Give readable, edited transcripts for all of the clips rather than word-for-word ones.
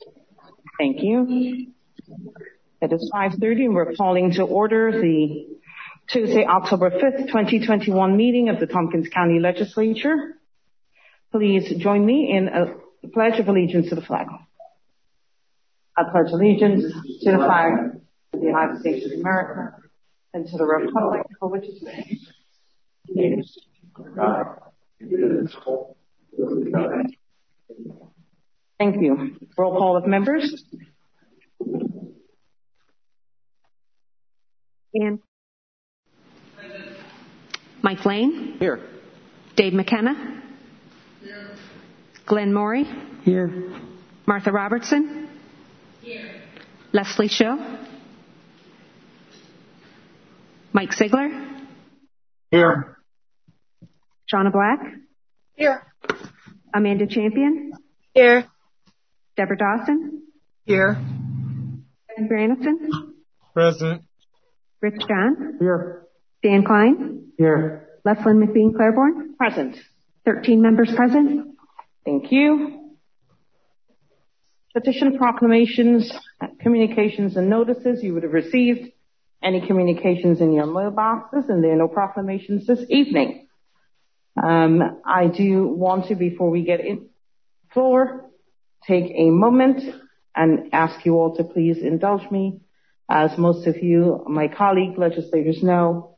Thank you. It is 5:30 and we're calling to order the Tuesday, October 5th, 2021 meeting of the Tompkins County Legislature. Please join me in a pledge of allegiance to the flag. I pledge allegiance to the flag of the United States of America and to the republic for which it stands. Thank you. Roll call of members. Ann. Mike Lane. Here. Dave McKenna. Here. Glenn Morey. Here. Martha Robertson. Here. Leslie Schill. Mike Sigler. Here. Shauna Black. Here. Amanda Champion. Here. Deborah Dawson. Here. Ben Branison. Present. Rich John. Here. Dan Klein. Here. Leslyn McBean Claiborne. Present. 13 members present. Thank you. Petition proclamations, communications, and notices. You would have received any communications in your mailboxes, and there are no proclamations this evening. I do want to, before we get in floor, take a moment and ask you all to please indulge me. As most of you, my colleague legislators know,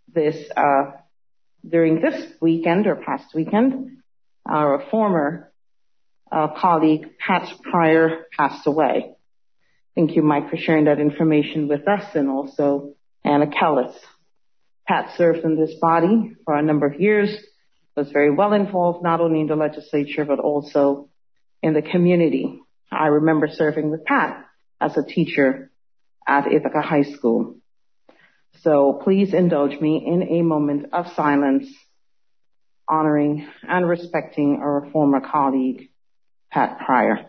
during this weekend or past weekend, our former colleague, Pat Pryor, passed away. Thank you, Mike, for sharing that information with us, and also Anna Kellis. Pat served in this body for a number of years, was very well involved not only in the legislature but also in the community. I remember serving with Pat as a teacher at Ithaca High School. So please indulge me in a moment of silence, honoring and respecting our former colleague, Pat Pryor.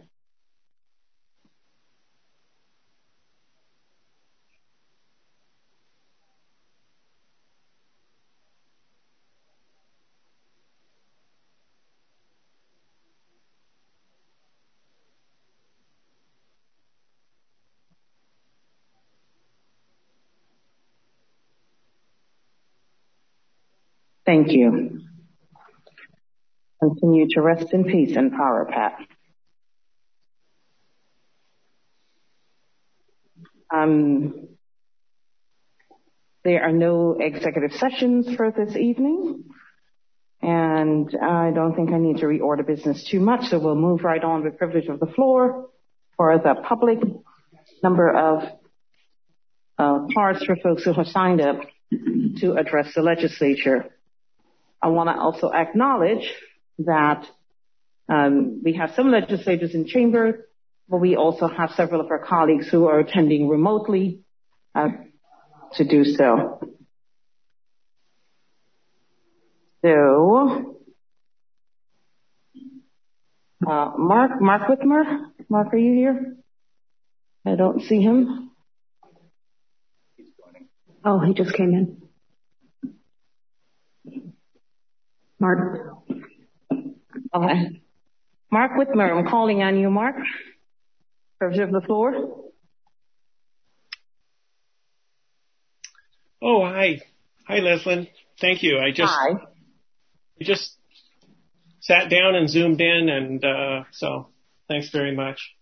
Thank you. Continue to rest in peace and power, Pat. There are no executive sessions for this evening, and I don't think I need to reorder business too much, so we'll move right on with privilege of the floor for the public. Number of cards for folks who have signed up to address the legislature. I want to also acknowledge that we have some legislators in chamber, but we also have several of our colleagues who are attending remotely to do so. So, Mark Whitmer. Mark, are you here? I don't see him. Oh, he just came in. Mark. Okay. Mark Whitmer, I'm calling on you, Mark. Privilege of the floor. Oh, hi. Hi, Leslyn. Thank you. I just sat down and zoomed in, and so thanks very much.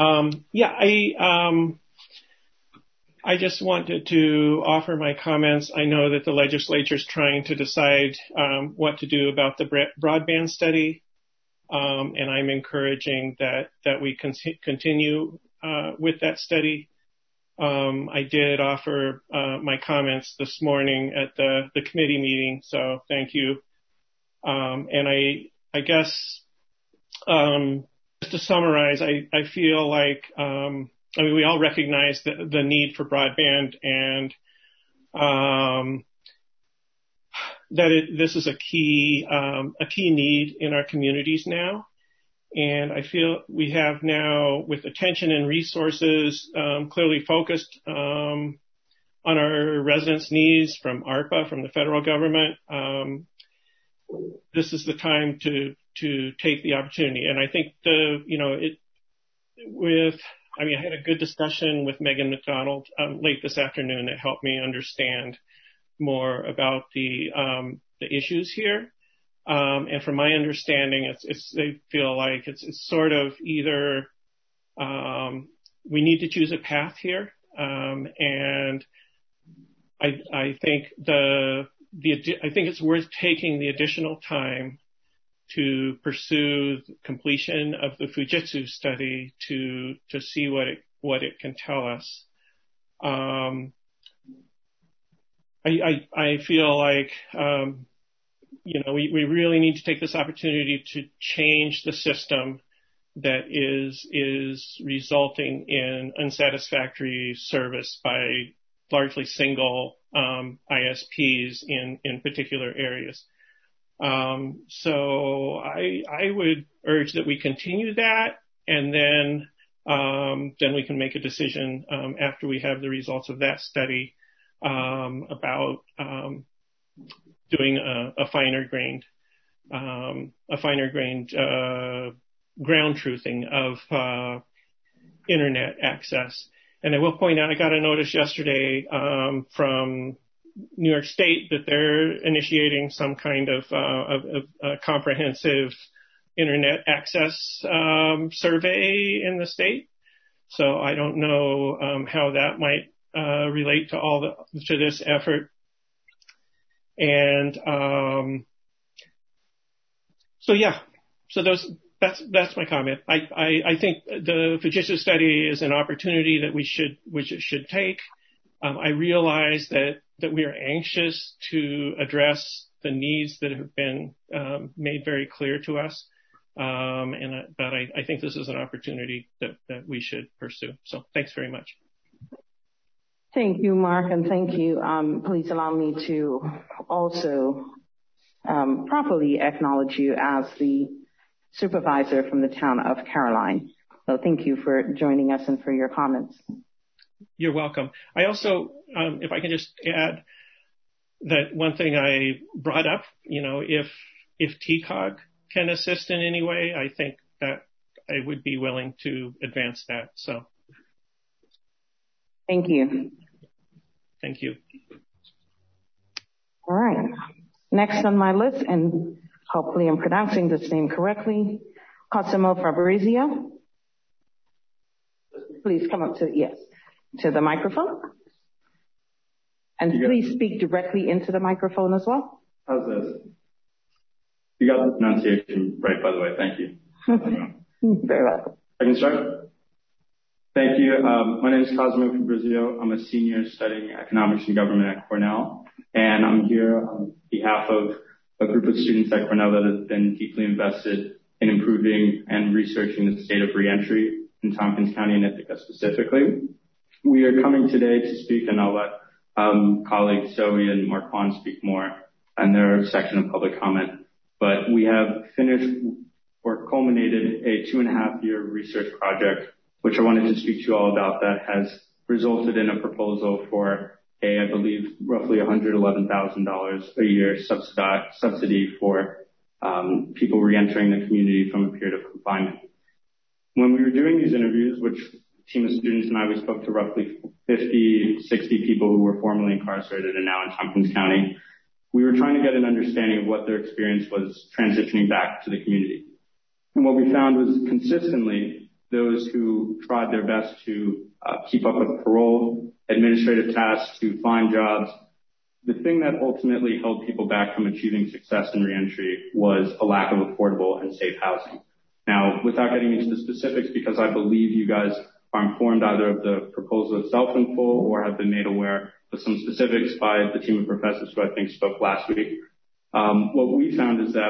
I just wanted to offer my comments. I know that the legislature is trying to decide what to do about the broadband study, and I'm encouraging that we continue with that study. I did offer my comments this morning at the committee meeting, so thank you. And I guess just to summarize, I feel like we all recognize the need for broadband, and this is a key need in our communities now. And I feel we have now, with attention and resources clearly focused on our residents' needs from ARPA, from the federal government, this is the time to take the opportunity. And I think I had a good discussion with Megan McDonald late this afternoon that helped me understand more about the issues here. And from my understanding, they feel like it's sort of either we need to choose a path here, and I think I think it's worth taking the additional time to pursue completion of the Fujitsu study to see what it can tell us. I feel like we really need to take this opportunity to change the system that is resulting in unsatisfactory service by largely single ISPs in particular areas. So I would urge that we continue that, and then we can make a decision after we have the results of that study about doing a finer grained ground truthing of internet access. And I will point out, I got a notice yesterday from New York State that they're initiating some kind of a comprehensive internet access survey in the state. So I don't know how that might relate to this effort. And that's my comment. I think the Fujitsu study is an opportunity that we should take. I realize that we are anxious to address the needs that have been made very clear to us, but I think this is an opportunity that we should pursue. So thanks very much. Thank you, Mark, and thank you. Please allow me to also properly acknowledge you as the supervisor from the town of Caroline. So thank you for joining us and for your comments. You're welcome. I also, if I can just add that one thing I brought up, if TCOG can assist in any way, I think that I would be willing to advance that. So. Thank you. Thank you. All right. Next on my list, and hopefully I'm pronouncing this name correctly, Cosimo Fabrizio. Please come up to the microphone. And please speak directly into the microphone as well. How's this? You got the pronunciation right, by the way. Thank you. Very welcome. I can start? Thank you. My name is Cosimo Fabrizio. I'm a senior studying economics and government at Cornell. And I'm here on behalf of a group of students at Cornell that has been deeply invested in improving and researching the state of reentry in Tompkins County and Ithaca specifically. We are coming today to speak, and I'll let colleagues Zoe and Marquand speak more in their section of public comment. But we have finished or culminated a 2.5-year research project, which I wanted to speak to you all about, that has resulted in a proposal for I believe, roughly $111,000 a year subsidy for people reentering the community from a period of confinement. When we were doing these interviews, which a team of students and we spoke to roughly 50, 60 people who were formerly incarcerated and now in Tompkins County, we were trying to get an understanding of what their experience was transitioning back to the community. And what we found was consistently those who tried their best to keep up with parole, administrative tasks, to find jobs. The thing that ultimately held people back from achieving success in reentry was a lack of affordable and safe housing. Now, without getting into the specifics, because I believe you guys are informed either of the proposal itself in full or have been made aware of some specifics by the team of professors who I think spoke last week, what we found is that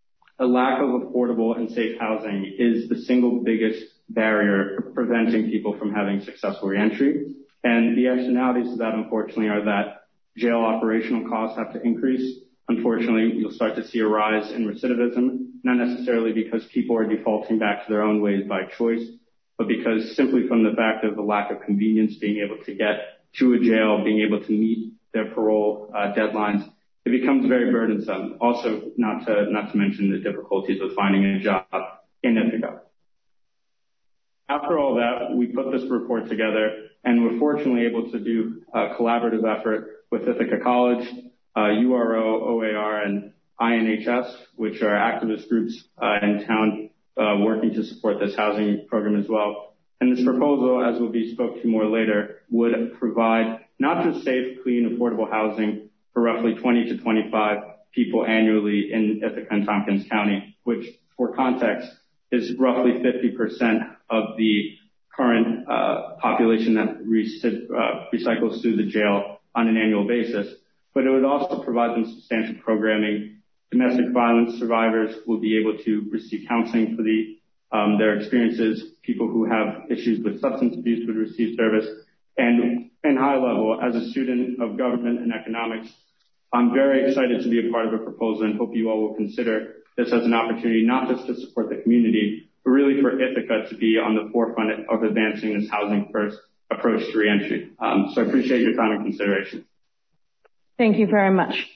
a lack of affordable and safe housing is the single biggest barrier preventing people from having successful reentry. And the externalities of that, unfortunately, are that jail operational costs have to increase. Unfortunately, you'll start to see a rise in recidivism, not necessarily because people are defaulting back to their own ways by choice, but because simply from the fact of the lack of convenience, being able to get to a jail, being able to meet their parole deadlines, it becomes very burdensome. Also, not to mention the difficulties of finding a job in Ithaca. After all that, we put this report together, and we're fortunately able to do a collaborative effort with Ithaca College, URO, OAR, and INHS, which are activist groups in town working to support this housing program as well. And this proposal, as will be spoke to more later, would provide not just safe, clean, affordable housing for roughly 20 to 25 people annually in Ithaca and Tompkins County, which, for context, is roughly 50% of the current population that recycles through the jail on an annual basis. But it would also provide them substantial programming. Domestic violence survivors will be able to receive counseling for their experiences. People who have issues with substance abuse would receive service. And high level, as a student of government and economics, I'm very excited to be a part of a proposal and hope you all will consider this as an opportunity not just to support the community, but really for Ithaca to be on the forefront of advancing this housing first approach to reentry. So I appreciate your time and consideration. Thank you very much.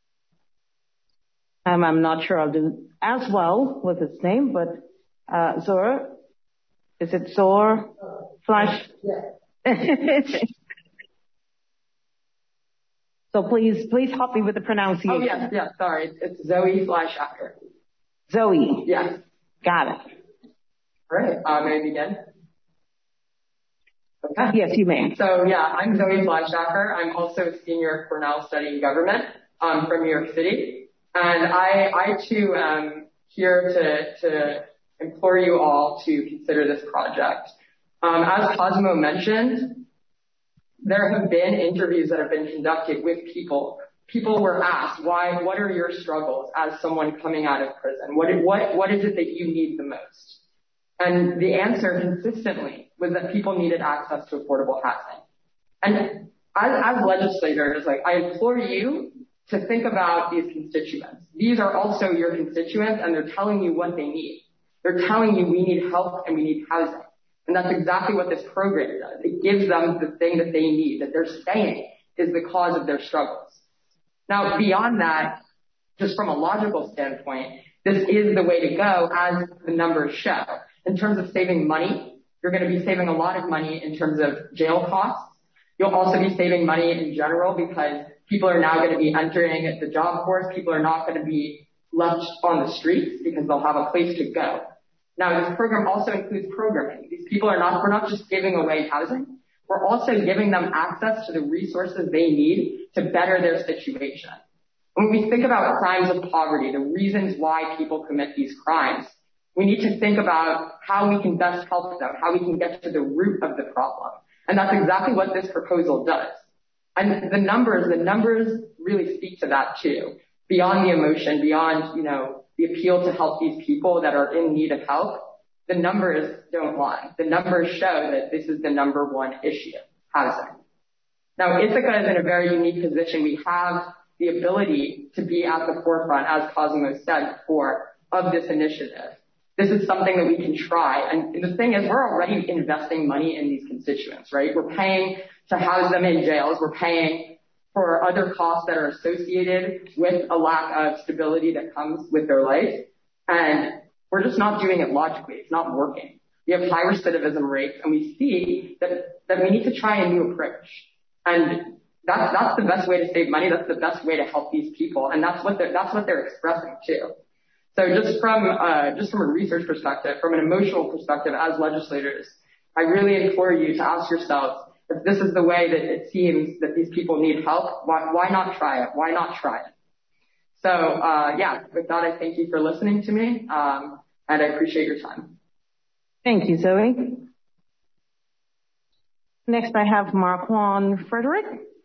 I'm not sure I'll do as well with his name, but Zor, is it Zor Flash? Yeah. So please help me with the pronunciation. Oh, yes, sorry. It's Zoe Fleischacker. Zoe. Yes. Got it. All right. May I begin? Okay. Yes, you may. So, I'm Zoe Fleischacker. I'm also a senior at Cornell studying government from New York City. And I too am here to implore you all to consider this project. As Cosmo mentioned, there have been interviews that have been conducted with people. People were asked, what are your struggles as someone coming out of prison? What is it that you need the most? And the answer consistently was that people needed access to affordable housing. And as legislators, I implore you to think about these constituents. These are also your constituents, and they're telling you what they need. They're telling you we need help and we need housing. And that's exactly what this program does. It gives them the thing that they need, that they're saying is the cause of their struggles. Now, beyond that, just from a logical standpoint, this is the way to go as the numbers show. In terms of saving money, you're going to be saving a lot of money in terms of jail costs. You'll also be saving money in general because people are now going to be entering the job force. People are not going to be left on the streets because they'll have a place to go. Now, this program also includes programming. These people we're not just giving away housing. We're also giving them access to the resources they need to better their situation. When we think about crimes of poverty, the reasons why people commit these crimes, we need to think about how we can best help them, how we can get to the root of the problem. And that's exactly what this proposal does. And the numbers really speak to that too. Beyond the emotion, beyond, the appeal to help these people that are in need of help, the numbers don't lie. The numbers show that this is the number one issue, housing. Now, Ithaca is in a very unique position. We have the ability to be at the forefront, as Cosmo said before, of this initiative. This is something that we can try. And the thing is, we're already investing money in these constituents, right? We're paying to house them in jails. We're paying for other costs that are associated with a lack of stability that comes with their life. And we're just not doing it logically. It's not working. We have high recidivism rates, and we see that we need to try a new approach. And that's the best way to save money. That's the best way to help these people. And that's what they're expressing too. So just from a research perspective, from an emotional perspective as legislators, I really implore you to ask yourselves, if this is the way that it seems that these people need help, why not try it? Why not try it? So, with that, I thank you for listening to me, and I appreciate your time. Thank you, Zoe. Next, I have Marquand Frederick.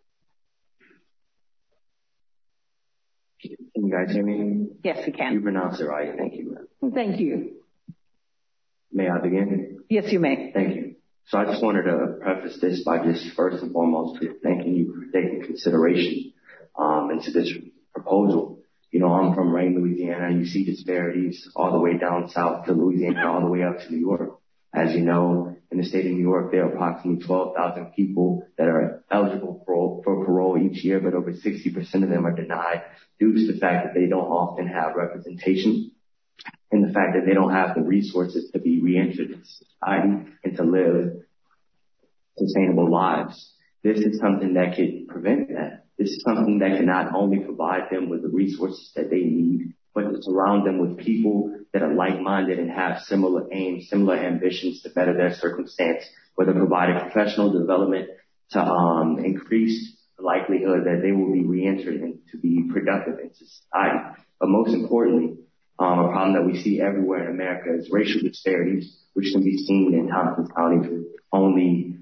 Can you guys hear me? Yes, we can. You pronounced it right. Thank you. Thank you. May I begin? Yes, you may. Thank you. So I just wanted to preface this by just first and foremost thanking you for taking consideration into this proposal. I'm from Rayne, Louisiana, and you see disparities all the way down south to Louisiana, all the way up to New York. As you know, in the state of New York, there are approximately 12,000 people that are eligible for parole each year, but over 60% of them are denied due to the fact that they don't often have representation. and the fact that they don't have the resources to be reentered into society and to live sustainable lives. This is something that could prevent that. This is something that can not only provide them with the resources that they need, but to surround them with people that are like-minded and have similar aims, similar ambitions to better their circumstance, whether providing professional development to increase the likelihood that they will be reentered and to be productive in society. But most importantly, a problem that we see everywhere in America is racial disparities, which can be seen in Tompkins County with only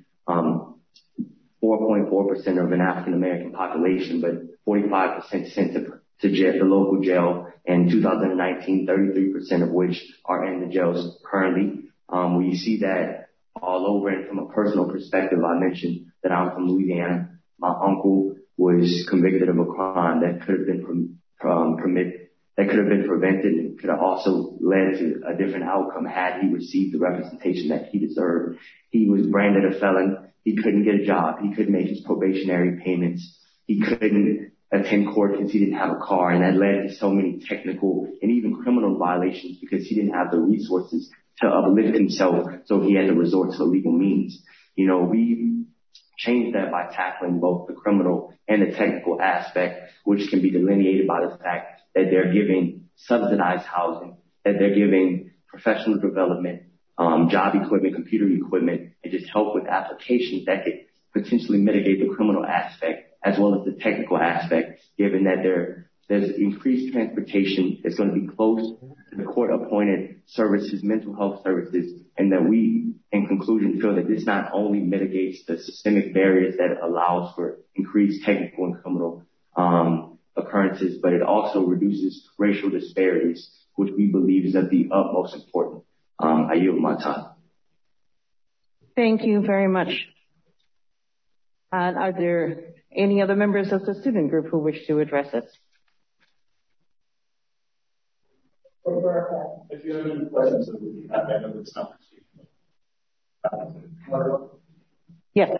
4.4% of an African American population, but 45% sent to the local jail. In 2019, 33% of which are in the jails currently. We see that all over, and from a personal perspective, I mentioned that I'm from Louisiana. My uncle was convicted of a crime that could have been prevented and could have also led to a different outcome had he received the representation that he deserved. He was branded a felon. He couldn't get a job. He couldn't make his probationary payments. He couldn't attend court because he didn't have a car, and that led to so many technical and even criminal violations because he didn't have the resources to uplift himself, so he had to resort to illegal means. You know, we changed that by tackling both the criminal and the technical aspect, which can be delineated by the fact that they're giving subsidized housing, that they're giving professional development, job equipment, computer equipment, and just help with applications that could potentially mitigate the criminal aspect as well as the technical aspect, given that there's increased transportation. It's going to be close to the court-appointed services, mental health services, and that we, in conclusion, feel that this not only mitigates the systemic barriers that allows for increased technical and criminal occurrences, but it also reduces racial disparities, which we believe is of the utmost importance. I yield my time. Thank you very much. Are there any other members of the student group who wish to address us? If you have any questions, I know it's not. Yes.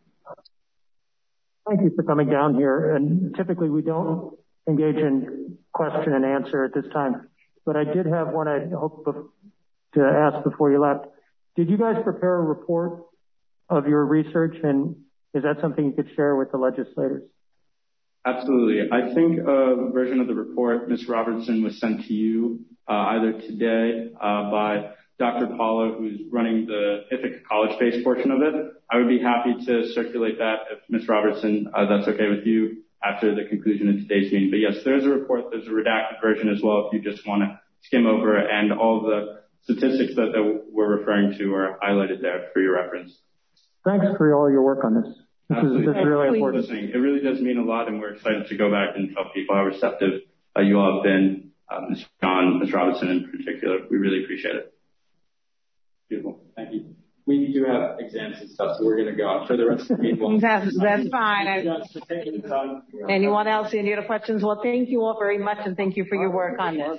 Thank you for coming down here. And typically we don't engage in question and answer at this time, but I did have one I hope to ask before you left. Did you guys prepare a report of your research, and is that something you could share with the legislators? Absolutely. I think a version of the report, Ms. Robertson, was sent to you either today by Dr. Paula, who's running the Ithaca College-based portion of it. I would be happy to circulate that if Ms. Robertson, that's okay with you, after the conclusion of today's meeting. But yes, there's a report. There's a redacted version as well if you just want to skim over, and all the statistics that we're referring to are highlighted there for your reference. Thanks for all your work on this. This is really important. It really does mean a lot, and we're excited to go back and tell people how receptive you all have been, Ms. John, Ms. Robinson in particular. We really appreciate it. Beautiful. Thank you. We do have exams and stuff, so we're going to go on for the rest of the people. That's fine. Anyone else? Any other questions? Well, thank you all very much, and thank you for your work on this.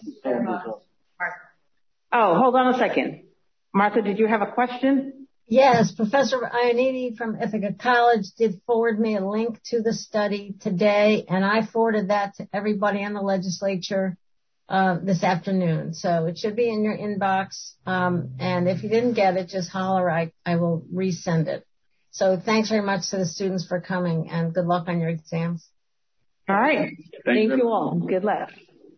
Oh, hold on a second. Martha, did you have a question? Yes, Professor Ioniti from Ithaca College did forward me a link to the study today, and I forwarded that to everybody in the legislature this afternoon. So it should be in your inbox, and if you didn't get it, just holler. I will resend it. So thanks very much to the students for coming, and good luck on your exams. All right. Thank you all. Good luck.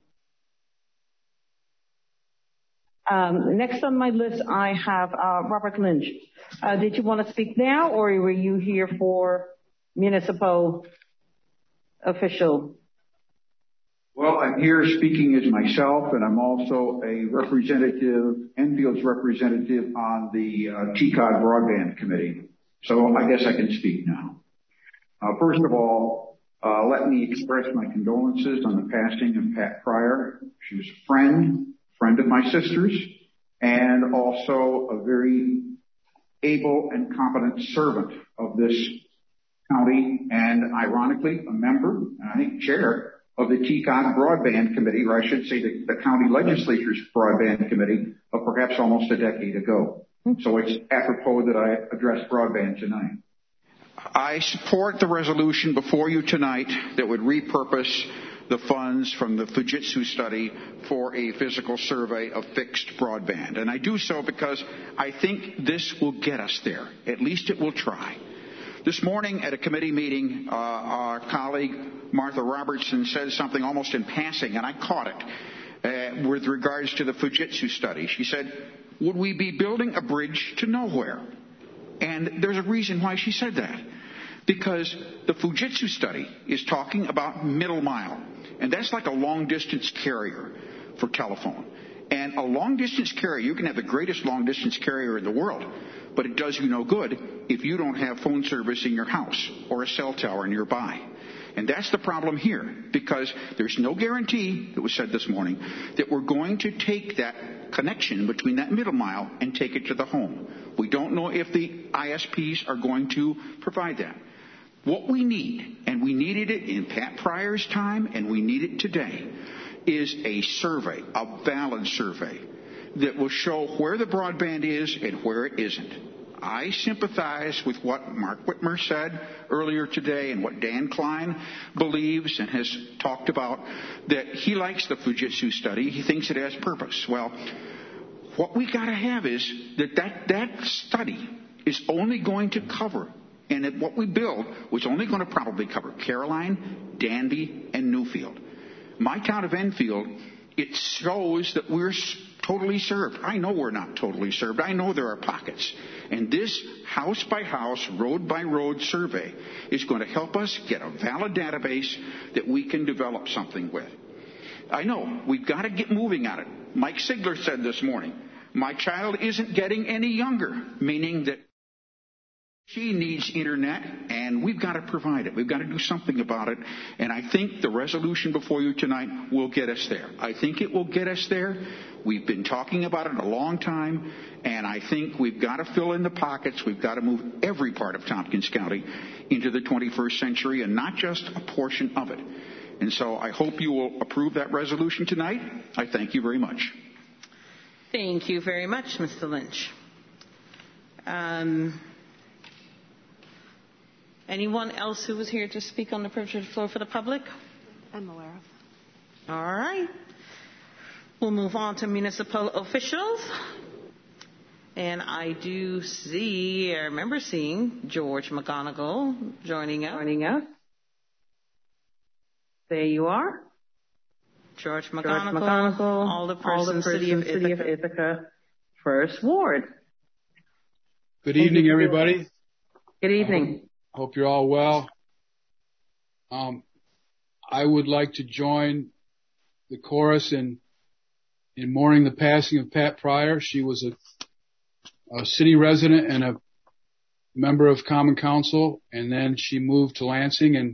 Next on my list, I have Robert Lynch. Did you want to speak now, or were you here for municipal official? Well, I'm here speaking as myself, and I'm also a representative, Enfield's representative on the TCOG Broadband Committee. So I guess I can speak now. First of all, let me express my condolences on the passing of Pat Pryor. She was a friend of my sister's, and also a very able and competent servant of this county, and ironically, a member, and I think chair, of the TCOG Broadband Committee, or I should say the county legislature's Broadband Committee of perhaps almost a decade ago. So it's apropos that I address broadband tonight. I support the resolution before you tonight that would repurpose the funds from the Fujitsu study for a physical survey of fixed broadband. And I do so because I think this will get us there. At least it will try. This morning at a committee meeting, our colleague Martha Robertson said something almost in passing, and I caught it, with regards to the Fujitsu study. She said, would we be building a bridge to nowhere? And there's a reason why she said that. Because the Fujitsu study is talking about middle mile. And that's like a long-distance carrier for telephone. And a long-distance carrier, you can have the greatest long-distance carrier in the world, but it does you no good if you don't have phone service in your house or a cell tower nearby. And that's the problem here, because there's no guarantee, it was said this morning, that we're going to take that connection between that middle mile and take it to the home. We don't know if the ISPs are going to provide that. What we need, and we needed it in Pat Pryor's time, and we need it today, is a survey, a valid survey, that will show where the broadband is and where it isn't. I sympathize with what Mark Whitmer said earlier today and what Dan Klein believes and has talked about, that he likes the Fujitsu study. He thinks it has purpose. Well, what we got to have is that study is only going to cover, and that what we build was only going to probably cover Caroline, Danby, and Newfield. My town of Enfield, it shows that we're totally served. I know we're not totally served. I know there are pockets. And this house-by-house, road-by-road survey is going to help us get a valid database that we can develop something with. I know we've got to get moving on it. Mike Sigler said this morning, my child isn't getting any younger, meaning that she needs internet, and we've got to provide it. We've got to do something about it. And I think the resolution before you tonight will get us there. I think it will get us there. We've been talking about it a long time, and I think we've got to fill in the pockets. We've got to move every part of Tompkins County into the 21st century and not just a portion of it. And so I hope you will approve that resolution tonight. I thank you very much. Thank you very much, Mr. Lynch. Anyone else who was here to speak on the privilege of the floor for the public? I'm aware of. All right. We'll move on to municipal officials. And I do remember seeing George McGonigal joining us. There you are. George McGonigal, Alderperson, City of Ithaca, First Ward. Good evening, everybody. Good evening. Hope you're all well. I would like to join the chorus in mourning the passing of Pat Pryor. She was a city resident and a member of Common Council, and then she moved to Lansing and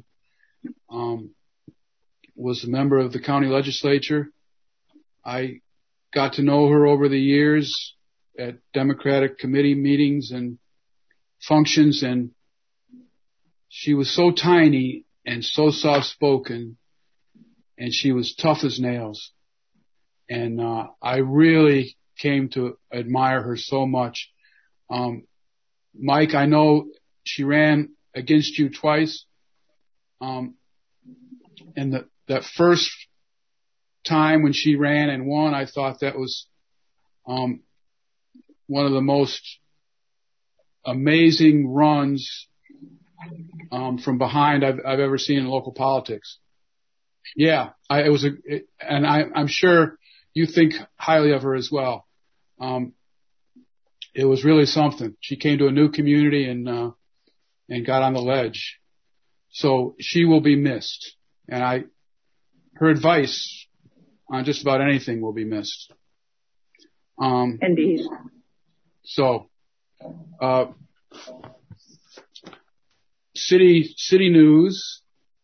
was a member of the county legislature. I got to know her over the years at Democratic committee meetings and functions, and she was so tiny and so soft-spoken, and she was tough as nails. And I really came to admire her so much. Mike, I know she ran against you twice. And that first time when she ran and won, I thought that was one of the most amazing runs from behind I've ever seen in local politics. Yeah, I'm sure you think highly of her as well. It was really something. She came to a new community and got on the ledge. So she will be missed. And her advice on just about anything will be missed. Indeed. So, city news.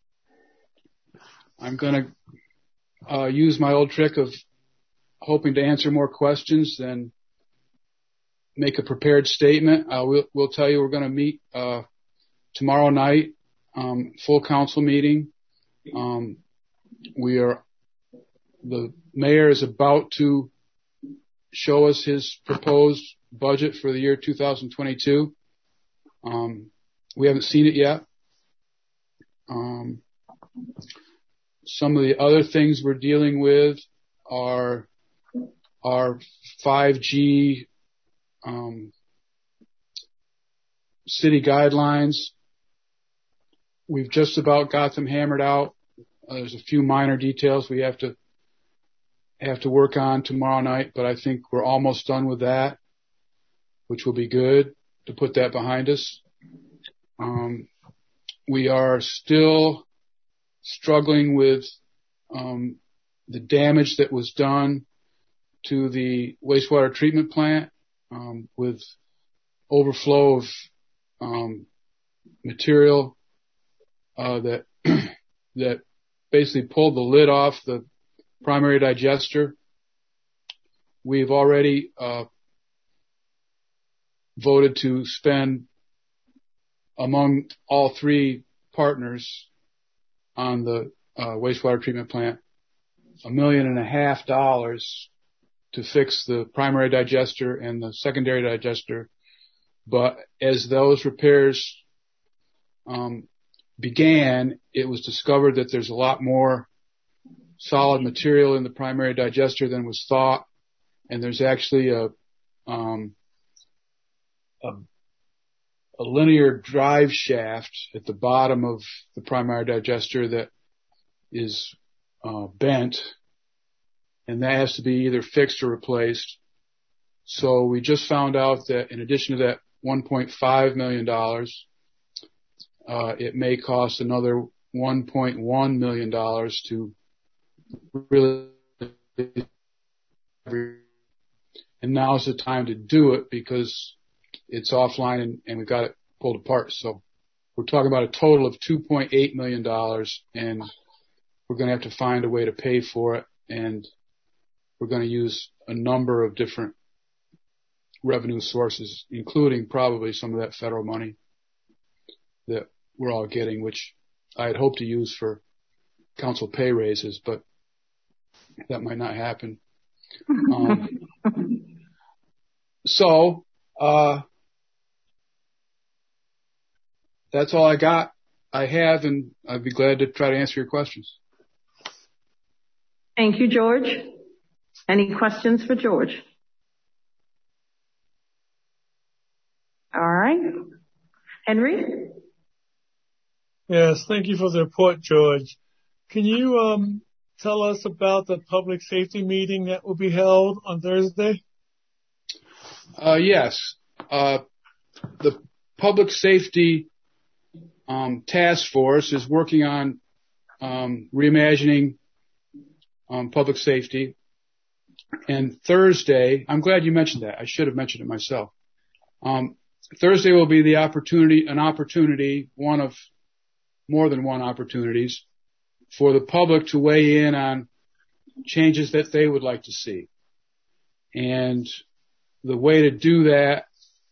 I'm going to use my old trick of hoping to answer more questions than make a prepared statement. We'll tell you we're going to meet tomorrow night, full council meeting. The mayor is about to show us his proposed budget for the year 2022. We haven't seen it yet. Some of the other things we're dealing with are 5G city guidelines. We've just about got them hammered out. There's a few minor details we have to work on tomorrow night, but I think we're almost done with that, which will be good to put that behind us. We are still struggling with the damage that was done to the wastewater treatment plant with overflow of material that basically pulled the lid off the primary digester. We've already voted to spend among all three partners on the wastewater treatment plant $1.5 million to fix the primary digester and the secondary digester. But as those repairs began, it was discovered that there's a lot more solid material in the primary digester than was thought, and there's actually a linear drive shaft at the bottom of the primary digester that is bent, and that has to be either fixed or replaced. So we just found out that in addition to that $1.5 million, it may cost another $1.1 million to really, and now's the time to do it because it's offline and we've got it pulled apart. So we're talking about a total of $2.8 million, and we're going to have to find a way to pay for it, and we're going to use a number of different revenue sources, including probably some of that federal money that we're all getting, which I had hoped to use for council pay raises, but that might not happen. So that's all I have, and I'd be glad to try to answer your questions. Thank you, George. Any questions for George? All right. Henry? Yes, thank you for the report, George. Can you tell us about the public safety meeting that will be held on Thursday? Yes. The public safety task force is working on reimagining public safety. And Thursday, I'm glad you mentioned that. I should have mentioned it myself. Thursday will be an opportunity, one of more than one opportunities, for the public to weigh in on changes that they would like to see. And the way to do that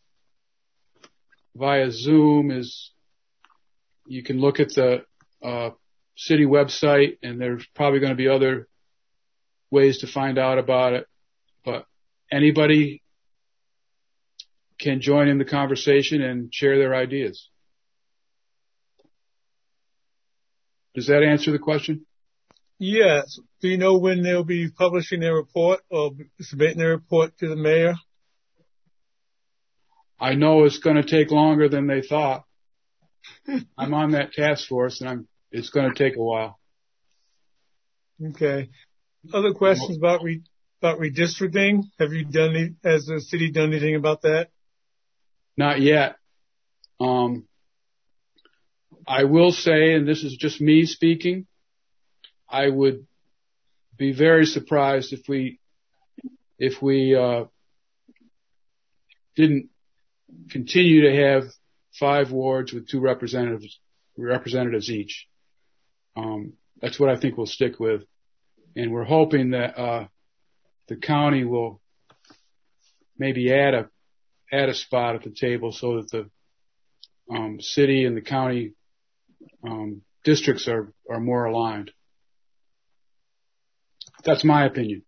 via Zoom is you can look at the city website, and there's probably going to be other ways to find out about it. But anybody can join in the conversation and share their ideas. Does that answer the question? Yes. Do you know when they'll be publishing their report or submitting their report to the mayor? I know it's going to take longer than they thought. I'm on that task force, and it's going to take a while. Okay. Other questions about redistricting? Have you has the city done anything about that? Not yet. I will say, and this is just me speaking, I would be very surprised if we didn't continue to have 5 wards with 2 representatives each. That's what I think we'll stick with. And we're hoping that the county will maybe add a spot at the table so that the city and the county districts are more aligned. That's my opinion.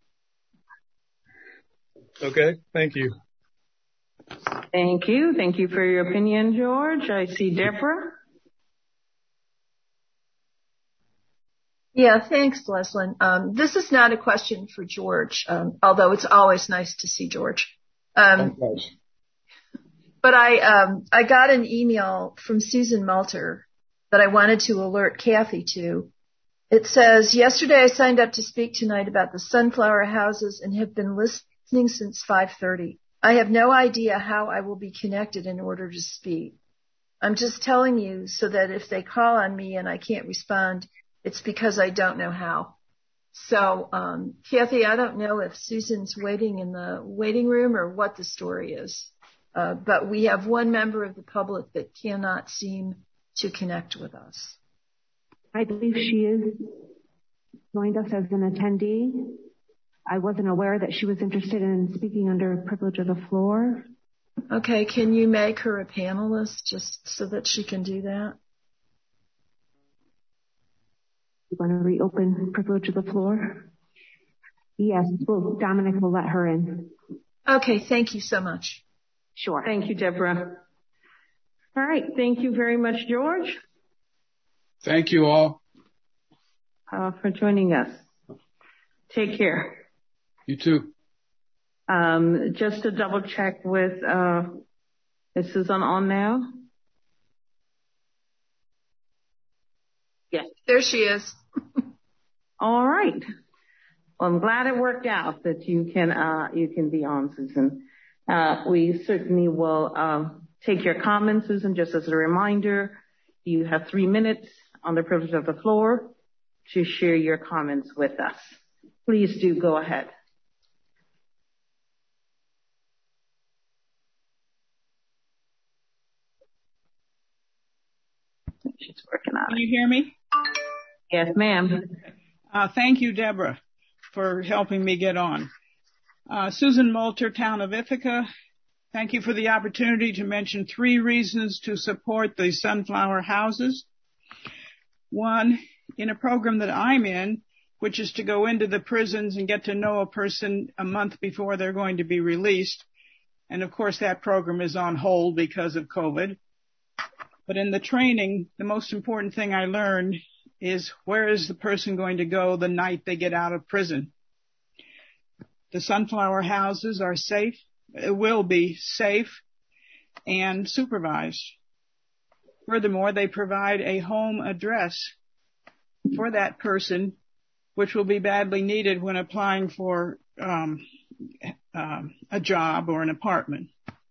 Okay, thank you. Thank you. Thank you for your opinion, George. I see Deborah. Yeah, thanks, Leslyn. This is not a question for George, although it's always nice to see George. But I got an email from Susan Malter that I wanted to alert Kathy to. It says, yesterday I signed up to speak tonight about the sunflower houses and have been listening since 5:30. I have no idea how I will be connected in order to speak. I'm just telling you so that if they call on me and I can't respond, it's because I don't know how. So, Kathy, I don't know if Susan's waiting in the waiting room or what the story is. But we have one member of the public that cannot seem to connect with us. I believe she is joined us as an attendee. I wasn't aware that she was interested in speaking under privilege of the floor. Okay, can you make her a panelist just so that she can do that? You want to reopen privilege of the floor? Yes, well, Dominic will let her in. Okay, thank you so much. Sure. Thank you, Deborah. All right. Thank you very much, George. Thank you all. For joining us. Take care. You too. Just to double check with, is Susan on now? Yes. There she is. All right. Well, I'm glad it worked out that you can be on, Susan. We certainly will take your comments, Susan. Just as a reminder, you have 3 minutes on the privilege of the floor to share your comments with us. Please do go ahead. She's working on it. Can you hear me? Yes, ma'am. Thank you, Deborah, for helping me get on. Susan Malter, Town of Ithaca. Thank you for the opportunity to mention 3 reasons to support the sunflower houses. 1, in a program that I'm in, which is to go into the prisons and get to know a person a month before they're going to be released. And of course, that program is on hold because of COVID. But in the training, the most important thing I learned is where is the person going to go the night they get out of prison? The sunflower houses are safe. It will be safe and supervised. Furthermore, they provide a home address for that person, which will be badly needed when applying for a job or an apartment.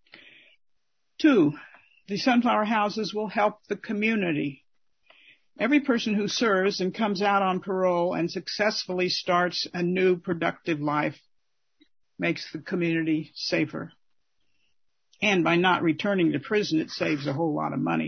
2, the sunflower houses will help the community. Every person who serves and comes out on parole and successfully starts a new productive life makes the community safer. And by not returning to prison, it saves a whole lot of money.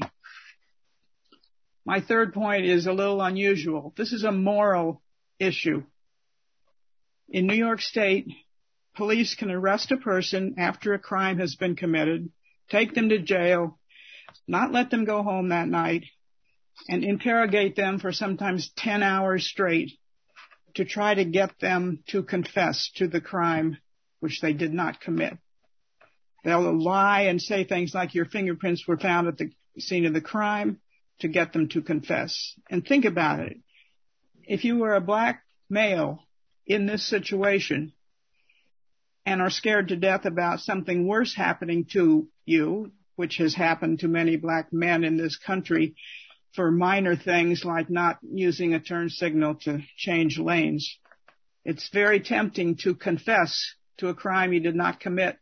My 3rd point is a little unusual. This is a moral issue. In New York State, police can arrest a person after a crime has been committed, take them to jail, not let them go home that night, and interrogate them for sometimes 10 hours straight to try to get them to confess to the crime which they did not commit. They'll lie and say things like your fingerprints were found at the scene of the crime to get them to confess. And think about it. If you were a black male in this situation and are scared to death about something worse happening to you, which has happened to many black men in this country for minor things like not using a turn signal to change lanes, it's very tempting to confess to a crime you did not commit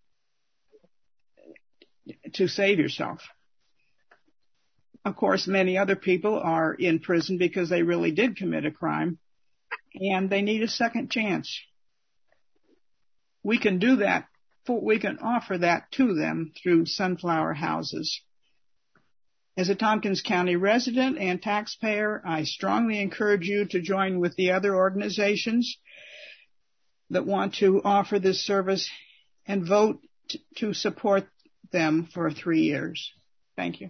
to save yourself. Of course, many other people are in prison because they really did commit a crime and they need a second chance. We can do that. We can offer that to them through sunflower houses. As a Tompkins County resident and taxpayer, I strongly encourage you to join with the other organizations that want to offer this service and vote to support them for 3 years. Thank you.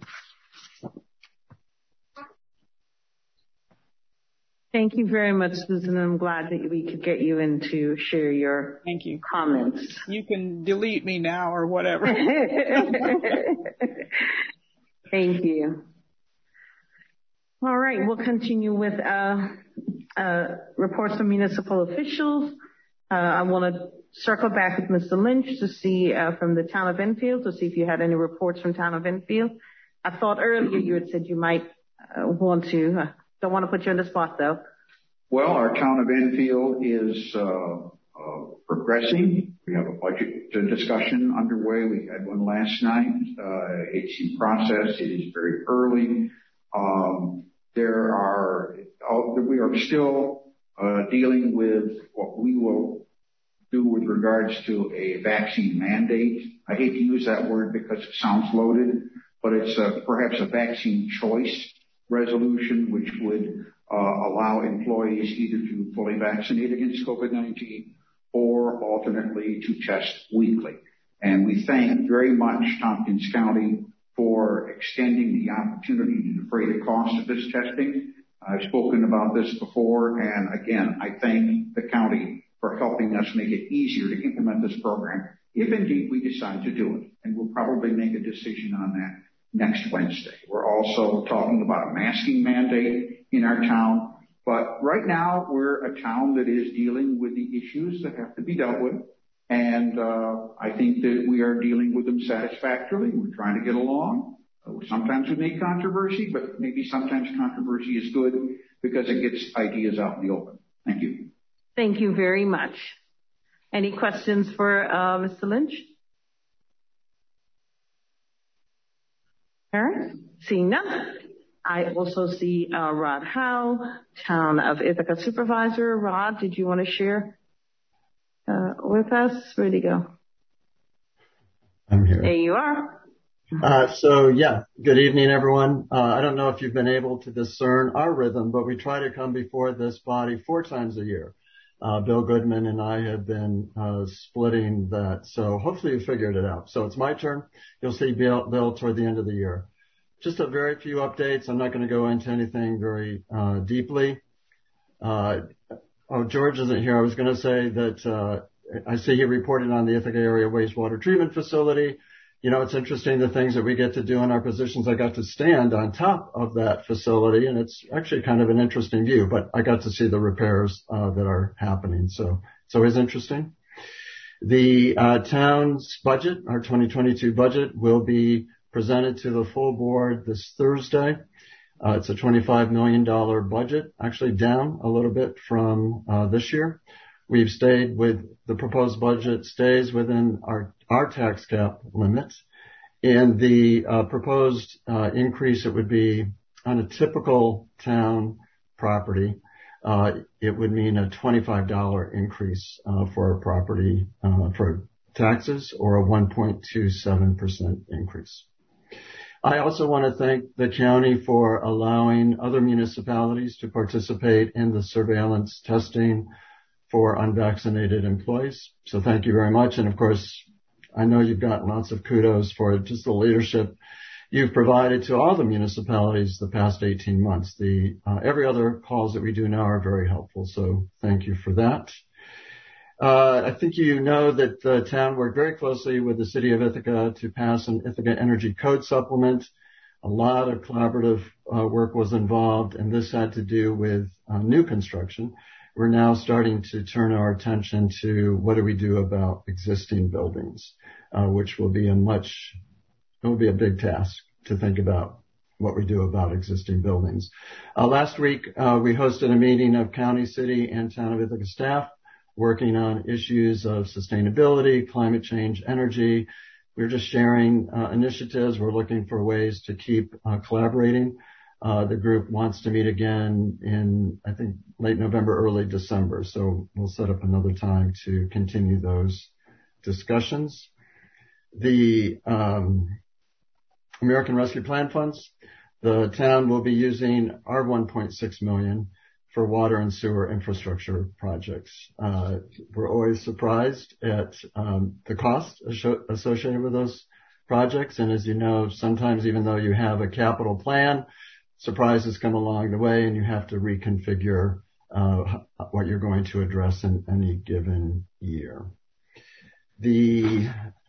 Thank you very much, Susan. I'm glad that we could get you in to share your comments. You can delete me now or whatever. Thank you. All right, we'll continue with reports from municipal officials. I want to circle back with Mr. Lynch to see from the town of Enfield to see if you had any reports from town of Enfield. I thought earlier you had said you might want to. Don't want to put you on the spot though. Well, our town of Enfield is progressing. We have a budget discussion underway. We had one last night. It's in process. It is very early. We are still dealing with what we will do with regards to a vaccine mandate. I hate to use that word because it sounds loaded, but it's perhaps a vaccine choice resolution, which would allow employees either to fully vaccinate against COVID-19 or alternately to test weekly. And we thank very much Tompkins County for extending the opportunity to defray the cost of this testing. I've spoken about this before, and again, I thank the county for helping us make it easier to implement this program, if indeed we decide to do it. And we'll probably make a decision on that next Wednesday. We're also talking about a masking mandate in our town. But right now, we're a town that is dealing with the issues that have to be dealt with. And I think that we are dealing with them satisfactorily. We're trying to get along. Sometimes we make controversy, but maybe sometimes controversy is good because it gets ideas out in the open. Thank you. Thank you very much. Any questions for Mr. Lynch? All right. Seeing none. I also see Rod Howe, Town of Ithaca Supervisor. Rod, did you want to share with us? Where'd he go? I'm here. There you are. Good evening, everyone. I don't know if you've been able to discern our rhythm, but we try to come before this body 4 times a year. Bill Goodman and I have been splitting that, so hopefully you figured it out. So it's my turn. You'll see Bill toward the end of the year. Just a very few updates. I'm not going to go into anything very deeply. George isn't here. I was going to say that I see he reported on the Ithaca Area Wastewater Treatment Facility. You know, it's interesting the things that we get to do in our positions. I got to stand on top of that facility, and it's actually kind of an interesting view, but I got to see the repairs that are happening. So it's interesting. The town's budget, our 2022 budget, will be presented to the full board this Thursday. It's a $25 million budget, actually down a little bit from this year. We've stayed with the proposed budget stays within our tax cap limits. And the proposed increase, it would be on a typical town property, it would mean a $25 increase for a property for taxes, or a 1.27% increase. I also want to thank the county for allowing other municipalities to participate in the surveillance testing for unvaccinated employees. So thank you very much. And of course, I know you've gotten lots of kudos for just the leadership you've provided to all the municipalities the past 18 months. Every other calls that we do now are very helpful. So thank you for that. I think you know that the town worked very closely with the city of Ithaca to pass an Ithaca Energy Code supplement. A lot of collaborative work was involved, and this had to do with new construction. We're now starting to turn our attention to what do we do about existing buildings, which will be a big task to think about what we do about existing buildings. Last week, we hosted a meeting of county, city, and town of Ithaca staff working on issues of sustainability, climate change, energy. We're just sharing initiatives. We're looking for ways to keep collaborating. The group wants to meet again in, I think, late November, early December. So we'll set up another time to continue those discussions. The American Rescue Plan funds, the town will be using our $1.6 million for water and sewer infrastructure projects. We're always surprised at the cost associated with those projects. And as you know, sometimes even though you have a capital plan, surprises come along the way and you have to reconfigure what you're going to address in any given year. The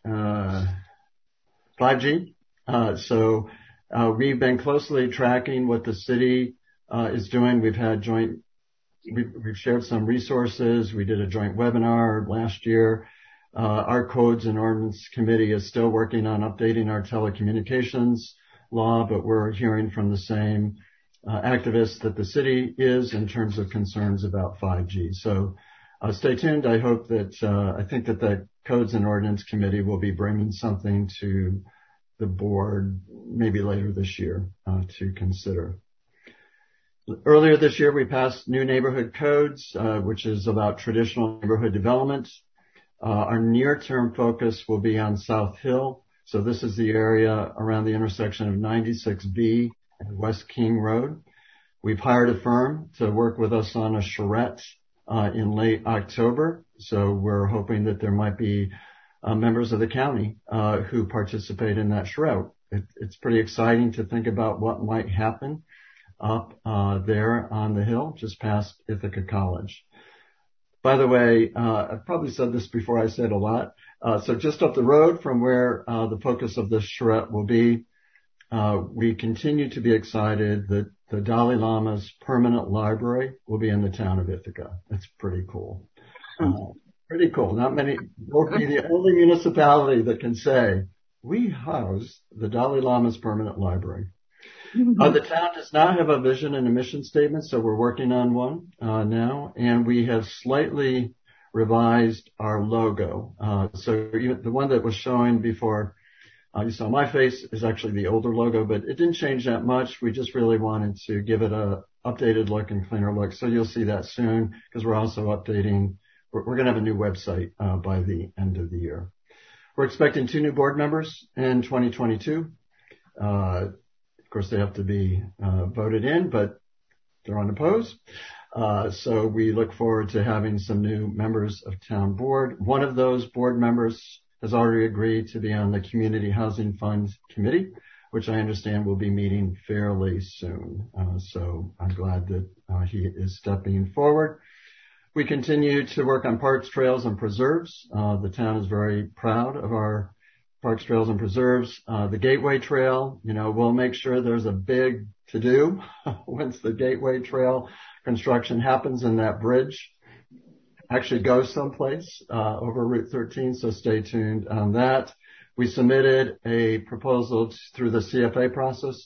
5G. We've been closely tracking what the city is doing. We've had joint we've shared some resources. We did a joint webinar last year. Our Codes and Ordinance Committee is still working on updating our telecommunications law, but we're hearing from the same activists that the city is in terms of concerns about 5G. So stay tuned. I hope that I think that the Codes and Ordinance Committee will be bringing something to the board maybe later this year to consider. Earlier this year, we passed new neighborhood codes, which is about traditional neighborhood development. Our near-term focus will be on South Hill. So this is the area around the intersection of 96B and West King Road. We've hired a firm to work with us on a charrette in late October. So we're hoping that there might be members of the county who participate in that charrette. It's pretty exciting to think about what might happen up there on the hill just past Ithaca College. By the way, I've probably said this before, I say it a lot. So just up the road from where the focus of this charrette will be, we continue to be excited that the Dalai Lama's permanent library will be in the town of Ithaca. That's pretty cool. Pretty cool. Not many, we'll be the only municipality that can say, we house the Dalai Lama's permanent library. The town does not have a vision and a mission statement, so we're working on one now, and we have slightly revised our logo. So the one that was showing before you saw my face is actually the older logo, but it didn't change that much. We just really wanted to give it a updated look and cleaner look. So you'll see that soon because we're also updating. We're going to have a new website by the end of the year. We're expecting 2 new board members in 2022. Of course, they have to be voted in, but they're unopposed. So we look forward to having some new members of town board. One of those board members has already agreed to be on the Community Housing Fund Committee, which I understand will be meeting fairly soon. So I'm glad that he is stepping forward. We continue to work on parks, trails, and preserves. The town is very proud of our parks, trails, and preserves. The Gateway Trail, we'll make sure there's a big to-do once the Gateway Trail construction happens and that bridge actually goes someplace over Route 13, so stay tuned on that. We submitted a proposal through the CFA process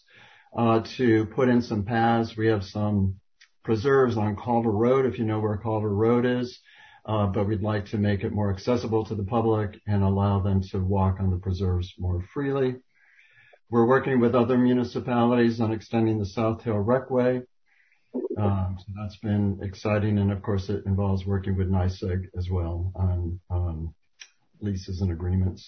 to put in some paths. We have some preserves on Culver Road, if you know where Culver Road is, but we'd like to make it more accessible to the public and allow them to walk on the preserves more freely. We're working with other municipalities on extending the South Hill Recway. So that's been exciting, and of course it involves working with NYSEG as well on leases and agreements.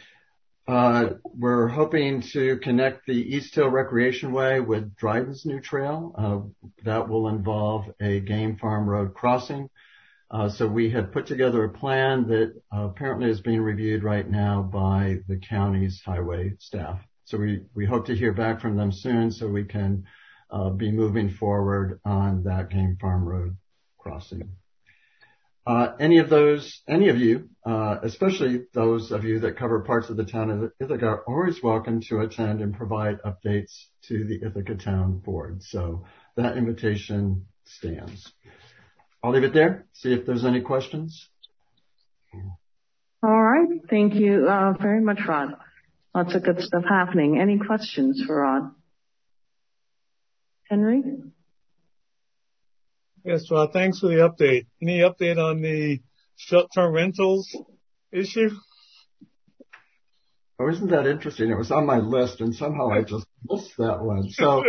We're hoping to connect the East Hill Recreation Way with Dryden's new trail. That will involve a Game Farm Road crossing. So we have put together a plan that apparently is being reviewed right now by the county's highway staff. So we hope to hear back from them soon so we can be moving forward on that Game Farm Road crossing. Any of you, especially those of you that cover parts of the town of Ithaca, are always welcome to attend and provide updates to the Ithaca Town Board. So that invitation stands. I'll leave it there. See if there's any questions. All right. Thank you very much, Rod. Lots of good stuff happening. Any questions for Rod? Henry? Yes, Rod, thanks for the update. Any update on the short-term rentals issue? Oh, isn't that interesting? It was on my list, and somehow I just missed that one. So,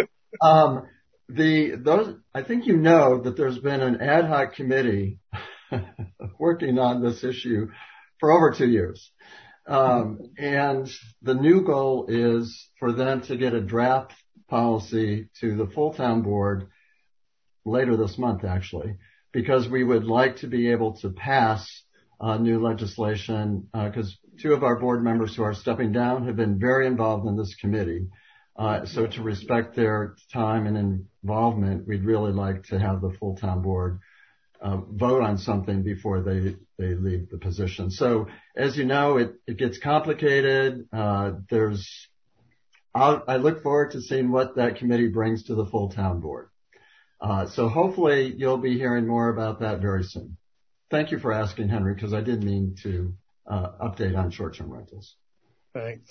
I think you know that there's been an ad hoc committee working on this issue for over 2 years. And the new goal is for them to get a draft policy to the full town board later this month, actually, because we would like to be able to pass new legislation, because 2 of our board members who are stepping down have been very involved in this committee. So to respect their time and involvement, we'd really like to have the full town board vote on something before they leave the position. So as you know, it gets complicated. I look forward to seeing what that committee brings to the full town board. So hopefully you'll be hearing more about that very soon. Thank you for asking, Henry, because I did mean to update on short-term rentals. Thanks.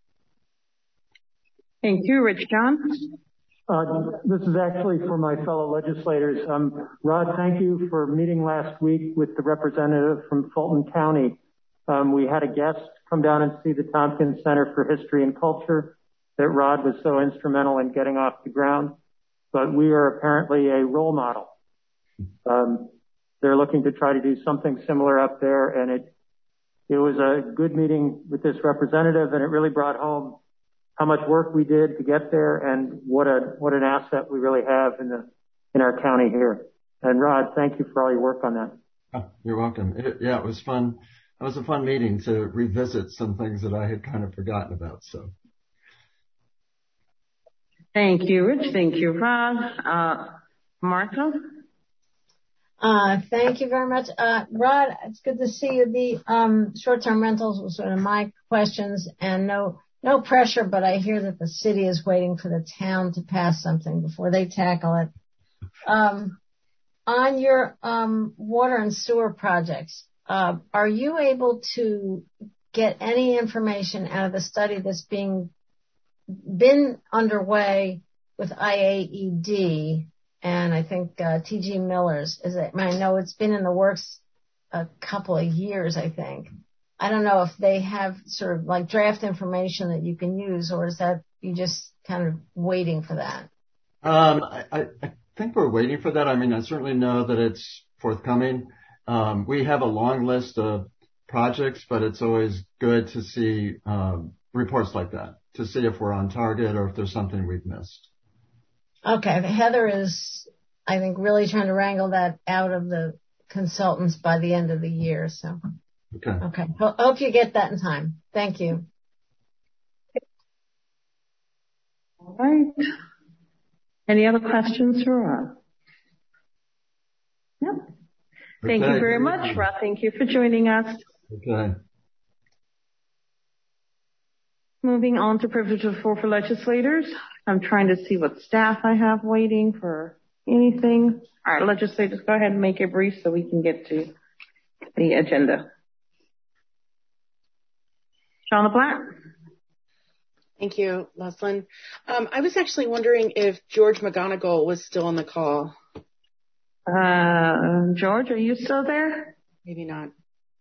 Thank you. Rich John? This is actually for my fellow legislators. Rod, thank you for meeting last week with the representative from Fulton County. We had a guest come down and see the Tompkins Center for History and Culture that Rod was so instrumental in getting off the ground. But we are apparently a role model. They're looking to try to do something similar up there, and it was a good meeting with this representative, and it really brought home how much work we did to get there and what an asset we really have in our county here. And Rod, thank you for all your work on that. Oh, you're welcome. It was fun. It was a fun meeting to revisit some things that I had kind of forgotten about. So. Thank you, Rich. Thank you, Rod. Martha? Thank you very much. Rod, it's good to see you. The short-term rentals was sort of my questions, and no pressure, but I hear that the city is waiting for the town to pass something before they tackle it. On your water and sewer projects, are you able to get any information out of the study that's been underway with IAED and I think T.G. Miller's? I know it's been in the works a couple of years, I think. I don't know if they have sort of like draft information that you can use, or is that you just kind of waiting for that? I think we're waiting for that. I mean, I certainly know that it's forthcoming. We have a long list of projects, but it's always good to see reports like that to see if we're on target or if there's something we've missed. Okay. Heather is, I think, really trying to wrangle that out of the consultants by the end of the year. So. Okay. Hope you get that in time. Thank you. All right. Any other questions for Rod? No. Thank you very much, Rod. Thank you for joining us. Okay. Moving on to privilege of the floor for legislators. I'm trying to see what staff I have waiting for anything. All right, legislators, go ahead and make it brief so we can get to the agenda. Shauna Black. Thank you, Leslyn. I was actually wondering if George McGonigal was still on the call. George, are you still there? Maybe not.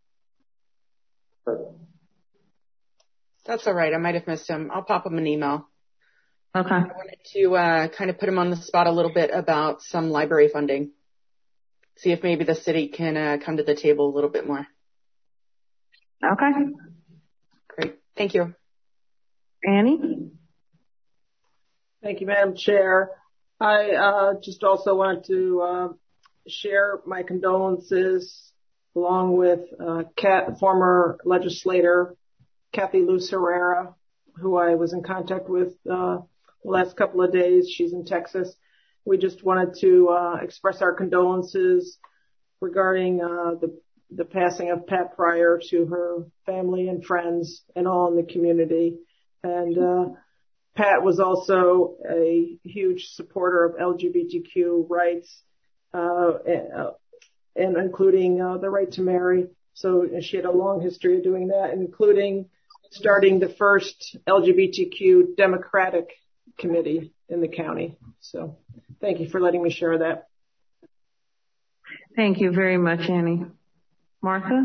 That's all right. I might have missed him. I'll pop him an email. Okay. I wanted to kind of put him on the spot a little bit about some library funding. See if maybe the city can come to the table a little bit more. Okay. Great. Thank you. Annie? Thank you, Madam Chair. I just also want to share my condolences along with former legislator Kathy Luz Herrera, who I was in contact with the last couple of days. She's in Texas. We just wanted to express our condolences regarding the passing of Pat Pryor to her family and friends and all in the community. And Pat was also a huge supporter of LGBTQ rights, and including the right to marry. So she had a long history of doing that, including starting the first LGBTQ Democratic committee in the county. So thank you for letting me share that. Thank you very much, Annie. Martha?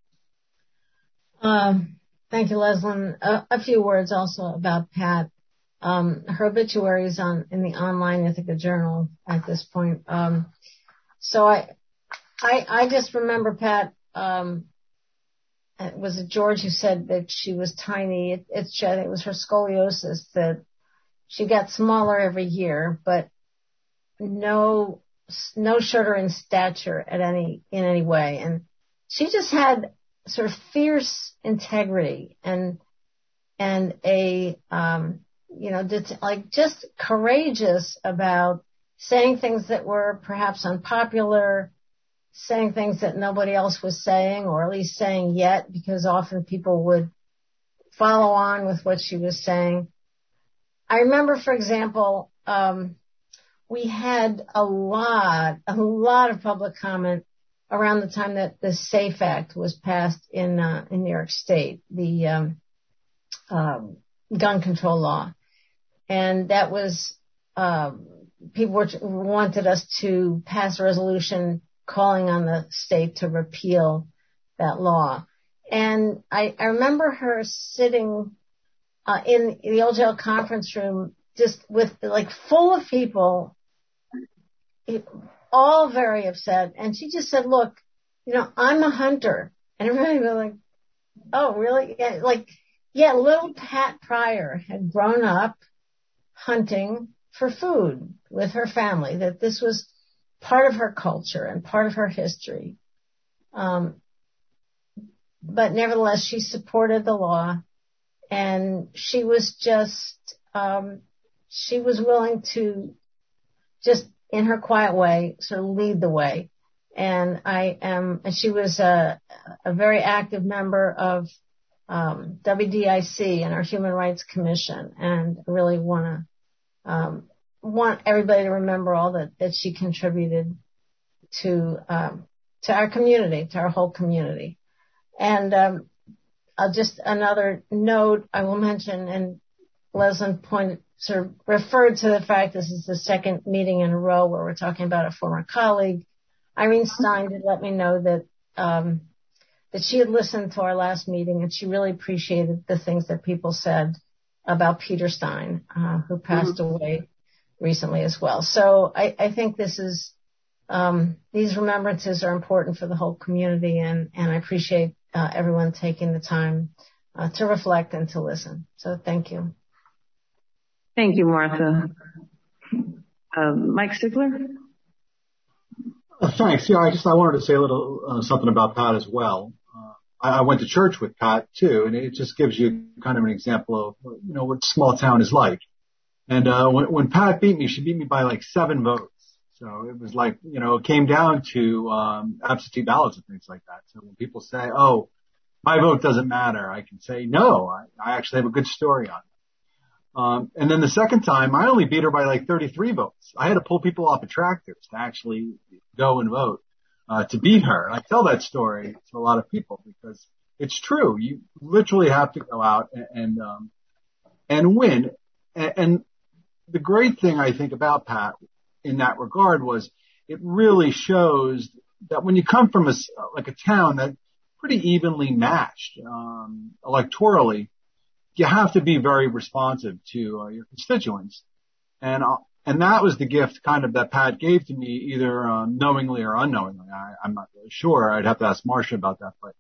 Thank you, Leslyn. A few words also about Pat. Her obituary is in the online Ithaca Journal at this point. So I just remember Pat, was it George who said that she was tiny? I think it was her scoliosis that she got smaller every year, but no shorter in stature in any way. And she just had sort of fierce integrity and a, just courageous about saying things that were perhaps unpopular, saying things that nobody else was saying, or at least saying yet, because often people would follow on with what she was saying. I remember, for example, we had a lot of public comment around the time that the SAFE Act was passed in New York State, the gun control law. And that was, people wanted us to pass a resolution calling on the state to repeal that law. And I remember her sitting in the old jail conference room, just with like full of people, all very upset. And she just said, look, I'm a hunter. And everybody was like, oh, really? Yeah, little Pat Pryor had grown up hunting for food with her family, that this was part of her culture and part of her history. But nevertheless, she supported the law, and she was she was willing to just in her quiet way sort of lead the way. And she was a very active member of WDIC and our Human Rights Commission, and I really want everybody to remember all that she contributed to our community, to our whole community. And just another note I will mention, and Leslyn sort of referred to the fact this is the second meeting in a row where we're talking about a former colleague. Irene Stein did let me know that she had listened to our last meeting, and she really appreciated the things that people said about Peter Stein, who passed away recently as well. So I think this is these remembrances are important for the whole community, and I appreciate everyone taking the time to reflect and to listen. So thank you. Thank you, Martha. Mike Stigler? Thanks. Yeah, I wanted to say a little something about Pat as well. I went to church with Pat too, and it just gives you kind of an example of what small town is like. And when Pat beat me, she beat me by like 7 votes. So it was like, it came down to absentee ballots and things like that. So when people say, "Oh, my vote doesn't matter," I can say, "No, I actually have a good story on it." And then the second time, I only beat her by like 33 votes. I had to pull people off of tractors to actually go and vote to beat her. And I tell that story to a lot of people because it's true. You literally have to go out and win. And the great thing I think about Pat in that regard was it really shows that when you come from a town that's pretty evenly matched electorally, you have to be very responsive to your constituents. And that was the gift kind of that Pat gave to me, either knowingly or unknowingly. I'm not really sure. I'd have to ask Marcia about that. But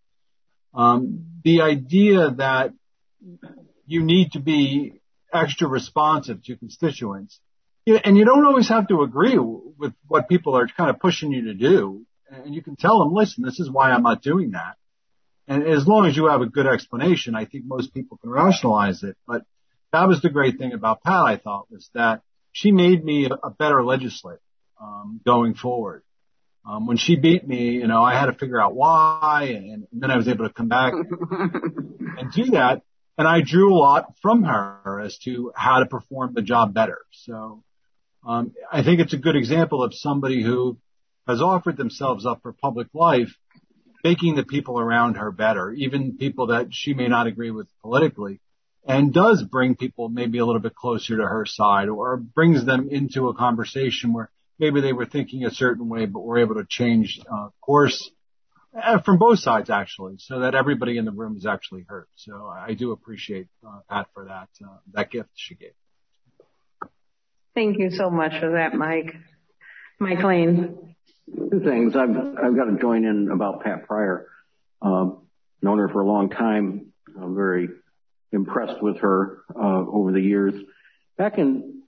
the idea that you need to be extra responsive to constituents, and you don't always have to agree with what people are kind of pushing you to do. And you can tell them, listen, this is why I'm not doing that. And as long as you have a good explanation, I think most people can rationalize it. But that was the great thing about Pat, I thought, was that she made me a better legislator going forward. When she beat me, I had to figure out why, and then I was able to come back and do that. And I drew a lot from her as to how to perform the job better. So I think it's a good example of somebody who has offered themselves up for public life, making the people around her better, even people that she may not agree with politically, and does bring people maybe a little bit closer to her side, or brings them into a conversation where maybe they were thinking a certain way, but were able to change course from both sides, actually, so that everybody in the room is actually heard. So I do appreciate Pat for that gift she gave. Thank you so much for that, Mike. Mike Lane. 2 things. I've got to join in about Pat Pryor. Known her for a long time. I'm very impressed with her over the years. Back in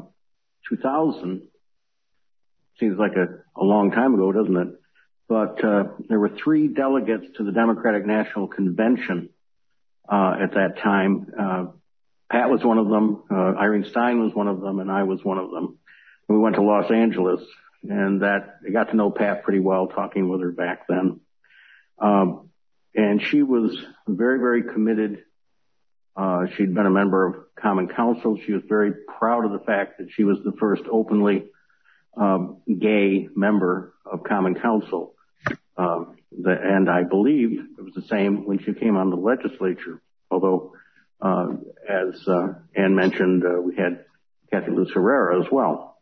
2000, seems like a long time ago, doesn't it? But there were 3 delegates to the Democratic National Convention at that time. Pat was one of them, Irene Stein was one of them, and I was one of them. We went to Los Angeles, and I got to know Pat pretty well, talking with her back then. And she was very, very committed. She'd been a member of Common Council. She was very proud of the fact that she was the first openly gay member of Common Council. And I believe it was the same when she came on the legislature, although, as Ann mentioned, we had Kathy Luz Herrera as well.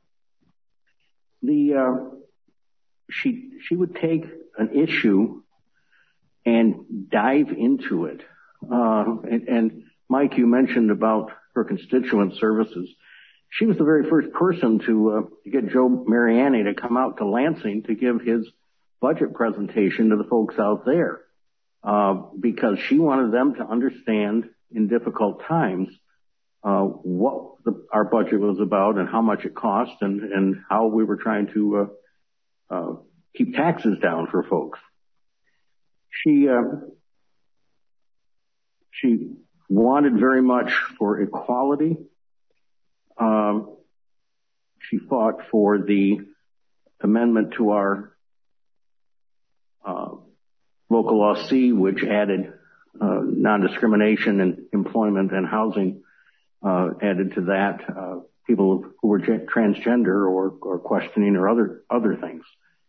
She would take an issue and dive into it. And Mike, you mentioned about her constituent services. She was the very first person to get Joe Mariani to come out to Lansing to give his budget presentation to the folks out there, because she wanted them to understand in difficult times what our budget was about and how much it cost and how we were trying to keep taxes down for folks. She wanted very much for equality. She fought for the amendment to our Local Law C, which added non-discrimination in employment and housing, added to that people who were transgender or questioning or other things.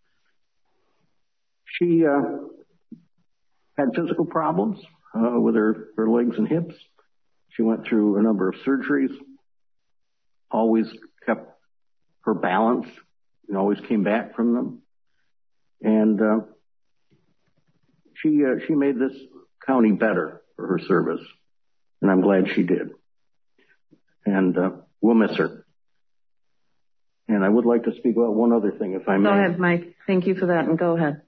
She had physical problems with her legs and hips. She went through a number of surgeries, always kept her balance and always came back from them. And she made this county better for her service, and I'm glad she did. And we'll miss her. And I would like to speak about one other thing, if I may. Go ahead, Mike. Thank you for that, and go ahead.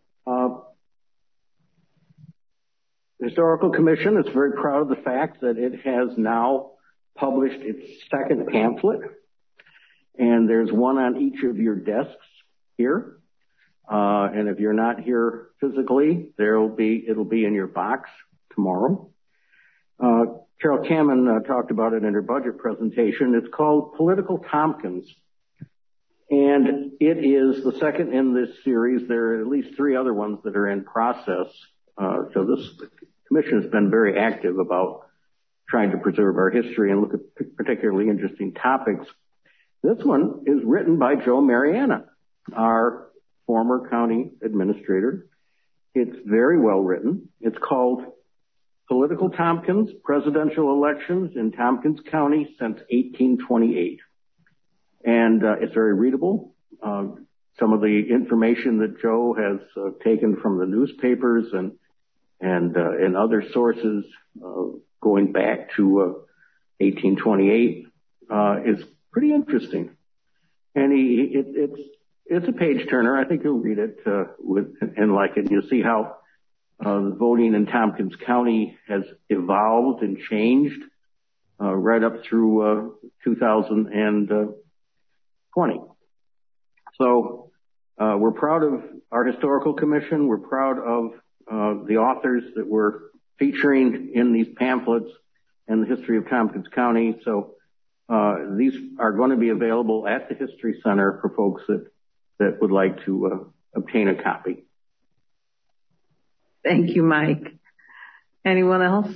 The Historical Commission is very proud of the fact that it has now published its second pamphlet, and there's one on each of your desks here. And if you're not here physically, it'll be in your box tomorrow. Carol Kamen talked about it in her budget presentation. It's called Political Tompkins, and it is the second in this series. There are at least 3 other ones that are in process. So this commission has been very active about trying to preserve our history and look at particularly interesting topics. This one is written by Joe Mariani, our former county administrator. It's very well written. It's called Political Tompkins, Presidential Elections in Tompkins County Since 1828. And it's very readable. Some of the information that Joe has taken from the newspapers and other sources going back to 1828 is pretty interesting. And it's a page turner. I think you'll read it and like it. You'll see how the voting in Tompkins County has evolved and changed right up through 2020. So we're proud of our historical commission. We're proud of the authors that we're featuring in these pamphlets and the history of Tompkins County. So these are going to be available at the History Center for folks that would like to obtain a copy. Thank you, Mike. Anyone else?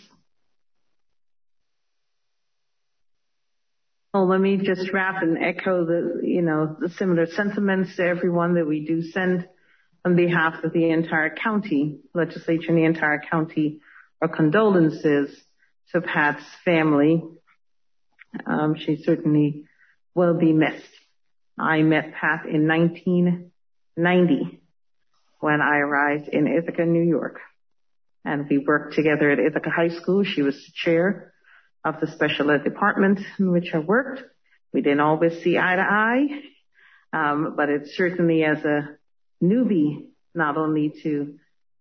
Well, let me just wrap and echo the similar sentiments to everyone that we do send on behalf of the entire county legislature and the entire county our condolences to Pat's family. She certainly will be missed. I met Pat in 1990 when I arrived in Ithaca, New York. And we worked together at Ithaca High School. She was the chair of the special ed department in which I worked. We didn't always see eye to eye, but it certainly as a newbie, not only to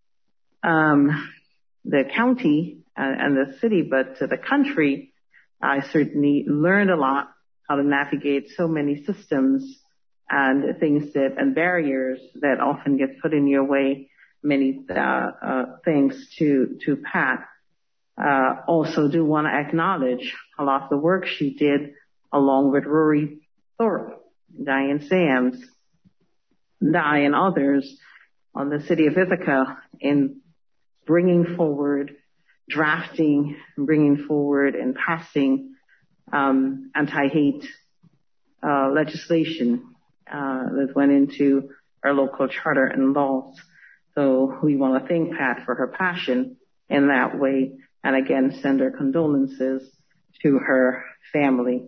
the county and the city, but to the country, I certainly learned a lot how to navigate so many systems and things and barriers that often get put in your way. Many thanks to Pat. Also do want to acknowledge a lot of the work she did along with Rory Thorpe, Diane Sams, Di and others on the city of Ithaca in bringing forward, drafting, bringing forward and passing anti-hate legislation that went into our local charter and laws. So we want to thank Pat for her passion in that way, and again send our condolences to her family.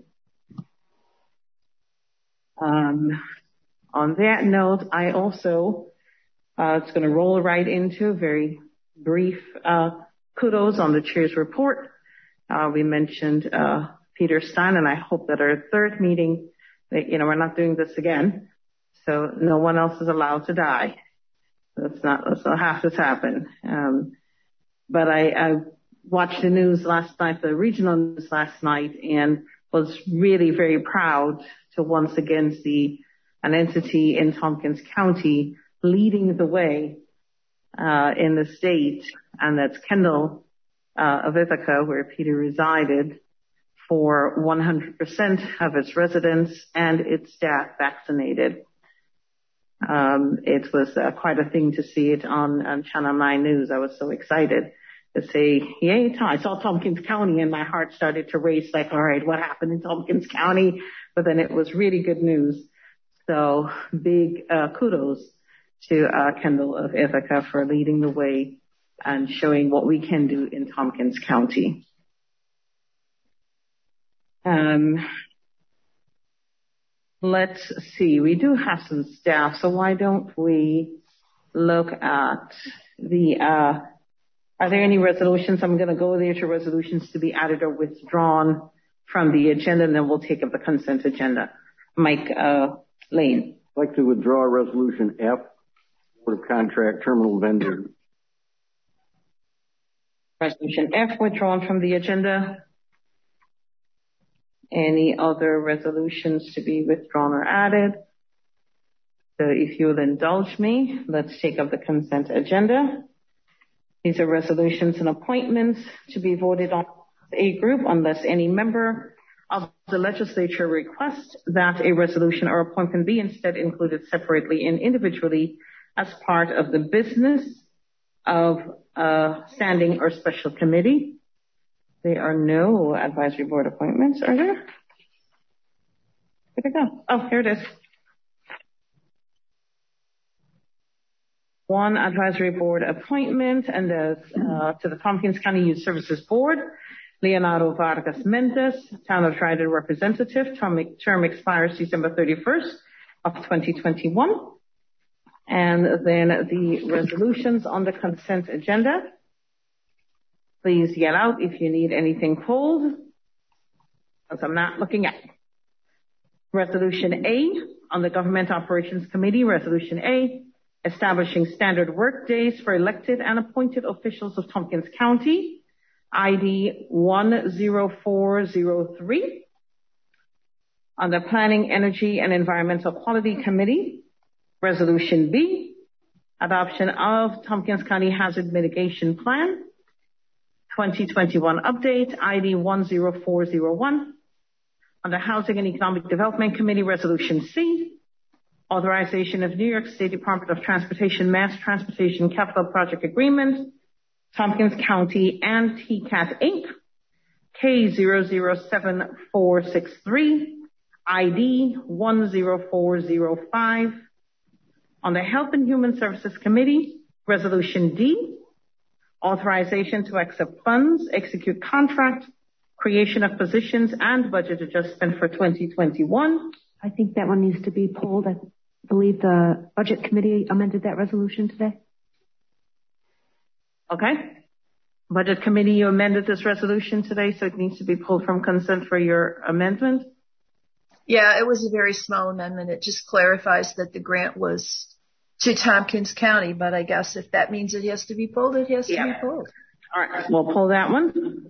On that note, I also, it's going to roll right into a very brief kudos on the chair's report. We mentioned Peter Stein, and I hope that our third meeting, that, we're not doing this again, so no one else is allowed to die. Let's not have this happen. But I watched the news last night, the regional news last night, and was really very proud to once again see an entity in Tompkins County leading the way in the state, and that's Kendall of Ithaca, where Peter resided, for 100% of its residents and its staff vaccinated. It was quite a thing to see it on Channel 9 News. I was so excited to say, yay, I saw Tompkins County and my heart started to race like, all right, what happened in Tompkins County? But then it was really good news. So big kudos to Kendall of Ithaca for leading the way and showing what we can do in Tompkins County. Let's see, we do have some staff, so why don't we look at the, are there any resolutions? I'm going to go there to resolutions to be added or withdrawn from the agenda, and then we'll take up the consent agenda. Mike Lane. I'd like to withdraw Resolution F, Board of Contract Terminal Vendor. Resolution F withdrawn from the agenda. Any other resolutions to be withdrawn or added? So if you'll indulge me, let's take up the consent agenda. These are resolutions and appointments to be voted on as a group unless any member of the legislature requests that a resolution or appointment be instead included separately and individually as part of the business of a standing or special committee. There are no advisory board appointments, are there? Where'd it go? Oh, here it is. One advisory board appointment, and to the Tompkins County Youth Services Board, Leonardo Vargas Mendez, Town of Trinidad representative, term expires December 31st of 2021. And then the resolutions on the consent agenda. Please yell out if you need anything pulled, because I'm not looking at it. Resolution A on the Government Operations Committee, Resolution A, establishing standard work days for elected and appointed officials of Tompkins County, ID 10403. On the Planning, Energy, and Environmental Quality Committee, Resolution B, adoption of Tompkins County Hazard Mitigation Plan, 2021 update, ID 10401. On the Housing and Economic Development Committee, Resolution C, authorization of New York State Department of Transportation Mass Transportation Capital Project Agreement, Tompkins County and TCAT Inc., K007463, ID 10405. On the Health and Human Services Committee, Resolution D, authorization to accept funds, execute contract, creation of positions, and budget adjustment for 2021. I think that one needs to be pulled. I believe the Budget Committee amended that resolution today. Okay. Budget Committee, you amended this resolution today, so it needs to be pulled from consent for your amendment? Yeah, it was a very small amendment. It just clarifies that the grant was to Tompkins County, but I guess if that means it has to be pulled, it has to be pulled. All right, we'll pull that one.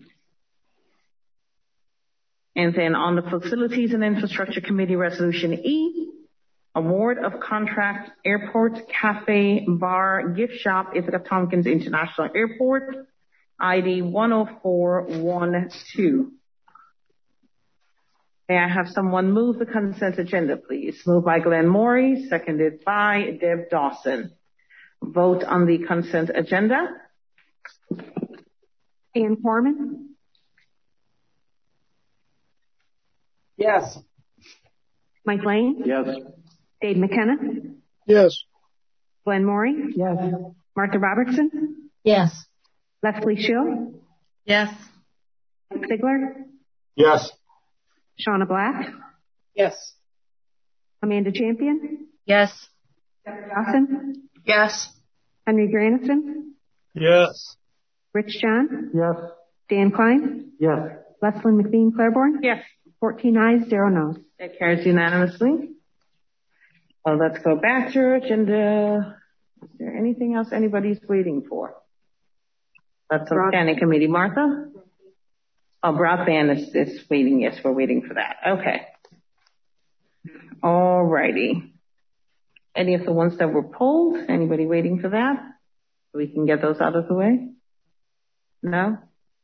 And then on the Facilities and Infrastructure Committee, Resolution E, award of contract Airport Cafe Bar Gift Shop, Ithaca Tompkins International Airport, ID 10412. May I have someone move the consent agenda, please? Moved by Glenn Morey, seconded by Deb Dawson. Vote on the consent agenda. Ann Foreman? Yes. Mike Lane? Yes. Dave McKenna? Yes. Glenn Morey? Yes. Martha Robertson? Yes. Leslie Shill? Yes. Sigler? Yes. Shauna Black? Yes. Amanda Champion? Yes. Deborah Dawson? Yes. Henry Granison? Yes. Rich John? Yes. Dan Klein? Yes. Leslie McBean Claiborne? Yes. 14 ayes, 0 noes. That carries unanimously. Well, let's go back to our agenda. Is there anything else anybody's waiting for? That's the Planning Committee. Martha? Oh, broadband is waiting. Yes, we're waiting for that. Okay. All righty. Any of the ones that were pulled? Anybody waiting for that? We can get those out of the way? No?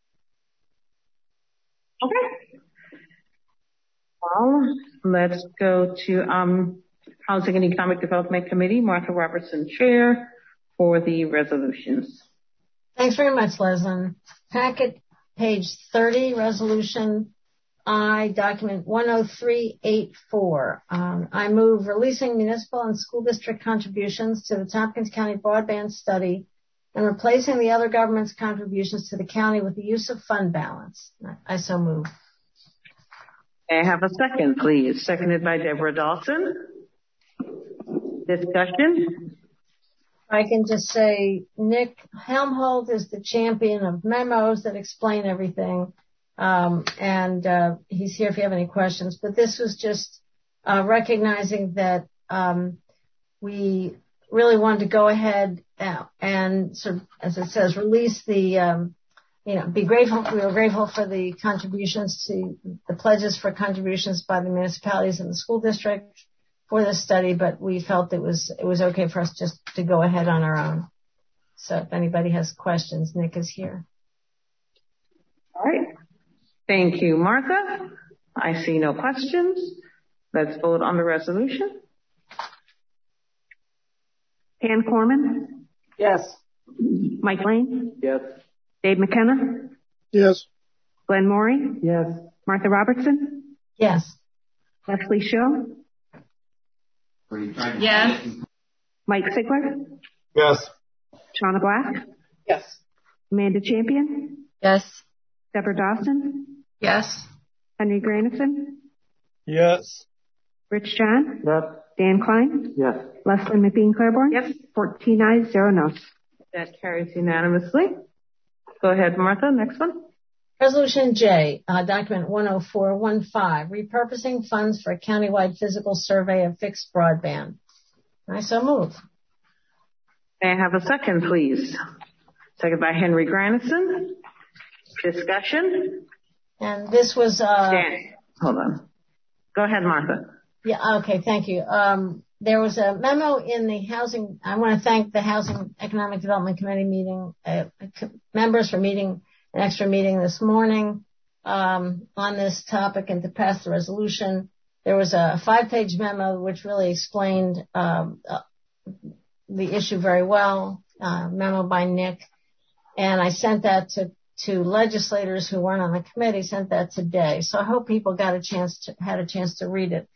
Okay. Well, let's go to Housing and Economic Development Committee. Martha Robertson, Chair, for the resolutions. Thanks very much, Leslie. Packet page 30, resolution I, document 10384. I move releasing municipal and school district contributions to the Tompkins County Broadband Study and replacing the other government's contributions to the county with the use of fund balance. I so move. May I have a second, please? Seconded by Deborah Dawson. Discussion? I can just say Nick Helmholtz is the champion of memos that explain everything. And he's here if you have any questions. But this was just recognizing that we really wanted to go ahead and sort of, as it says, release the, be grateful. We were grateful for the contributions to the pledges for contributions by the municipalities and the school district for this study, but we felt it was okay for us just to go ahead on our own. So if anybody has questions, Nick is here. All right. Thank you, Martha. I see no questions. Let's vote on the resolution. Ann Corman? Yes. Mike Lane? Yes. Dave McKenna? Yes. Glenn Morey? Yes. Martha Robertson? Yes. Leslie Shill? Yes. Mike Sigler? Yes. Shauna Black? Yes. Amanda Champion? Yes. Deborah Dawson? Yes. Henry Granison? Yes. Rich John? Yes. Dan Klein? Yes. Leslie McBean Claiborne? Yes. 14 ayes, 0 noes. That carries unanimously. Go ahead, Martha. Next one. Resolution J, document 10415, repurposing funds for a countywide physical survey of fixed broadband. I so move. May I have a second, please? Second by Henry Granison. Discussion? And this was... Hold on. Go ahead, Martha. Yeah, okay, thank you. There was a memo in the housing... I want to thank the Housing Economic Development Committee meeting, members for meeting an extra meeting this morning on this topic and to pass the resolution. There was a 5-page memo which really explained the issue very well, memo by Nick. And I sent that to legislators who weren't on the committee, sent that today. So I hope people had a chance to read it.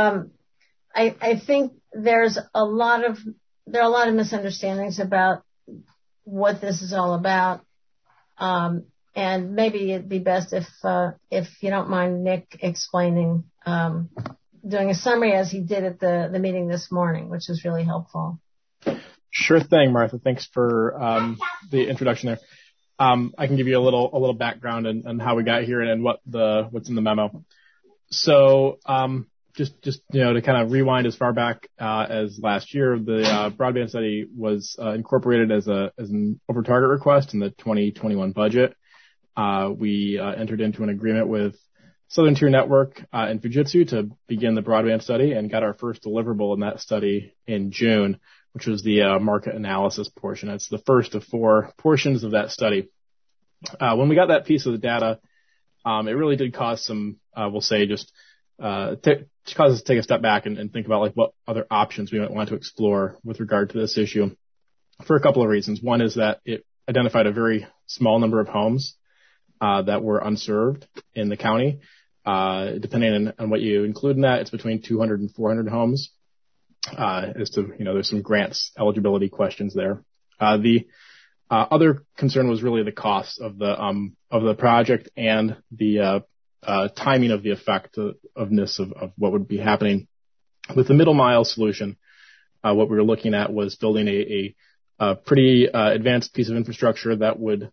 I think there are a lot of misunderstandings about what this is all about. And maybe it'd be best if you don't mind Nick explaining, doing a summary as he did at the meeting this morning, which was really helpful. Sure thing, Martha. Thanks for the introduction there. I can give you a little background on how we got here and what's in the memo. So just to kind of rewind as far back as last year, the broadband study was incorporated as an over target request in the 2021 budget. We entered into an agreement with Southern Tier Network and Fujitsu to begin the broadband study and got our first deliverable in that study in June, which was the market analysis portion. It's the first of 4 portions of that study. When we got that piece of the data, it really did cause some, we'll say, just cause us to take a step back and think about like what other options we might want to explore with regard to this issue for a couple of reasons. One is that it identified a very small number of homes that were unserved in the county. Depending on what you include in that, it's between 200 and 400 homes. as to, there's some grants eligibility questions there. The other concern was really the cost of the project and the timing of the effectiveness of what would be happening. With the middle mile solution, what we were looking at was building a pretty advanced piece of infrastructure that would,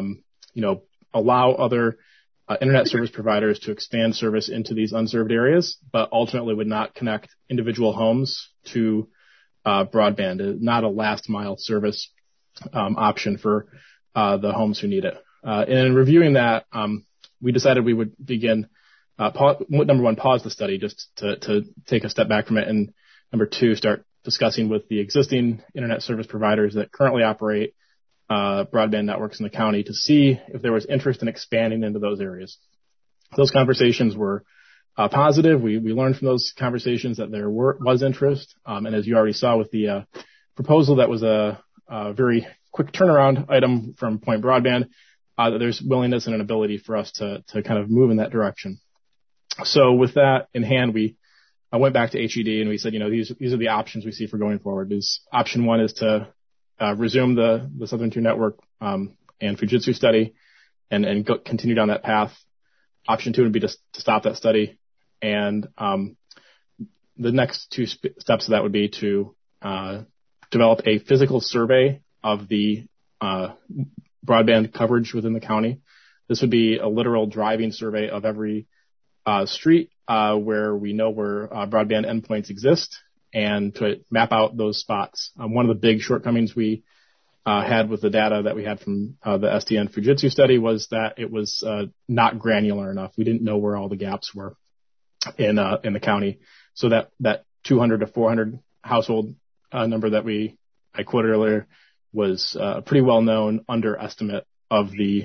allow other internet service providers to expand service into these unserved areas, but ultimately would not connect individual homes to broadband, not a last mile service option for the homes who need it. And in reviewing that, we decided we would begin, number one, pause the study just to take a step back from it, and number two, start discussing with the existing internet service providers that currently operate broadband networks in the county to see if there was interest in expanding into those areas. Those conversations were positive. We learned from those conversations that there was interest. And as you already saw with the proposal, that was a very quick turnaround item from Point Broadband, that there's willingness and an ability for us to kind of move in that direction. So with that in hand, I went back to HED and we said, these are the options we see for going forward. Option one is to resume the Southern Tier Network and Fujitsu study and continue down that path. Option two would be to stop that study. And the next two steps of that would be to develop a physical survey of the broadband coverage within the county. This would be a literal driving survey of every street where we know where broadband endpoints exist, and to map out those spots. One of the big shortcomings we had with the data that we had from the SDN Fujitsu study was that it was not granular enough. We didn't know where all the gaps were in the county. So that 200 to 400 household number that I quoted earlier was a pretty well known underestimate of the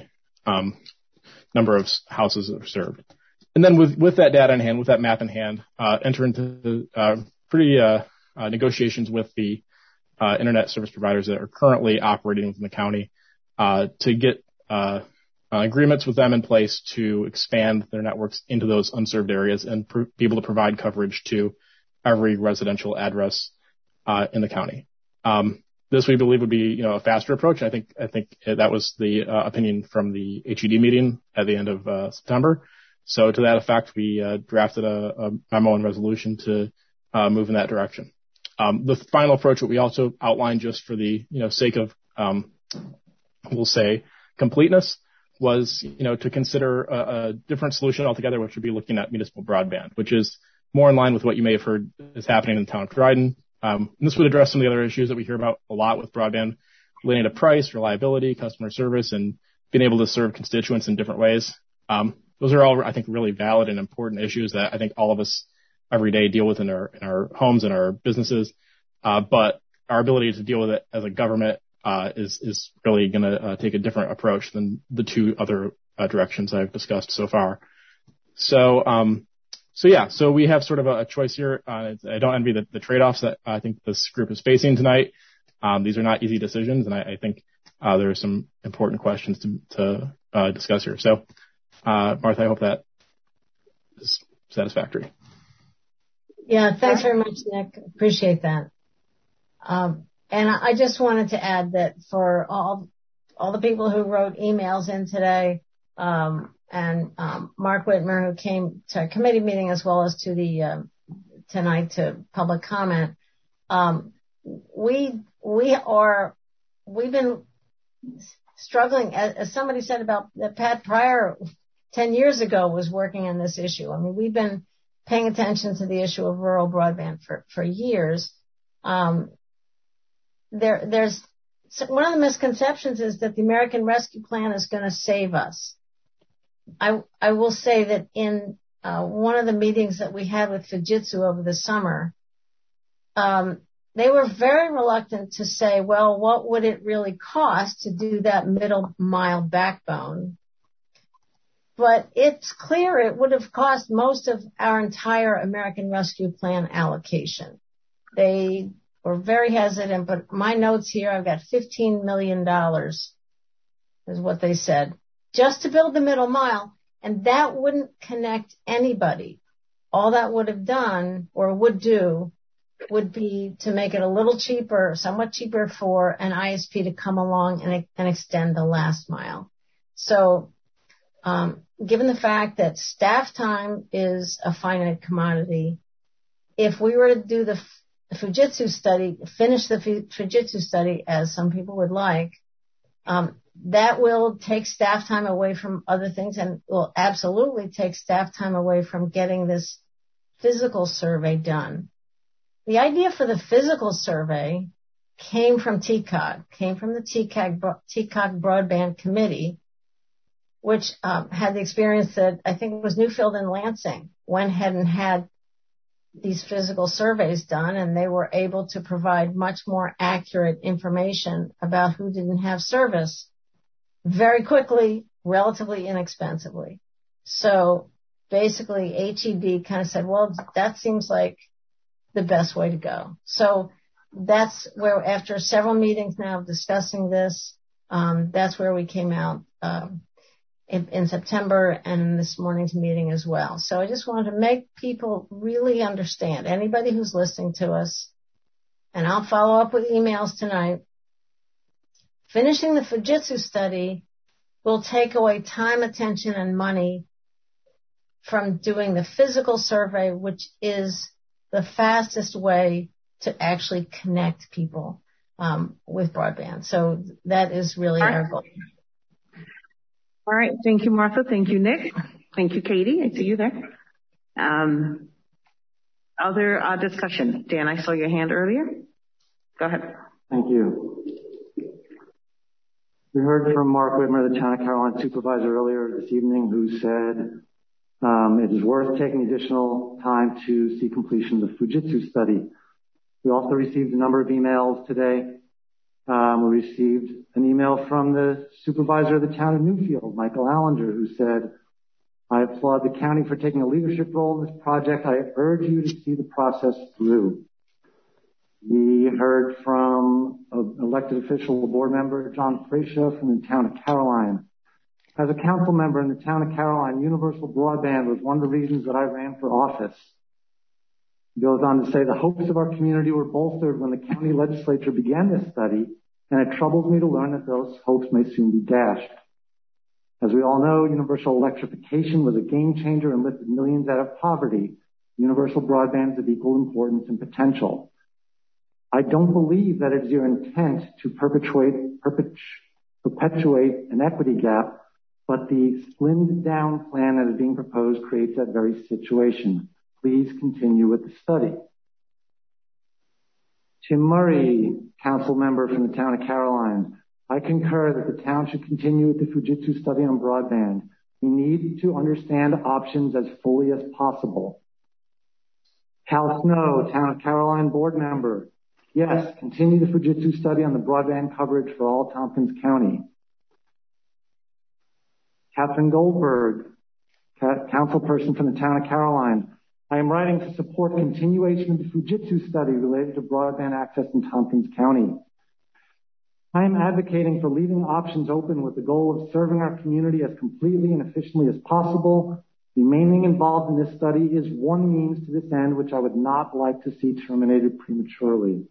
number of houses that are served. And then with that data in hand, with that map in hand, enter into negotiations with the internet service providers that are currently operating within the county to get agreements with them in place to expand their networks into those unserved areas and be able to provide coverage to every residential address in the county. This we believe would be a faster approach. I think that was the opinion from the HED meeting at the end of September. So to that effect, we drafted a memo and resolution to move in that direction. The final approach that we also outlined, just for the sake of we'll say completeness, was to consider a different solution altogether, which would be looking at municipal broadband, which is more in line with what you may have heard is happening in the town of Dryden. This would address some of the other issues that we hear about a lot with broadband, relating to price, reliability, customer service, and being able to serve constituents in different ways. Those are all, I think, really valid and important issues that I think all of us every day deal with in our homes and our businesses. But our ability to deal with it as a government is really going to take a different approach than the two other directions I've discussed so far. So we have sort of a choice here. I don't envy the trade-offs that I think this group is facing tonight. These are not easy decisions, and I think there are some important questions to discuss here. So, Martha, I hope that is satisfactory. Yeah, thanks very much, Nick. Appreciate that. And I just wanted to add that for all the people who wrote emails in today, and Mark Whitmer, who came to our committee meeting as well as to the tonight to public comment, we've been struggling, as somebody said about that Pat Pryor 10 years ago was working on this issue. I mean, we've been paying attention to the issue of rural broadband for years. There's one of the misconceptions is that the American Rescue Plan is going to save us. I will say that in one of the meetings that we had with Fujitsu over the summer, they were very reluctant to say, well, what would it really cost to do that middle mile backbone? But it's clear it would have cost most of our entire American Rescue Plan allocation. They were very hesitant, but my notes here, I've got $15 million is what they said, just to build the middle mile, and that wouldn't connect anybody. All that would have done or would do would be to make it a little cheaper, somewhat cheaper for an ISP to come along and extend the last mile. So, given the fact that staff time is a finite commodity, if we were to do the Fujitsu study, finish the Fujitsu study as some people would like, that will take staff time away from other things and will absolutely take staff time away from getting this physical survey done. The idea for the physical survey came from TCOG, came from the TCOG Broadband Committee, which had the experience that I think it was Newfield and Lansing went ahead and had these physical surveys done, and they were able to provide much more accurate information about who didn't have service very quickly, relatively inexpensively. So basically HEB kind of said, well, that seems like the best way to go. So that's where, after several meetings now of discussing this, that's where we came out in September and in this morning's meeting as well. So I just wanted to make people really understand, anybody who's listening to us, and I'll follow up with emails tonight, finishing the Fujitsu study will take away time, attention, and money from doing the physical survey, which is the fastest way to actually connect people with broadband. So that is really our goal. All right. Thank you, Martha. Thank you, Nick. Thank you, Katie. I see you there. Other discussion? Dan, I saw your hand earlier. Go ahead. Thank you. We heard from Mark Whitmer, the Town of Caroline supervisor, earlier this evening, who said it is worth taking additional time to see completion of the Fujitsu study. We also received a number of emails today. We received an email from the supervisor of the Town of Newfield, Michael Allinger, who said, I applaud the county for taking a leadership role in this project. I urge you to see the process through. We heard from an elected official, board member, John Frasha from the Town of Caroline. As a council member in the Town of Caroline, universal broadband was one of the reasons that I ran for office. He goes on to say, the hopes of our community were bolstered when the county legislature began this study, and it troubles me to learn that those hopes may soon be dashed. As we all know, universal electrification was a game changer and lifted millions out of poverty. Universal broadband is of equal importance and potential. I don't believe that it is your intent to perpetuate an equity gap, but the slimmed down plan that is being proposed creates that very situation. Please continue with the study. Tim Murray, council member from the Town of Caroline. I concur that the town should continue with the Fujitsu study on broadband. We need to understand options as fully as possible. Cal Snow, Town of Caroline board member. Yes, continue the Fujitsu study on the broadband coverage for all Tompkins County. Catherine Goldberg, councilperson from the Town of Caroline. I am writing to support continuation of the Fujitsu study related to broadband access in Tompkins County. I am advocating for leaving options open with the goal of serving our community as completely and efficiently as possible. Remaining involved in this study is one means to this end, which I would not like to see terminated prematurely.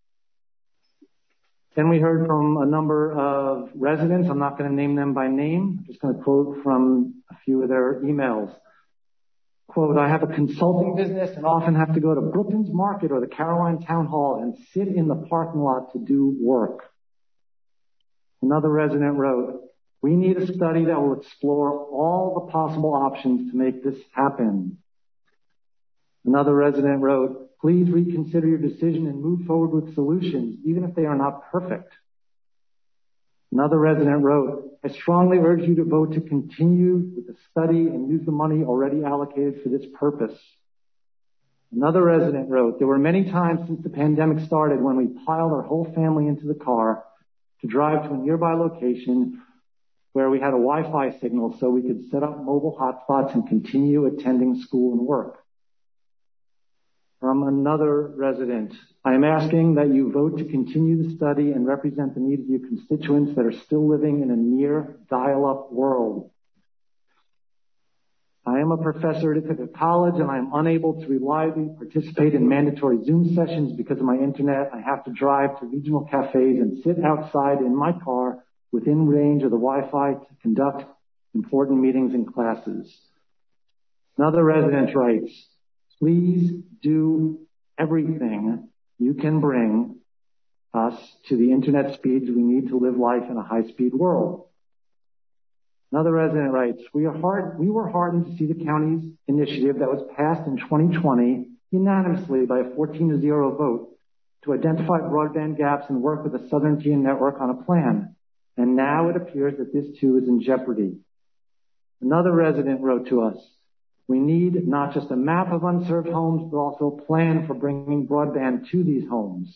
Then we heard from a number of residents. I'm not going to name them by name. I'm just going to quote from a few of their emails. Quote, I have a consulting business and often have to go to Brooklands Market or the Caroline Town Hall and sit in the parking lot to do work. Another resident wrote, we need a study that will explore all the possible options to make this happen. Another resident wrote, please reconsider your decision and move forward with solutions, even if they are not perfect. Another resident wrote, I strongly urge you to vote to continue with the study and use the money already allocated for this purpose. Another resident wrote, there were many times since the pandemic started when we piled our whole family into the car to drive to a nearby location where we had a Wi-Fi signal so we could set up mobile hotspots and continue attending school and work. From another resident, I am asking that you vote to continue the study and represent the needs of your constituents that are still living in a near dial-up world. I am a professor at Ithaca College, and I am unable to reliably participate in mandatory Zoom sessions because of my internet. I have to drive to regional cafes and sit outside in my car within range of the Wi-Fi to conduct important meetings and classes. Another resident writes, please do everything you can bring us to the internet speeds we need to live life in a high-speed world. Another resident writes, we were heartened to see the county's initiative that was passed in 2020 unanimously by a 14-0 vote to identify broadband gaps and work with the Southern Tier Network on a plan. And now it appears that this too is in jeopardy. Another resident wrote to us, we need not just a map of unserved homes, but also a plan for bringing broadband to these homes.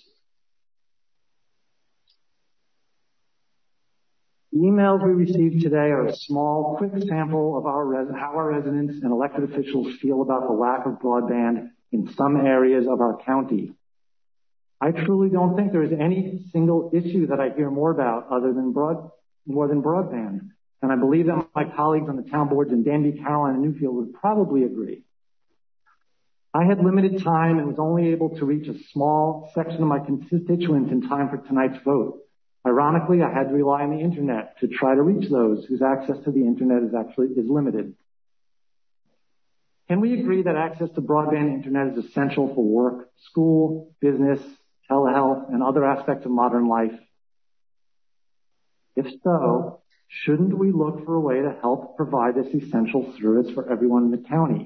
The emails we received today are a small, quick sample of how our residents and elected officials feel about the lack of broadband in some areas of our county. I truly don't think there is any single issue that I hear more about other than more than broadband. And I believe that my colleagues on the town boards in Danby, Caroline, and Newfield would probably agree. I had limited time and was only able to reach a small section of my constituents in time for tonight's vote. Ironically, I had to rely on the internet to try to reach those whose access to the internet is limited. Can we agree that access to broadband internet is essential for work, school, business, telehealth, and other aspects of modern life? If so, shouldn't we look for a way to help provide this essential service for everyone in the county?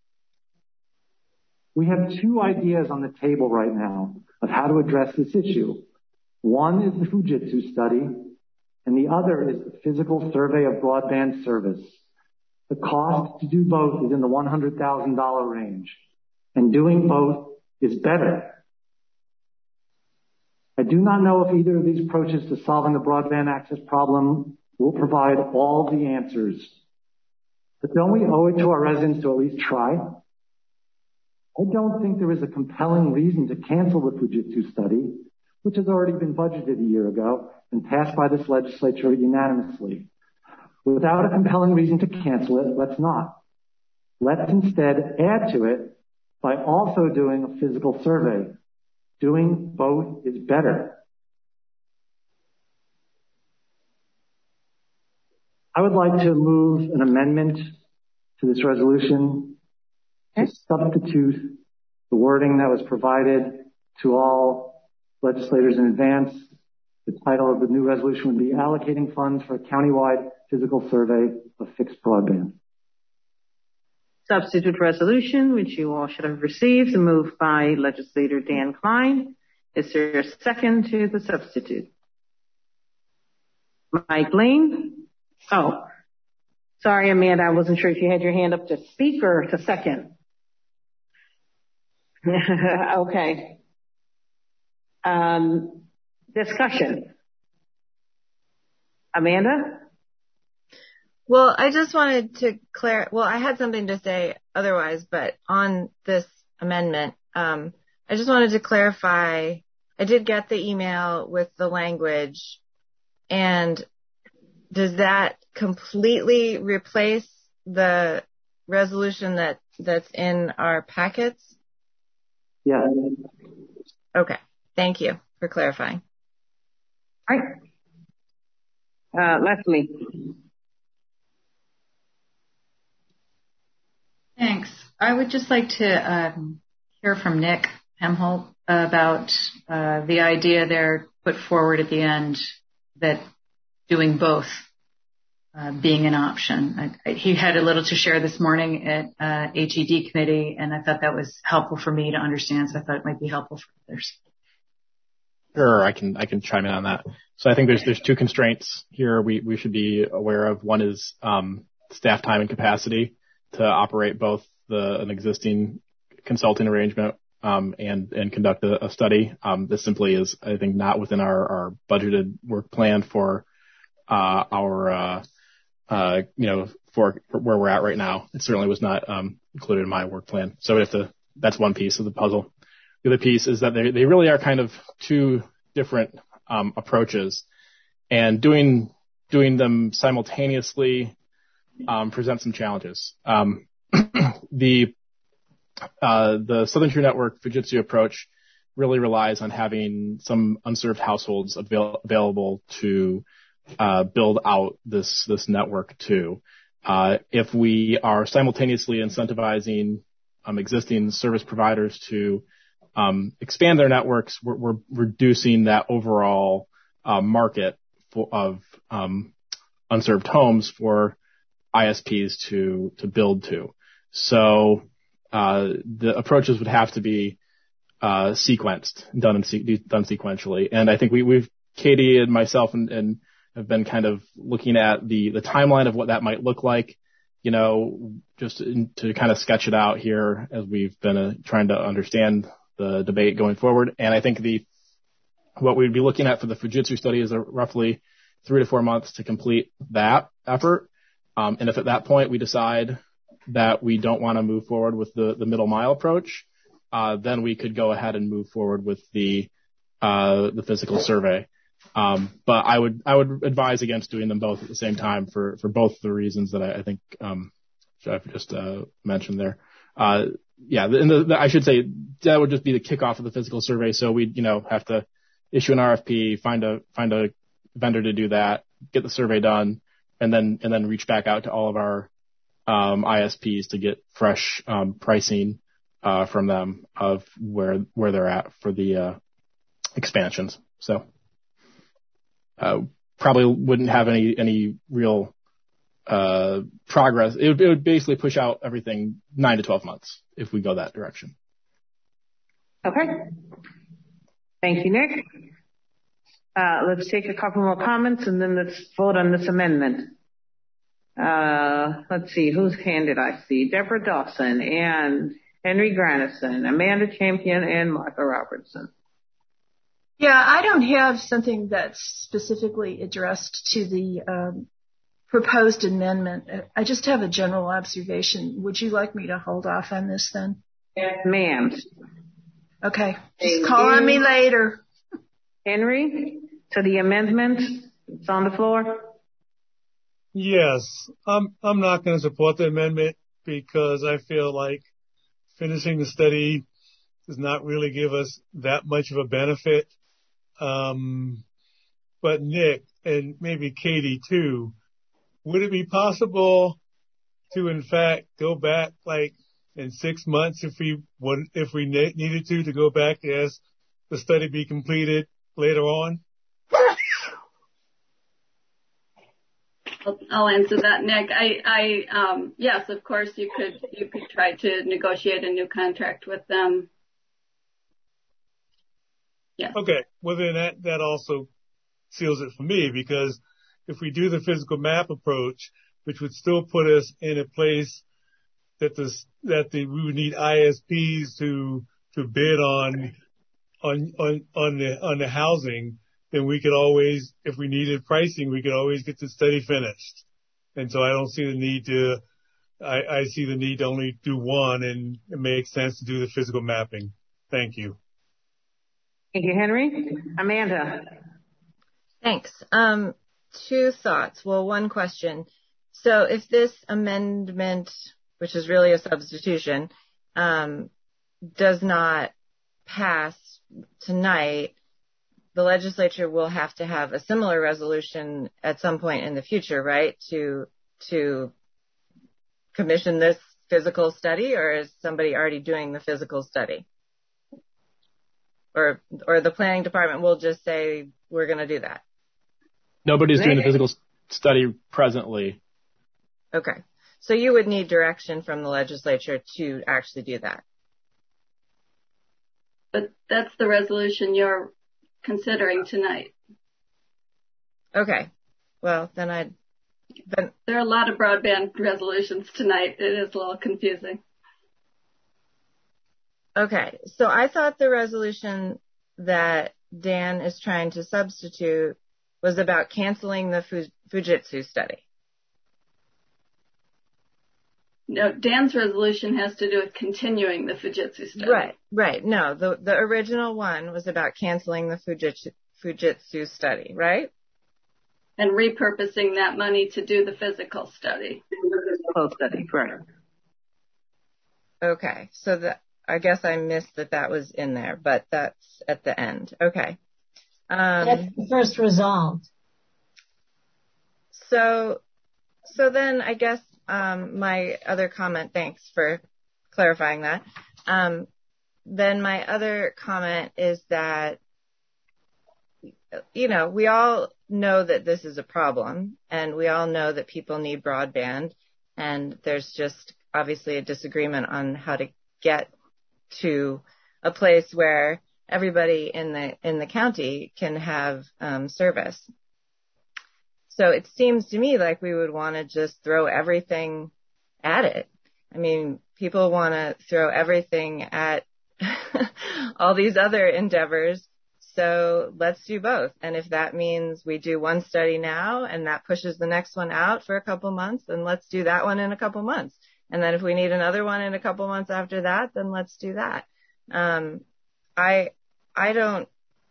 We have two ideas on the table right now of how to address this issue. One is the Fujitsu study, and the other is the physical survey of broadband service. The cost to do both is in the $100,000 range, and doing both is better. I do not know if either of these approaches to solving the broadband access problem will provide all the answers. But don't we owe it to our residents to at least try? I don't think there is a compelling reason to cancel the Fujitsu study, which has already been budgeted a year ago and passed by this legislature unanimously. Without a compelling reason to cancel it, let's not. Let's instead add to it by also doing a physical survey. Doing both is better. I would like to move an amendment to this resolution to substitute the wording that was provided to all legislators in advance. The title of the new resolution would be Allocating Funds for a Countywide Physical Survey of Fixed Broadband. Substitute resolution, which you all should have received, moved by legislator Dan Klein. Is there a second to the substitute? Mike Lane? Oh, sorry, Amanda. I wasn't sure if you had your hand up to speak or to second. Okay. Discussion. Amanda? Well, I just wanted to I had something to say otherwise, but on this amendment, I just wanted to clarify. I did get the email with the language, and does that completely replace the resolution that's in our packets? Yeah. Okay. Thank you for clarifying. All right. Leslie. Thanks. I would just like to hear from Nick Hemholt about the idea there put forward at the end that doing both being an option. He had a little to share this morning at HED committee, and I thought that was helpful for me to understand, so I thought it might be helpful for others. Sure, I can chime in on that. So I think there's two constraints here we should be aware of. One is staff time and capacity to operate both an existing consulting arrangement and conduct a study. This simply is, I think, not within our budgeted work plan for our for where we're at right now. It certainly was not included in my work plan. So that's one piece of the puzzle. The other piece is that they really are kind of two different approaches, and doing them simultaneously presents some challenges. the Southern True Network Fujitsu approach really relies on having some unserved households available to build out this network too. If we are simultaneously incentivizing existing service providers to expand their networks, we're reducing that overall market of unserved homes for ISPs to build to. So the approaches would have to be sequenced, done sequentially. And I think Katie and myself and have been kind of looking at the timeline of what that might look like, just to kind of sketch it out here as we've been trying to understand the debate going forward. And I think what we'd be looking at for the Fujitsu study is roughly 3 to 4 months to complete that effort. And if at that point we decide that we don't want to move forward with the middle mile approach, then we could go ahead and move forward with the physical survey. But I would advise against doing them both at the same time for both the reasons that I think Jeff just mentioned there. I should say that would just be the kickoff of the physical survey. So we'd have to issue an RFP, find a vendor to do that, get the survey done, and then reach back out to all of our ISPs to get fresh pricing from them of where they're at for the expansions. So probably wouldn't have any real progress. It would basically push out everything 9 to 12 months if we go that direction. Okay. Thank you, Nick. Let's take a couple more comments and then let's vote on this amendment. Let's see, whose hand did I see? Deborah Dawson and Henry Granison, Amanda Champion, and Martha Robertson. Yeah, I don't have something that's specifically addressed to the proposed amendment. I just have a general observation. Would you like me to hold off on this then? Yes, ma'am. Okay. Just call on me later. Henry, to the amendment, it's on the floor. Yes, I'm not going to support the amendment because I feel like finishing the study does not really give us that much of a benefit. But Nick, and maybe Katie too, would it be possible to in fact go back like in 6 months if we needed to go back as the study be completed later on? I'll answer that, Nick. Yes, of course you could try to negotiate a new contract with them. Yeah. Okay. Well, then that also seals it for me, because if we do the physical map approach, which would still put us in a place that we would need ISPs to bid on the housing, then we could always, if we needed pricing, we could always get the study finished. And so I don't see the need to, I see the need to only do one, and it makes sense to do the physical mapping. Thank you. Thank you, Henry. Amanda. Thanks. 2 thoughts. Well, one question. So if this amendment, which is really a substitution, does not pass tonight, the legislature will have to have a similar resolution at some point in the future, right? To commission this physical study, or is somebody already doing the physical study? Or the planning department will just say, we're going to do that. Nobody's doing the physical study presently. Okay. So you would need direction from the legislature to actually do that. But that's the resolution you're considering tonight. Okay. Well, then there are a lot of broadband resolutions tonight. It is a little confusing. Okay. So I thought the resolution that Dan is trying to substitute was about canceling the Fujitsu study. No, Dan's resolution has to do with continuing the Fujitsu study. Right. No, the original one was about canceling the Fujitsu study, right? And repurposing that money to do the physical study. Physical study, correct. Okay. So I guess I missed that was in there, but that's at the end. Okay. That's the first resolved. So then I guess, my other comment, thanks for clarifying that. Then my other comment is that, we all know that this is a problem, and we all know that people need broadband, and there's just obviously a disagreement on how to get to a place where everybody in the county can have service. So it seems to me like we would want to just throw everything at it. I mean, people want to throw everything at all these other endeavors. So let's do both. And if that means we do one study now and that pushes the next one out for a couple months, then let's do that one in a couple months. And then if we need another one in a couple months after that, then let's do that. I don't,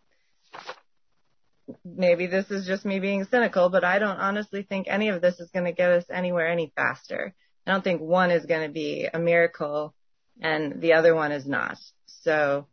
maybe this is just me being cynical, but I don't honestly think any of this is going to get us anywhere any faster. I don't think one is going to be a miracle and the other one is not. So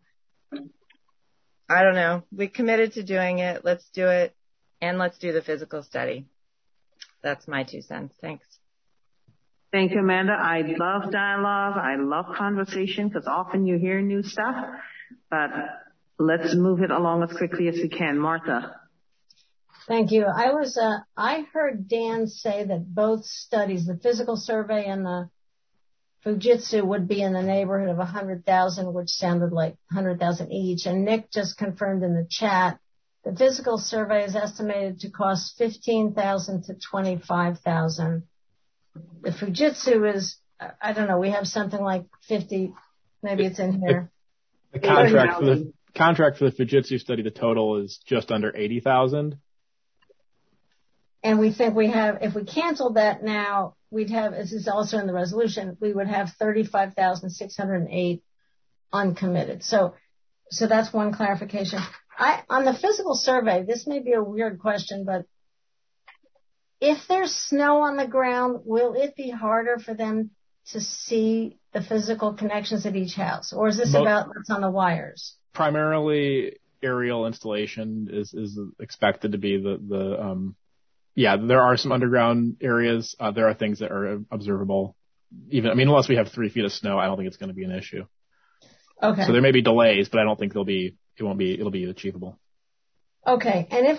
I don't know. We committed to doing it. Let's do it. And let's do the physical study. That's my 2 cents. Thanks. Thank you, Amanda. I love dialogue. I love conversation because often you hear new stuff, but let's move it along as quickly as we can. Martha. Thank you. I heard Dan say that both studies, the physical survey and the Fujitsu, would be in the neighborhood of 100,000, which sounded like 100,000 each. And Nick just confirmed in the chat, the physical survey is estimated to cost 15,000 to 25,000. The Fujitsu is, I don't know, we have something like 50, maybe it's in here. The contract for the Fujitsu study, the total is just under 80,000. And we think if we canceled that now, we'd have, this is also in the resolution, we would have 35,608 uncommitted. So that's one clarification. On the physical survey, this may be a weird question, but if there's snow on the ground, will it be harder for them to see the physical connections at each house? Or is this about what's on the wires? Primarily aerial installation is expected to be there are some underground areas. There are things that are observable. Unless we have 3 feet of snow, I don't think it's going to be an issue. Okay. So there may be delays, but I don't think it'll be achievable. Okay. And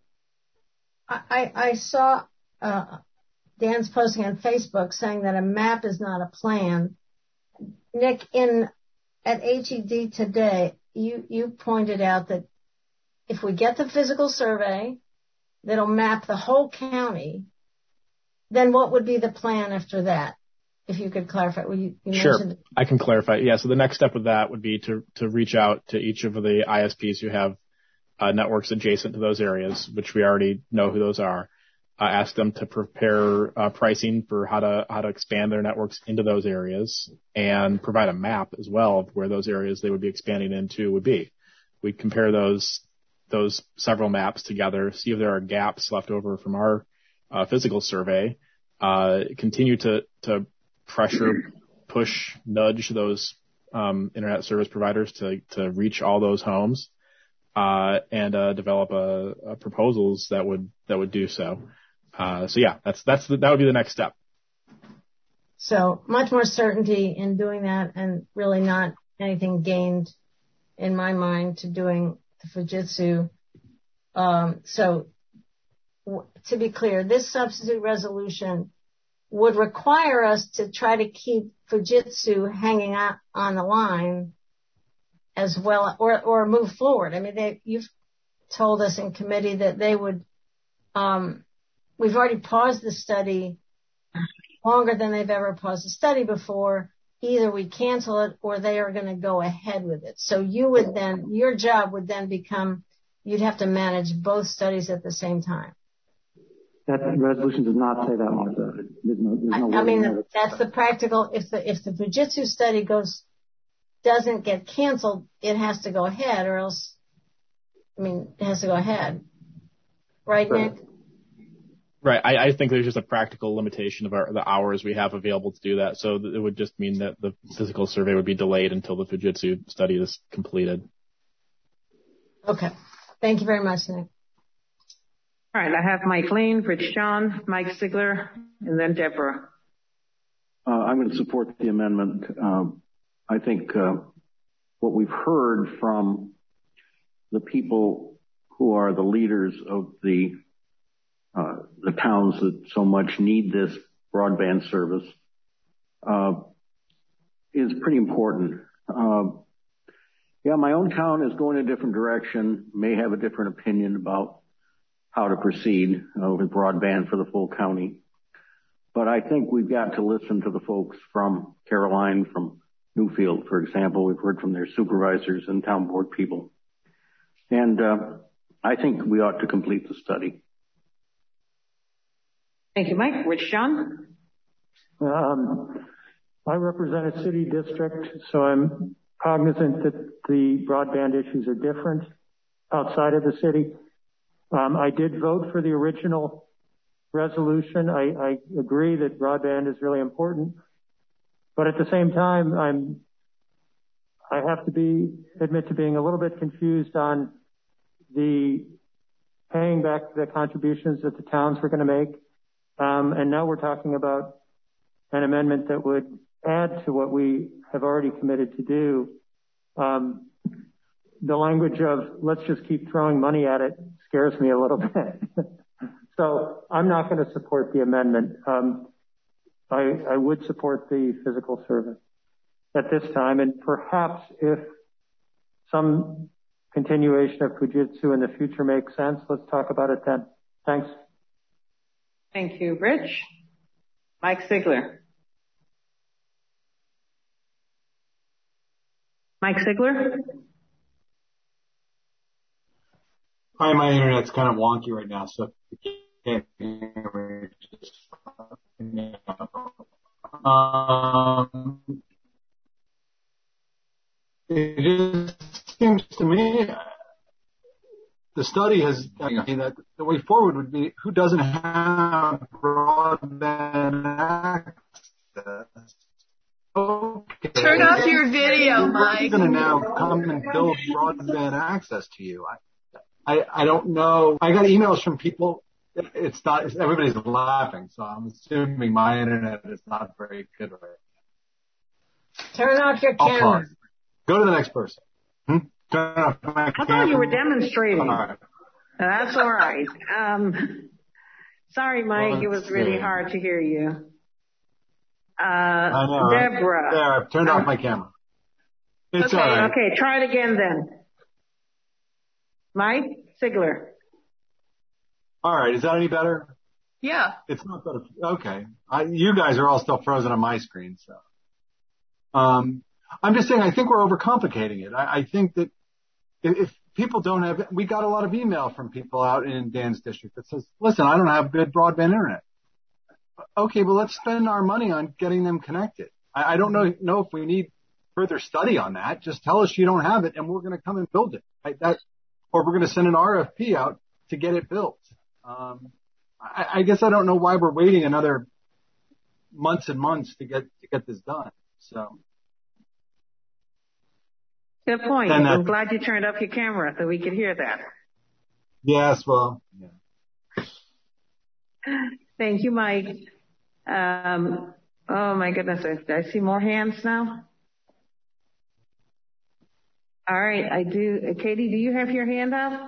I saw, Dan's posting on Facebook saying that a map is not a plan. Nick, at HED today, you pointed out that if we get the physical survey that'll map the whole county, then what would be the plan after that? If you could clarify. You sure, mentioned. I can clarify. Yeah, so the next step with that would be to reach out to each of the ISPs who have networks adjacent to those areas, which we already know who those are. Ask them to prepare pricing for how to expand their networks into those areas, and provide a map as well of where those areas they would be expanding into would be. We compare those several maps together, see if there are gaps left over from our physical survey, continue to pressure, push, nudge those internet service providers to reach all those homes, and develop proposals that would do so. That would be the next step. So much more certainty in doing that, and really not anything gained in my mind to doing the Fujitsu. So to be clear, this substitute resolution would require us to try to keep Fujitsu hanging out on the line as well, or move forward. I mean, you've told us in committee that they would, we've already paused the study longer than they've ever paused a study before. Either we cancel it or they are going to go ahead with it. So your job would then become, you'd have to manage both studies at the same time. That resolution does not say that, Martha. That's the practical. If the Fujitsu study doesn't get canceled, it has to go ahead, or else, it has to go ahead. Right, Nick? Right. I think there's just a practical limitation of the hours we have available to do that. So it would just mean that the physical survey would be delayed until the Fujitsu study is completed. Okay. Thank you very much, Nick. All right. I have Mike Lane, Rich John, Mike Sigler, and then Deborah. I'm going to support the amendment. I think what we've heard from the people who are the leaders of the towns that so much need this broadband service is pretty important. Yeah, my own town is going a different direction, may have a different opinion about how to proceed with broadband for the full county. But I think we've got to listen to the folks from Caroline, from Newfield, for example. We've heard from their supervisors and town board people. And I think we ought to complete the study. Thank you, Mike. Rich John? I represent a city district, so I'm cognizant that the broadband issues are different outside of the city. I did vote for the original resolution. I agree that broadband is really important, but at the same time, I have to admit to being a little bit confused on the paying back the contributions that the towns were going to make. And now we're talking about an amendment that would add to what we have already committed to do. The language of let's just keep throwing money at it scares me a little bit. So I'm not going to support the amendment. I would support the physical service at this time, and perhaps if some continuation of Fujitsu in the future makes sense, let's talk about it then. Thanks. Thank you, Rich. Mike Sigler. Mike Sigler? Hi, my internet's kind of wonky right now, so if you can't hear me, just it just seems to me the study has, that the way forward would be who doesn't have broadband access. Okay. Turn off your video, Mike. I'm going to now come and build broadband access to you. I don't know. I got emails from people. It's not, everybody's laughing, so I'm assuming my internet is not very good right now. Turn off your camera. Go to the next person. Turn off my camera. I thought you were demonstrating. All right. That's all right. Sorry, Mike. It was really hard to hear you. I know, Deborah. There, I've turned off my camera. It's okay, all right. Okay, try it again then. Mike Sigler. All right, is that any better? Yeah. It's not better. Okay. You guys are all still frozen on my screen, so. I'm just saying, I think we're overcomplicating it. I think that if people don't have, we got a lot of email from people out in Dan's district that says, listen, I don't have good broadband internet. Okay, well, let's spend our money on getting them connected. I don't know if we need further study on that. Just tell us you don't have it and we're going to come and build it. Or we're going to send an RFP out to get it built. I guess I don't know why we're waiting another months and months to get this done. So. Good point. I'm glad you turned off your camera so we could hear that. Yes, well, yeah. Thank you, Mike. Oh my goodness, I see more hands now. All right, I do. Katie, do you have your hand up?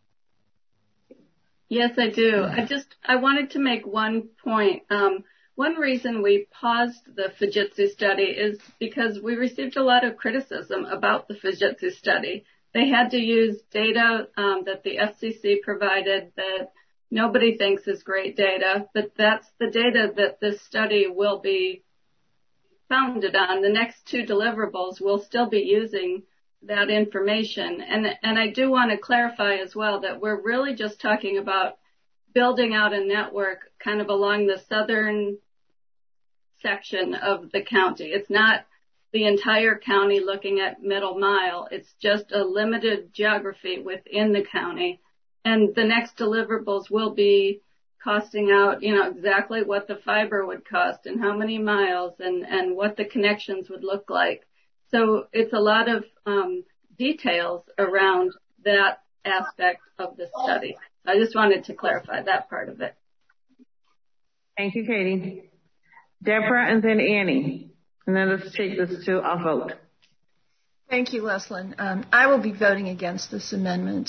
Yes, I do. I wanted to make one point. One reason we paused the Fujitsu study is because we received a lot of criticism about the Fujitsu study. They had to use data that the FCC provided that nobody thinks is great data, but that's the data that this study will be founded on. The next two deliverables will still be using that information. And I do want to clarify as well that we're really just talking about building out a network kind of along the southern section of the county. It's not the entire county looking at middle mile. It's just a limited geography within the county. And the next deliverables will be costing out, exactly what the fiber would cost and how many miles and what the connections would look like. So it's a lot of details around that aspect of the study. I just wanted to clarify that part of it. Thank you, Katie. Deborah and then Annie. And then let's take this to a vote. Thank you, Leslyn. I will be voting against this amendment.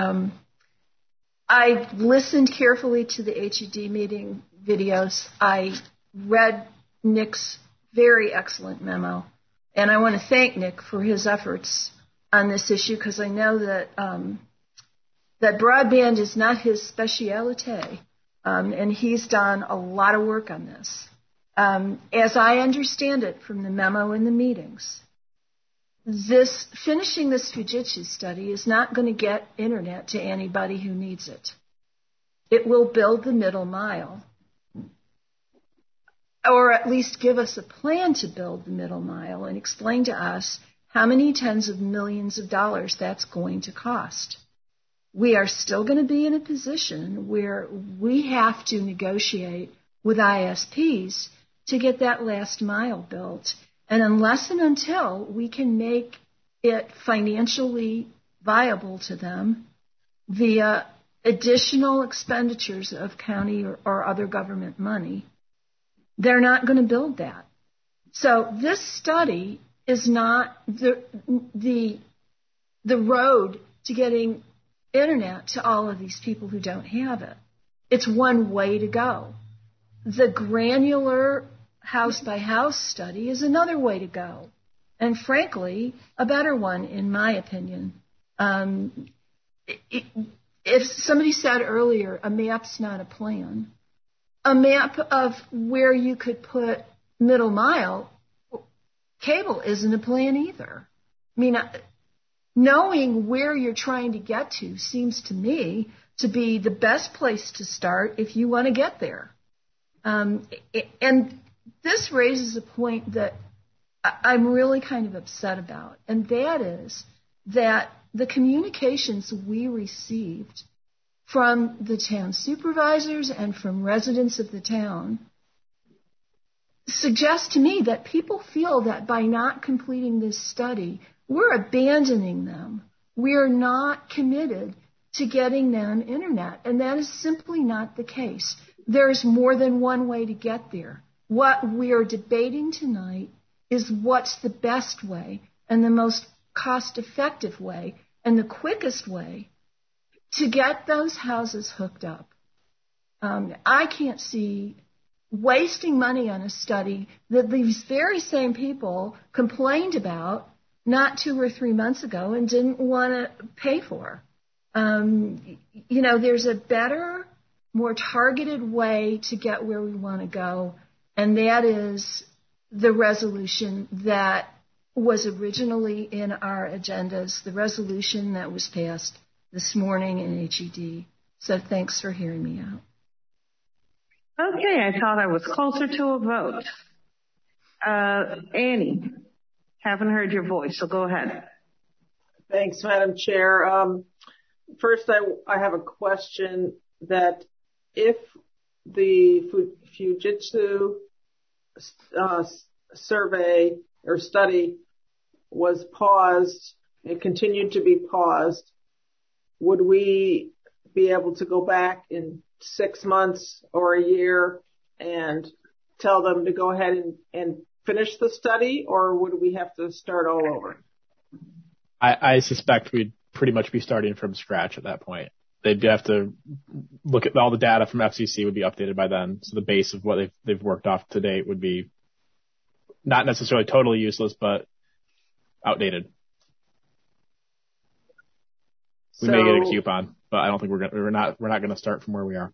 I listened carefully to the HED meeting videos. I read Nick's very excellent memo. And I want to thank Nick for his efforts on this issue because I know that that broadband is not his specialty. And he's done a lot of work on this. As I understand it from the memo in the meetings, finishing this Fujitsu study is not going to get internet to anybody who needs it. It will build the middle mile, or at least give us a plan to build the middle mile and explain to us how many tens of millions of dollars that's going to cost. We are still going to be in a position where we have to negotiate with ISPs to get that last mile built. And unless and until we can make it financially viable to them via additional expenditures of county or other government money, they're not going to build that. So this study is not the road to getting internet to all of these people who don't have it. It's one way to go. The granular house-by-house study is another way to go, and frankly, a better one, in my opinion. If somebody said earlier, a map's not a plan, a map of where you could put middle mile, cable isn't a plan either. I mean, knowing where you're trying to get to seems to me to be the best place to start if you want to get there. And this raises a point that I'm really kind of upset about, and that is that the communications we received from the town supervisors and from residents of the town suggest to me that people feel that by not completing this study, we're abandoning them. We're not committed to getting them internet, and that is simply not the case. There's more than one way to get there. What we are debating tonight is what's the best way and the most cost-effective way and the quickest way to get those houses hooked up. I can't see wasting money on a study that these very same people complained about not 2 or 3 months ago and didn't want to pay for. There's a better, more targeted way to get where we want to go, and that is the resolution that was originally in our agendas, the resolution that was passed this morning in HED. So thanks for hearing me out. Okay, I thought I was closer to a vote. Annie, haven't heard your voice, so go ahead. Thanks, Madam Chair. First, I have a question that if the Fujitsu survey or study was paused, it continued to be paused, would we be able to go back in 6 months or a year and tell them to go ahead and finish the study, or would we have to start all over? I suspect we'd pretty much be starting from scratch at that point. They'd have to look at all the data from FCC would be updated by then. So the base of what they've worked off to date would be not necessarily totally useless, but outdated. We may get a coupon, but I don't think we're not going to start from where we are.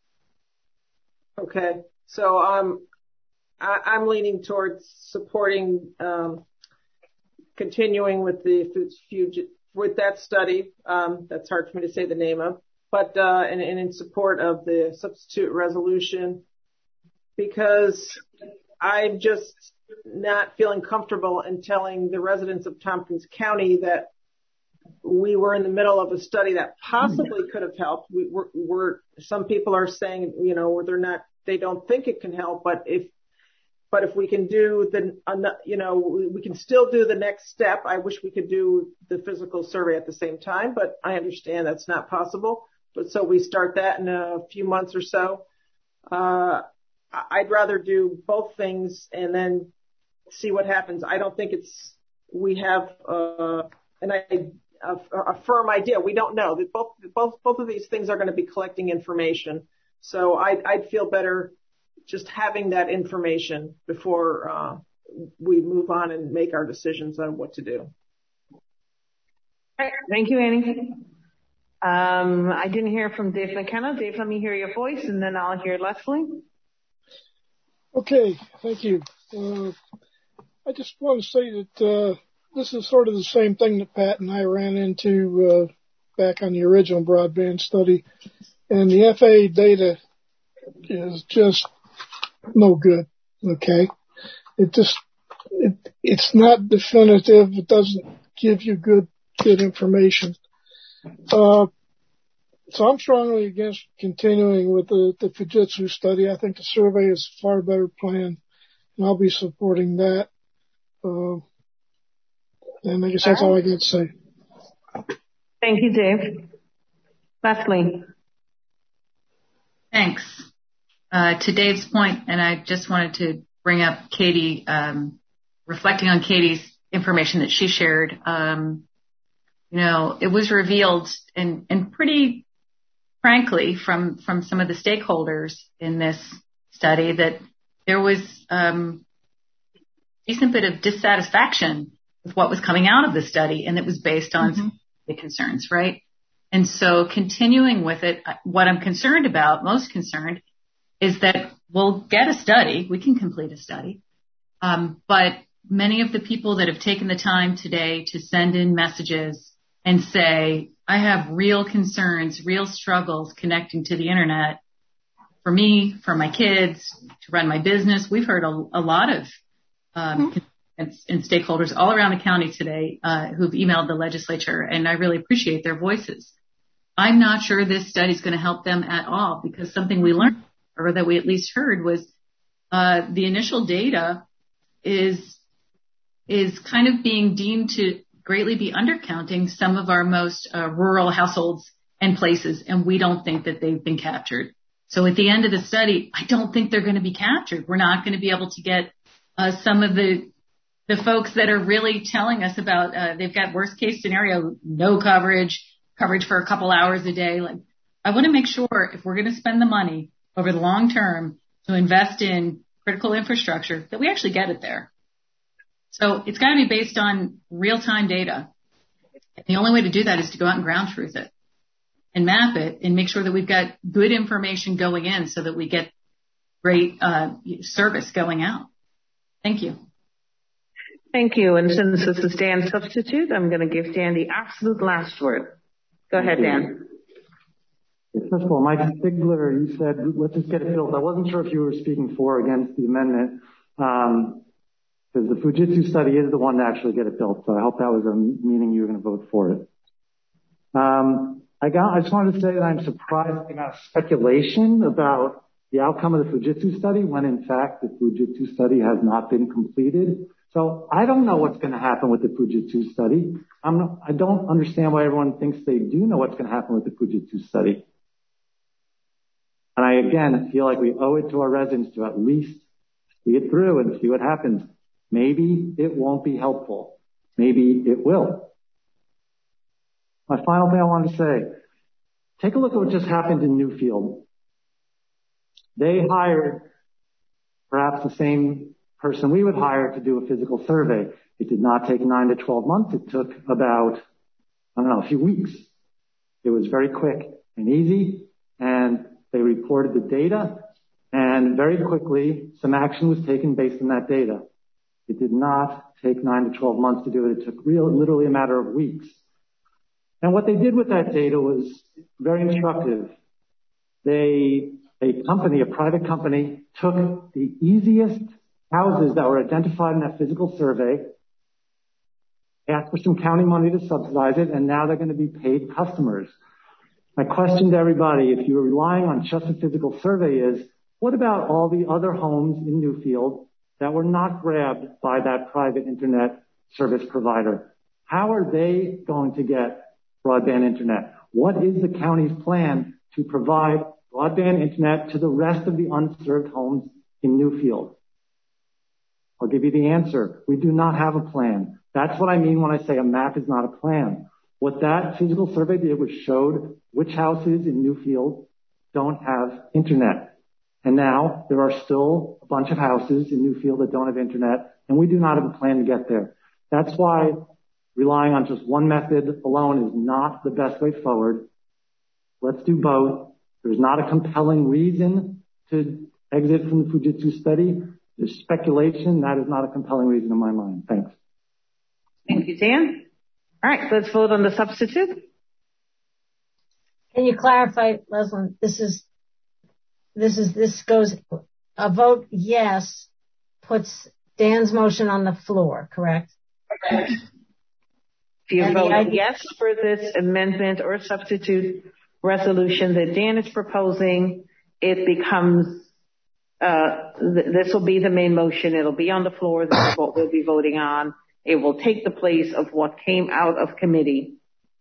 Okay, so I'm leaning towards supporting continuing with with that study. That's hard for me to say the name of, but and in support of the substitute resolution, because I'm just not feeling comfortable in telling the residents of Tompkins County that we were in the middle of a study that possibly could have helped. Some people are saying, they don't think it can help, but if we can do we can still do the next step. I wish we could do the physical survey at the same time, but I understand that's not possible. But so we start that in a few months or so. I'd rather do both things and then see what happens. I don't think we have a firm idea. We don't know that both of these things are going to be collecting information. So I'd feel better just having that information before we move on and make our decisions on what to do. All right. Thank you, Annie. I didn't hear from Dave McKenna. Dave, let me hear your voice, and then I'll hear Leslie. Okay, thank you. I just want to say that this is sort of the same thing that Pat and I ran into back on the original broadband study, and the FAA data is just no good. Okay, it's not definitive. It doesn't give you good information. So I'm strongly against continuing with the Fujitsu study. I think the survey is a far better plan, and I'll be supporting that. And I guess that's all I got to say. Thank you, Dave. Leslie. Thanks. To Dave's point, and I just wanted to bring up Katie, reflecting on Katie's information that she shared. It was revealed and pretty frankly from some of the stakeholders in this study that there was decent bit of dissatisfaction with what was coming out of the study, and it was based on the concerns, right? And so continuing with it, what I'm most concerned, is that we'll get a study, we can complete a study, but many of the people that have taken the time today to send in messages and say, I have real concerns, real struggles connecting to the internet for me, for my kids, to run my business. We've heard a lot of and stakeholders all around the county today who've emailed the legislature, and I really appreciate their voices. I'm not sure this study is going to help them at all, because something we learned, or that we at least heard, was the initial data is kind of being deemed to greatly be undercounting some of our most rural households and places, and we don't think that they've been captured. So at the end of the study, I don't think they're going to be captured. We're not going to be able to get some of the folks that are really telling us about they've got worst case scenario, no coverage for a couple hours a day. Like, I want to make sure if we're going to spend the money over the long term to invest in critical infrastructure, that we actually get it there. So it's got to be based on real-time data. And the only way to do that is to go out and ground truth it and map it and make sure that we've got good information going in so that we get great service going out. Thank you. Thank you. And since this is Dan's substitute, I'm going to give Dan the absolute last word. Go ahead, Dan. First of all, Mike Stigler, you said, let's just get it built. I wasn't sure if you were speaking for or against the amendment, because the Fujitsu study is the one to actually get it built. So I hope that was a meaning you were going to vote for it. I just wanted to say that I'm surprised at the amount of speculation about the outcome of the Fujitsu study when, in fact, the Fujitsu study has not been completed. So I don't know what's going to happen with the Fujitsu study. I don't understand why everyone thinks they do know what's going to happen with the Fujitsu study. And I, again, feel like we owe it to our residents to at least see it through and see what happens. Maybe it won't be helpful. Maybe it will. My final thing I wanted to say, take a look at what just happened in Newfield. They hired perhaps the same person we would hire to do a physical survey. It did not take 9 to 12 months. It took about, a few weeks. It was very quick and easy, and they reported the data, and very quickly some action was taken based on that data. It did not take 9 to 12 months to do it. It took literally a matter of weeks. And what they did with that data was very instructive. A private company, took the easiest houses that were identified in that physical survey asked for some county money to subsidize it, and now they're going to be paid customers. My question to everybody, if you're relying on just a physical survey, is what about all the other homes in Newfield that were not grabbed by that private internet service provider? How are they going to get broadband internet? What is the county's plan to provide broadband internet to the rest of the unserved homes in Newfield? I'll give you the answer. We do not have a plan. That's what I mean when I say a map is not a plan. What that physical survey did was showed which houses in Newfield don't have internet. And now there are still a bunch of houses in Newfield that don't have internet, and we do not have a plan to get there. That's why relying on just one method alone is not the best way forward. Let's do both. There's not a compelling reason to exit from the Fujitsu study. There's speculation. That is not a compelling reason in my mind. Thanks. Thank you, Dan. All right, let's vote on the substitute. Can you clarify, Leslie? This goes, a vote yes puts Dan's motion on the floor, correct? Correct. If you vote yes for this amendment or substitute resolution that Dan is proposing, it becomes, this will be the main motion. It'll be on the floor. This is what we'll be voting on. It will take the place of what came out of committee.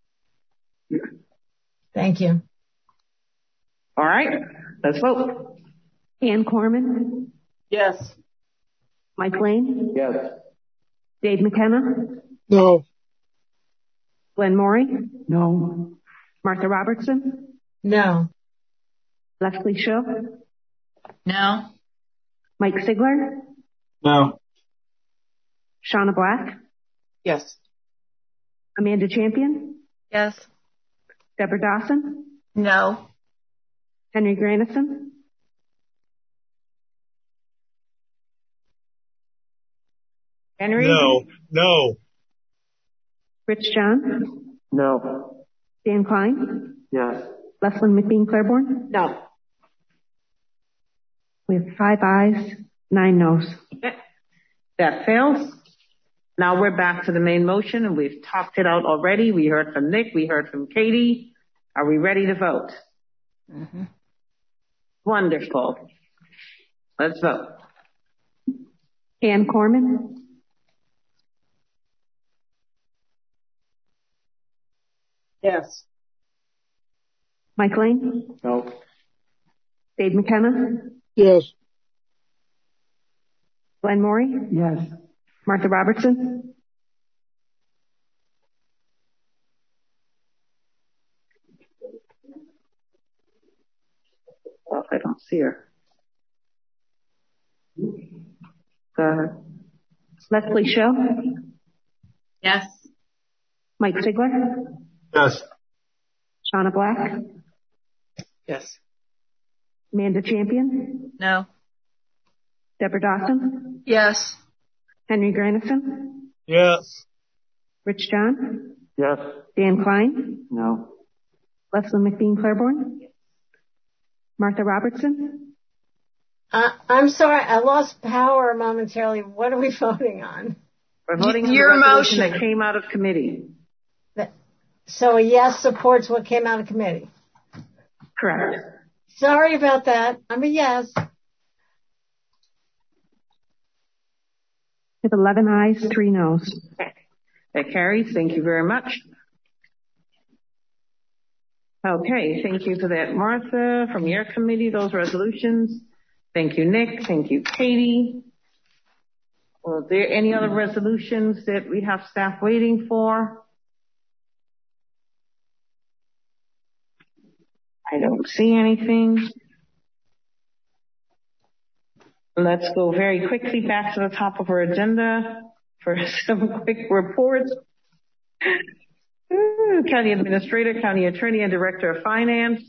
Thank you. All right, let's vote. Ann Corman? Yes. Mike Lane? Yes. Dave McKenna? No. Glenn Morey? No. Martha Robertson? No. Leslie Shaw? No. Mike Sigler? No. Shauna Black? Yes. Amanda Champion? Yes. Deborah Dawson? No. Henry Granison? Henry? No. Rich John? No. Dan Klein? Yes. Leslie McBean Claiborne? No. We have 5 ayes, 9 noes. Okay. That fails. Now we're back to the main motion, and we've talked it out already. We heard from Nick. We heard from Katie. Are we ready to vote? Mm-hmm. Wonderful. Let's vote. Ann Corman? Yes. Mike Lane? No. Dave McKenna? Yes. Glenn Morey? Yes. Martha Robertson? Oh, I don't see her. Go ahead. Leslie Shaw? Yes. Mike Sigler? Yes. Shauna Black? Yes. Amanda Champion? No. Deborah Dawson? Yes. Henry Granison? Yes. Rich John? Yes. Dan Klein? No. Leslie McBean Claiborne? Martha Robertson? I'm sorry, I lost power momentarily. What are we voting on? We're voting on Your the resolution motion that came out of committee. So a yes supports what came out of committee. Correct. Sorry about that. I'm a yes. We have 11 ayes, 3 noes. Okay. That carries. Thank you very much. Okay. Thank you for that, Martha, from your committee, those resolutions. Thank you, Nick. Thank you, Katie. Are there any other resolutions that we have staff waiting for? I don't see anything. Let's go very quickly back to the top of our agenda for some quick reports. County Administrator, County Attorney, and Director of Finance.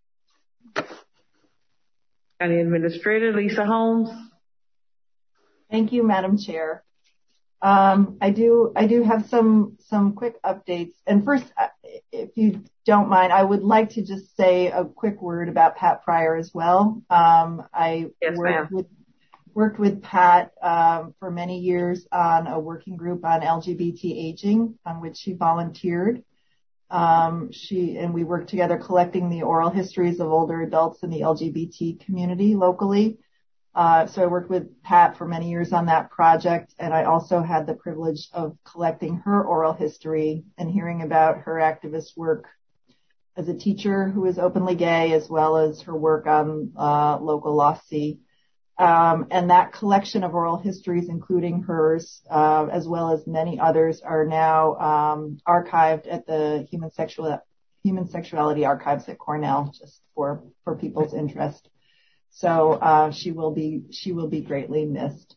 County Administrator, Lisa Holmes. Thank you, Madam Chair. I do have some quick updates. And first, if you don't mind, I would like to just say a quick word about Pat Pryor as well. I worked worked with Pat for many years on a working group on LGBT aging, on which she volunteered. And we worked together collecting the oral histories of older adults in the LGBT community locally. So I worked with Pat for many years on that project, and I also had the privilege of collecting her oral history and hearing about her activist work as a teacher who is openly gay, as well as her work on local Law C. And that collection of oral histories, including hers, as well as many others, are now archived at the Human Sexuality Archives at Cornell, just for people's interest. So she will be greatly missed.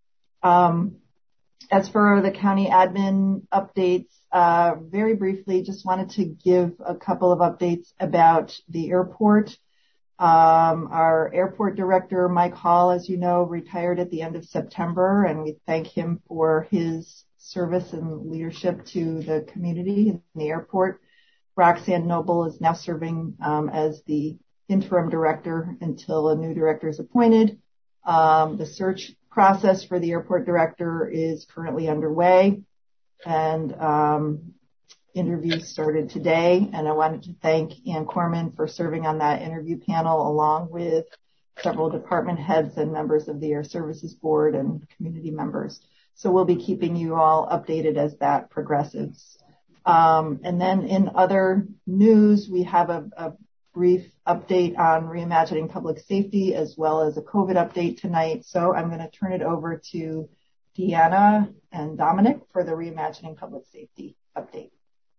As for the county admin updates, very briefly, just wanted to give a couple of updates about the airport. Our airport director, Mike Hall, as you know, retired at the end of September, and we thank him for his service and leadership to the community in the airport. Roxanne Noble is now serving as the interim director until a new director is appointed. The search process for the airport director is currently underway, and interviews started today. And I wanted to thank Ann Corman for serving on that interview panel, along with several department heads and members of the Air Services Board and community members. So we'll be keeping you all updated as that progresses. And then in other news, we have a brief update on reimagining public safety, as well as a COVID update tonight. So I'm going to turn it over to Deanna and Dominic for the reimagining public safety update.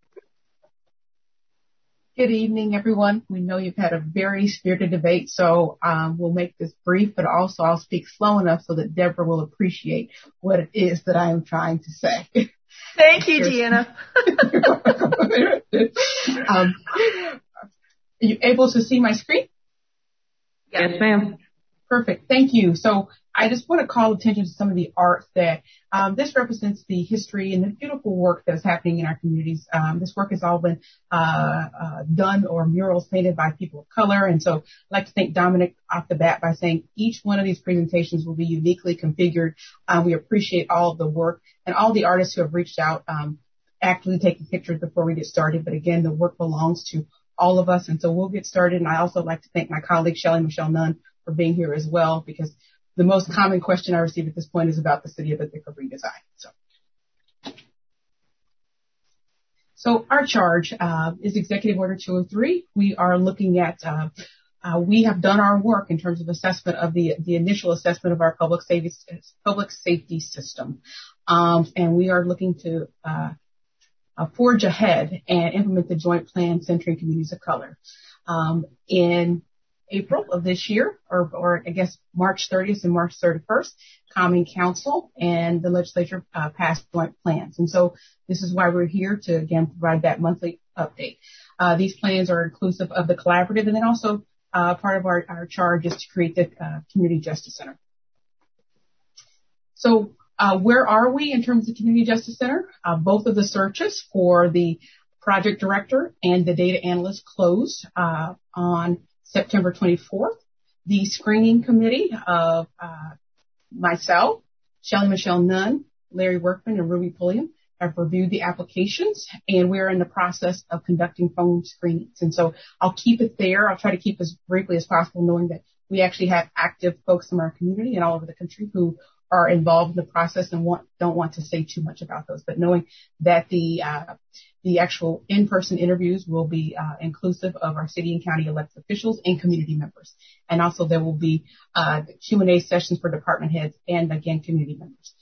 Good evening, everyone. We know you've had a very spirited debate, so we'll make this brief, but also I'll speak slow enough so that Deborah will appreciate what it is that I am trying to say. Thank you, Deanna. Are you able to see my screen? Yes, ma'am. Perfect. Thank you. So I just want to call attention to some of the art that this represents the history and the beautiful work that is happening in our communities. This work has all been done or murals painted by people of color. And so I'd like to thank Dominic off the bat by saying each one of these presentations will be uniquely configured. We appreciate all of the work and all the artists who have reached out, actually taking pictures before we get started. But again, the work belongs to all of us. And so we'll get started. And I also like to thank my colleague, Shelley Michelle Nunn, for being here as well, because the most common question I receive at this point is about the City of Ithaca redesign. So our charge is Executive Order 203. We are looking at, we have done our work in terms of assessment of the initial assessment of our public safety system. And we are looking to forge ahead and implement the joint plan centering communities of color. In April of this year, or I guess March 30th and March 31st, Common Council and the legislature passed joint plans. And so this is why we're here to, again, provide that monthly update. These plans are inclusive of the collaborative, and then also part of our charge is to create the Community Justice Center. So where are we in terms of Community Justice Center? Both of the searches for the project director and the data analyst closed on September 24th. The screening committee of myself, Shelley Michelle Nunn, Larry Workman, and Ruby Pulliam have reviewed the applications, and we're in the process of conducting phone screenings. And so I'll keep it there. I'll try to keep as briefly as possible, knowing that we actually have active folks in our community and all over the country who are involved in the process and don't want to say too much about those, but knowing that the actual in-person interviews will be inclusive of our city and county elected officials and community members. And also there will be Q&A sessions for department heads and, again, community members.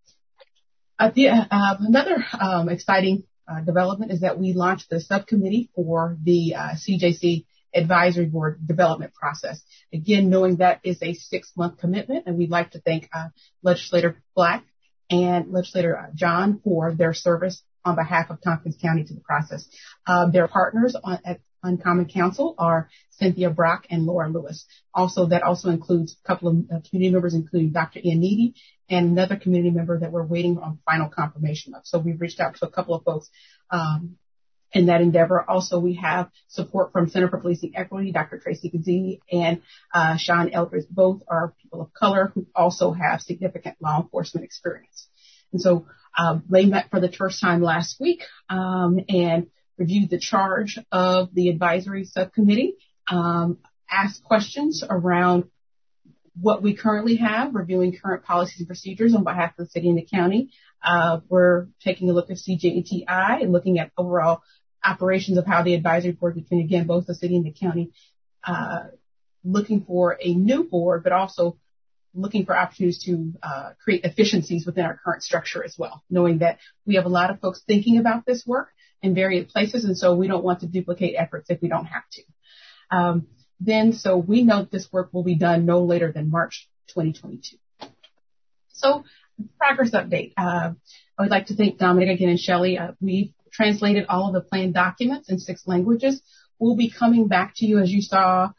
Another exciting development is that we launched the subcommittee for the CJC Advisory Board development process. Again, knowing that is a 6-month commitment, and we'd like to thank Legislator Black and Legislator John for their service on behalf of Tompkins County to the process. Their partners on Common Council are Cynthia Brock and Laura Lewis. Also, that also includes a couple of community members, including Dr. Ian Needy and another community member that we're waiting on final confirmation of. So we've reached out to a couple of folks in that endeavor. Also, we have support from Center for Policing Equity, Dr. Tracy Kazee and Sean Eldridge. Both are people of color who also have significant law enforcement experience. And so they met for the first time last week and reviewed the charge of the advisory subcommittee, asked questions around what we currently have, reviewing current policies and procedures on behalf of the city and the county. We're taking a look at CJTI and looking at overall operations of how the advisory board between, again, both the city and the county, looking for a new board, but also looking for opportunities to create efficiencies within our current structure as well, knowing that we have a lot of folks thinking about this work in various places, and so we don't want to duplicate efforts if we don't have to. So we know this work will be done no later than March 2022. So progress update. I would like to thank Dominic again and Shelley. We've translated all of the plan documents in 6 languages. We'll be coming back to you as you saw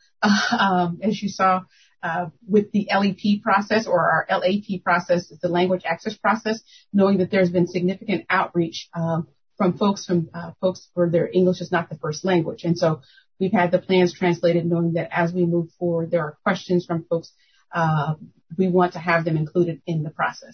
with the LEP process or our LAP process, the language access process, knowing that there's been significant outreach from folks where their English is not the first language. And so we've had the plans translated, knowing that as we move forward, there are questions from folks. We want to have them included in the process.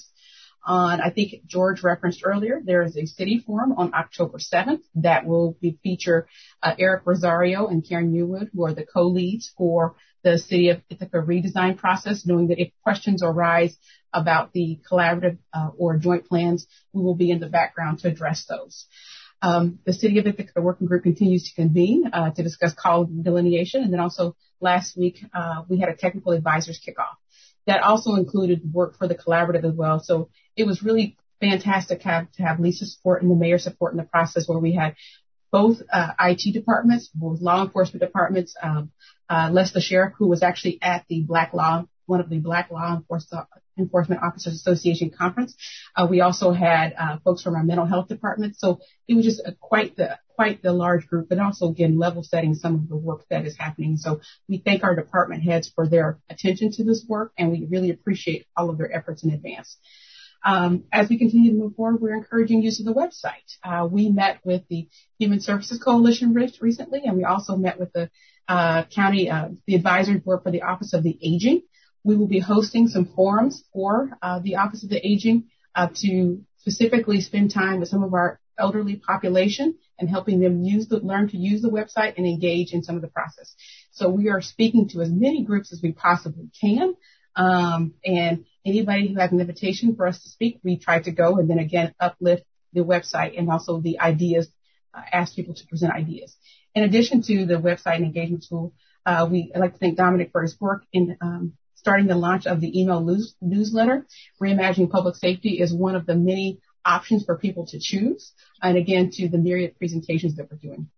I think George referenced earlier, there is a city forum on October 7th that will feature Eric Rosario and Karen Newwood, who are the co-leads for the City of Ithaca redesign process, knowing that if questions arise about the collaborative or joint plans, we will be in the background to address those. The City of Ithaca Working Group continues to convene to discuss call delineation. And then also last week, we had a technical advisors kickoff. That also included work for the collaborative as well. So it was really fantastic to have Lisa's support and the mayor's support in the process, where we had both IT departments, both law enforcement departments, Les the sheriff, who was actually at the one of the Black Law Enforcement Officers Association conference. We also had folks from our mental health department. So it was just quite the large group, but also, again, level setting some of the work that is happening. So we thank our department heads for their attention to this work, and we really appreciate all of their efforts in advance. As we continue to move forward, we're encouraging use of the website. We met with the Human Services Coalition recently, and we also met with the county, the advisory board for the Office of the Aging. We will be hosting some forums for the Office of the Aging to specifically spend time with some of our elderly population and helping them learn to use the website and engage in some of the process. So we are speaking to as many groups as we possibly can. And anybody who has an invitation for us to speak, we try to go and then again uplift the website and also the ideas, ask people to present ideas. In addition to the website and engagement tool, I'd like to thank Dominic for his work in starting the launch of the email newsletter. Reimagining Public Safety is one of the many options for people to choose, and again, to the myriad presentations that we're doing.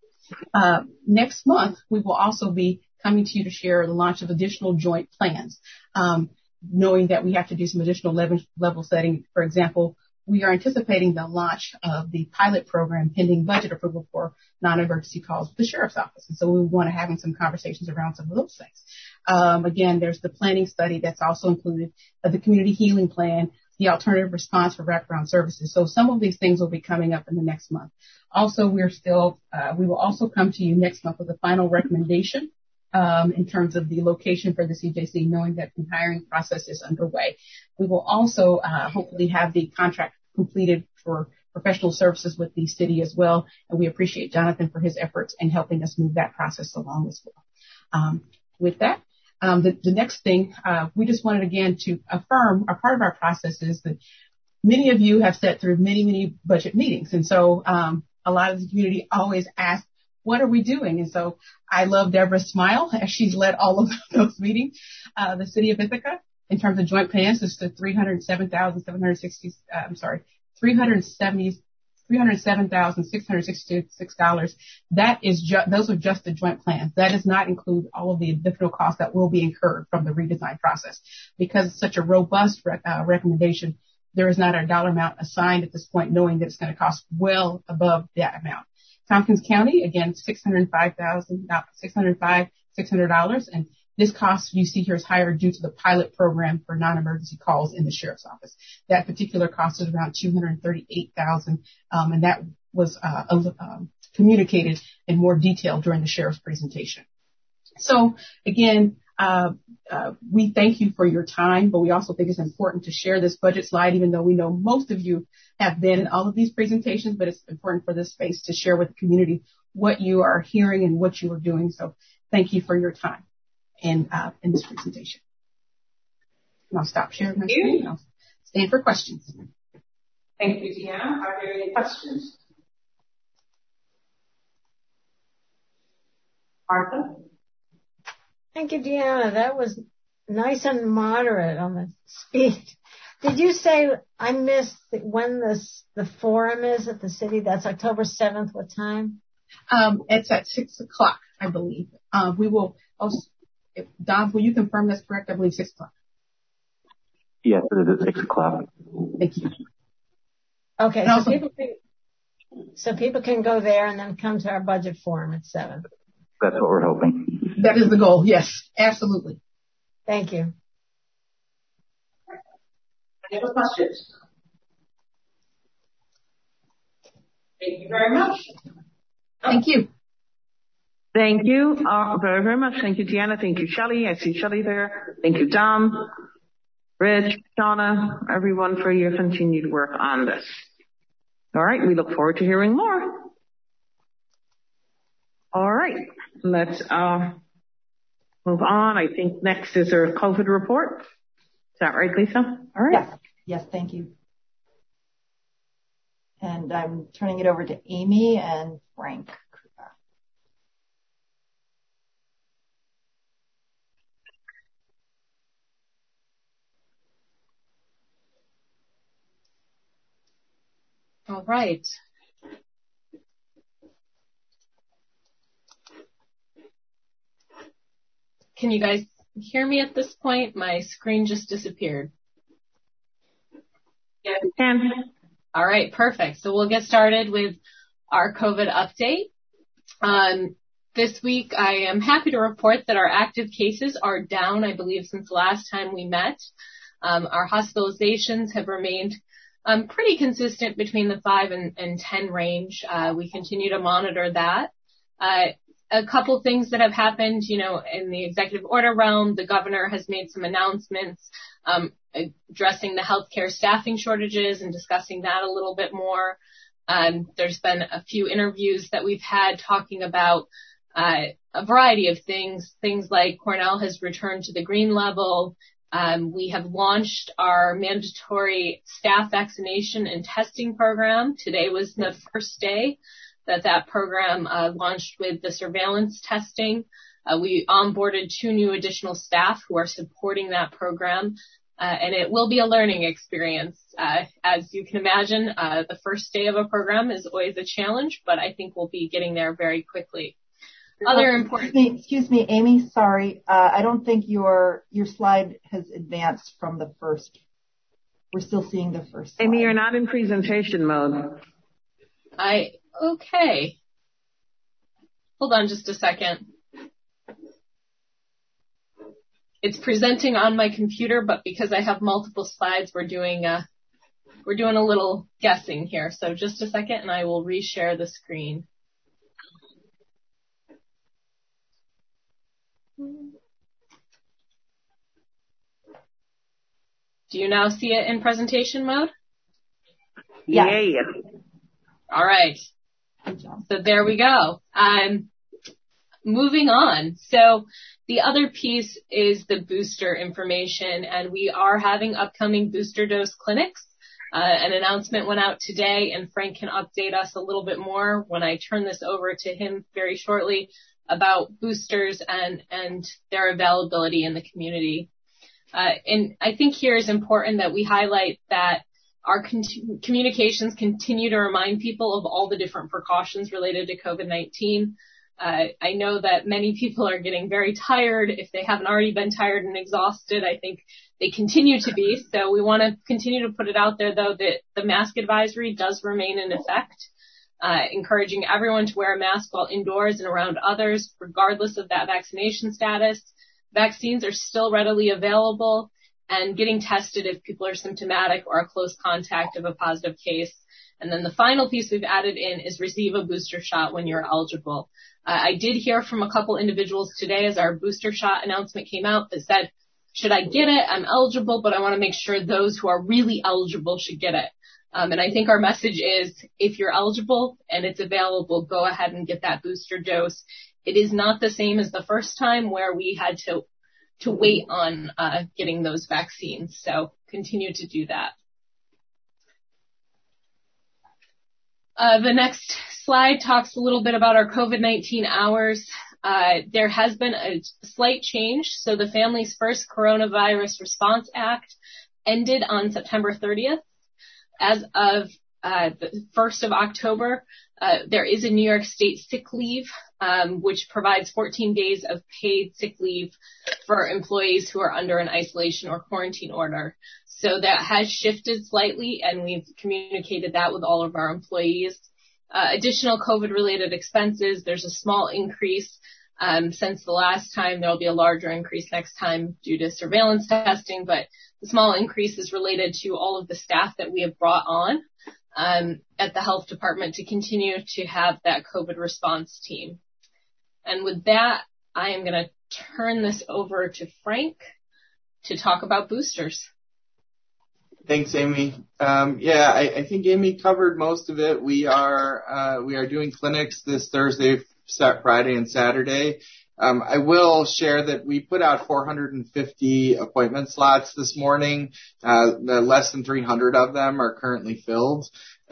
Next month, we will also be coming to you to share the launch of additional joint plans, knowing that we have to do some additional level setting. For example, we are anticipating the launch of the pilot program pending budget approval for non-emergency calls with the sheriff's office. And so we want to have some conversations around some of those things. Again, there's the planning study that's also included, the community healing plan, the alternative response for wraparound services. So some of these things will be coming up in the next month. Also, we will also come to you next month with a final recommendation in terms of the location for the CJC, knowing that the hiring process is underway. We will also hopefully have the contract completed for professional services with the city as well. And we appreciate Jonathan for his efforts in helping us move that process along as well. With that, the next thing, we just wanted again to affirm a part of our process is that many of you have sat through many budget meetings. And so a lot of the community always asks, what are we doing? And so I love Deborah's smile as she's led all of those meetings. The city of Ithaca, in terms of joint plans, is the $307,666. Those are just the joint plans. That does not include all of the additional costs that will be incurred from the redesign process. Because it's such a robust recommendation, there is not a dollar amount assigned at this point, knowing that it's going to cost well above that amount. Tompkins County, again, $600,600, and this cost you see here is higher due to the pilot program for non-emergency calls in the sheriff's office. That particular cost is around $238,000, and that was communicated in more detail during the sheriff's presentation. So again, we thank you for your time, but we also think it's important to share this budget slide, even though we know most of you have been in all of these presentations, but it's important for this space to share with the community what you are hearing and what you are doing. So thank you for your time in this presentation. And I'll stop sharing my screen and I'll stand for questions. Thank you, Deanna. Are there any questions? Martha? Thank you, Deanna. That was nice and moderate on the speed. Did you say, I missed when the forum is at the city? That's October 7th. What time? It's at 6 o'clock, I believe. We will also, Don, will you confirm that's correct? I believe 6 o'clock. Yes, it is at 6 o'clock. Thank you. Okay, so people can go there and then come to our budget forum at 7. That's what we're hoping. That is the goal. Yes, absolutely. Thank you. Any other questions? Thank you very much. Thank you. Thank you very, very much. Thank you, Deanna. Thank you, Shelley. I see Shelley there. Thank you, Dom, Rich, Shauna, everyone for your continued work on this. All right. We look forward to hearing more. All right. Let's move on. I think next is our COVID report. Is that right, Lisa? All right. Yes, thank you. And I'm turning it over to Amy and Frank. All right. Can you guys hear me at this point? My screen just disappeared. Yes, we can. All right, perfect. So we'll get started with our COVID update. This week, I am happy to report that our active cases are down, I believe, since the last time we met. Our hospitalizations have remained pretty consistent between the 5 and 10 range. We continue to monitor that. A couple things that have happened, in the executive order realm, the governor has made some announcements addressing the healthcare staffing shortages and discussing that a little bit more. There's been a few interviews that we've had talking about a variety of things like Cornell has returned to the green level. We have launched our mandatory staff vaccination and testing program. Today was the first day that program launched with the surveillance testing. We onboarded 2 new additional staff who are supporting that program, and it will be a learning experience. As you can imagine, the first day of a program is always a challenge, but I think we'll be getting there very quickly. Excuse me, Amy. Sorry, I don't think your slide has advanced from the first. We're still seeing the first slide. Amy, you're not in presentation mode. Okay. Hold on just a second. It's presenting on my computer, but because I have multiple slides, we're doing a little guessing here. So just a second, and I will reshare the screen. Do you now see it in presentation mode? Yeah. All right. So there we go. Moving on. So the other piece is the booster information, and we are having upcoming booster dose clinics. An announcement went out today, and Frank can update us a little bit more when I turn this over to him very shortly about boosters and their availability in the community. And I think here is important that we highlight that our communications continue to remind people of all the different precautions related to COVID-19. I know that many people are getting very tired. If they haven't already been tired and exhausted, I think they continue to be. So we want to continue to put it out there, though, that the mask advisory does remain in effect, encouraging everyone to wear a mask while indoors and around others, regardless of that vaccination status. Vaccines are still readily available, and getting tested if people are symptomatic or a close contact of a positive case. And then the final piece we've added in is receive a booster shot when you're eligible. I did hear from a couple individuals today as our booster shot announcement came out that said, should I get it? I'm eligible, but I want to make sure those who are really eligible should get it. And I think our message is, if you're eligible and it's available, go ahead and get that booster dose. It is not the same as the first time where we had to wait on getting those vaccines. So continue to do that. The next slide talks a little bit about our COVID-19 hours. There has been a slight change. So the Families First Coronavirus Response Act ended on September 30th. As of the 1st of October, there is a New York State sick leave, which provides 14 days of paid sick leave for employees who are under an isolation or quarantine order. So that has shifted slightly, and we've communicated that with all of our employees. Additional COVID-related expenses, there's a small increase since the last time. There'll be a larger increase next time due to surveillance testing, but the small increase is related to all of the staff that we have brought on at the health department to continue to have that COVID response team. And with that, I am going to turn this over to Frank to talk about boosters. Thanks, Amy. I think Amy covered most of it. We are doing clinics this Thursday, Friday, and Saturday. I will share that we put out 450 appointment slots this morning. Less than 300 of them are currently filled.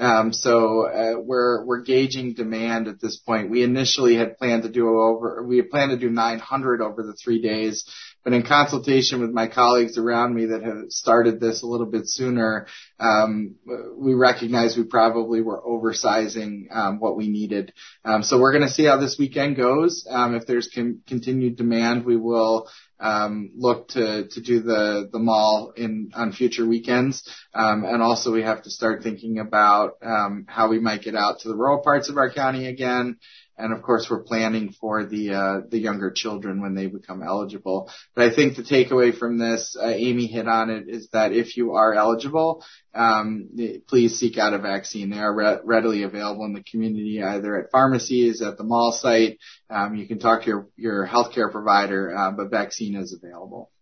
We're gauging demand at this point. We initially had planned to do 900 over the 3 days, but in consultation with my colleagues around me that have started this a little bit sooner, we recognized we probably were oversizing what we needed. So we're going to see how this weekend goes. If there's continued demand, we will look to do the mall on future weekends. And also we have to start thinking about how we might get out to the rural parts of our county again. And of course, we're planning for the younger children when they become eligible. But I think the takeaway from this, Amy hit on it, is that if you are eligible, please seek out a vaccine. They are readily available in the community, either at pharmacies, at the mall site. You can talk to your healthcare provider, but vaccine is available.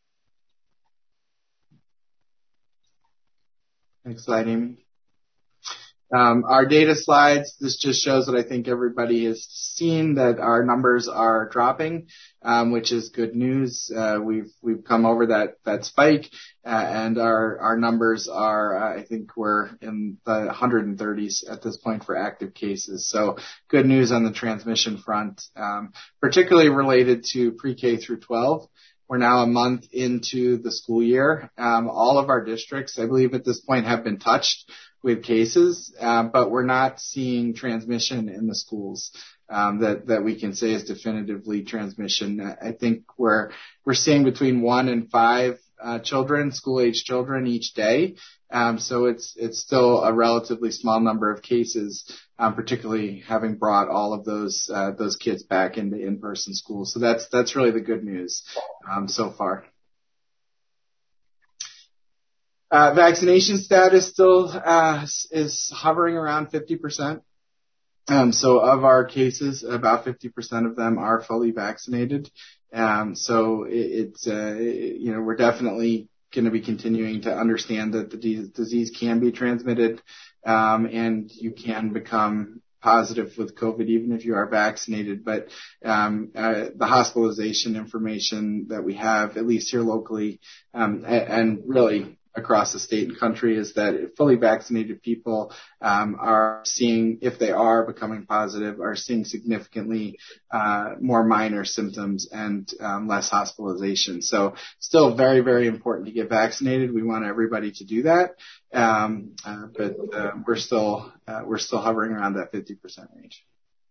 Next slide, Amy. Our data slides, this just shows that I think everybody has seen that our numbers are dropping, which is good news. We've come over that spike, and our numbers are, I think we're in the 130s at this point for active cases. So good news on the transmission front, particularly related to pre-K through 12. We're now a month into the school year. All of our districts, I believe at this point, have been touched with cases, but we're not seeing transmission in the schools that we can say is definitively transmission. I think we're seeing between 1 and 5 children, school-age children, each day. So it's still a relatively small number of cases, particularly having brought all of those kids back into in-person school. So that's really the good news so far. Vaccination status still is hovering around 50%. So of our cases, about 50% of them are fully vaccinated. So we're definitely going to be continuing to understand that the disease can be transmitted, and you can become positive with COVID even if you are vaccinated. But the hospitalization information that we have, at least here locally, and really across the state and country, is that fully vaccinated people are seeing, if they are becoming positive, are seeing significantly more minor symptoms and less hospitalization. So still very, very important to get vaccinated. We want everybody to do that. But we're still hovering around that 50% range.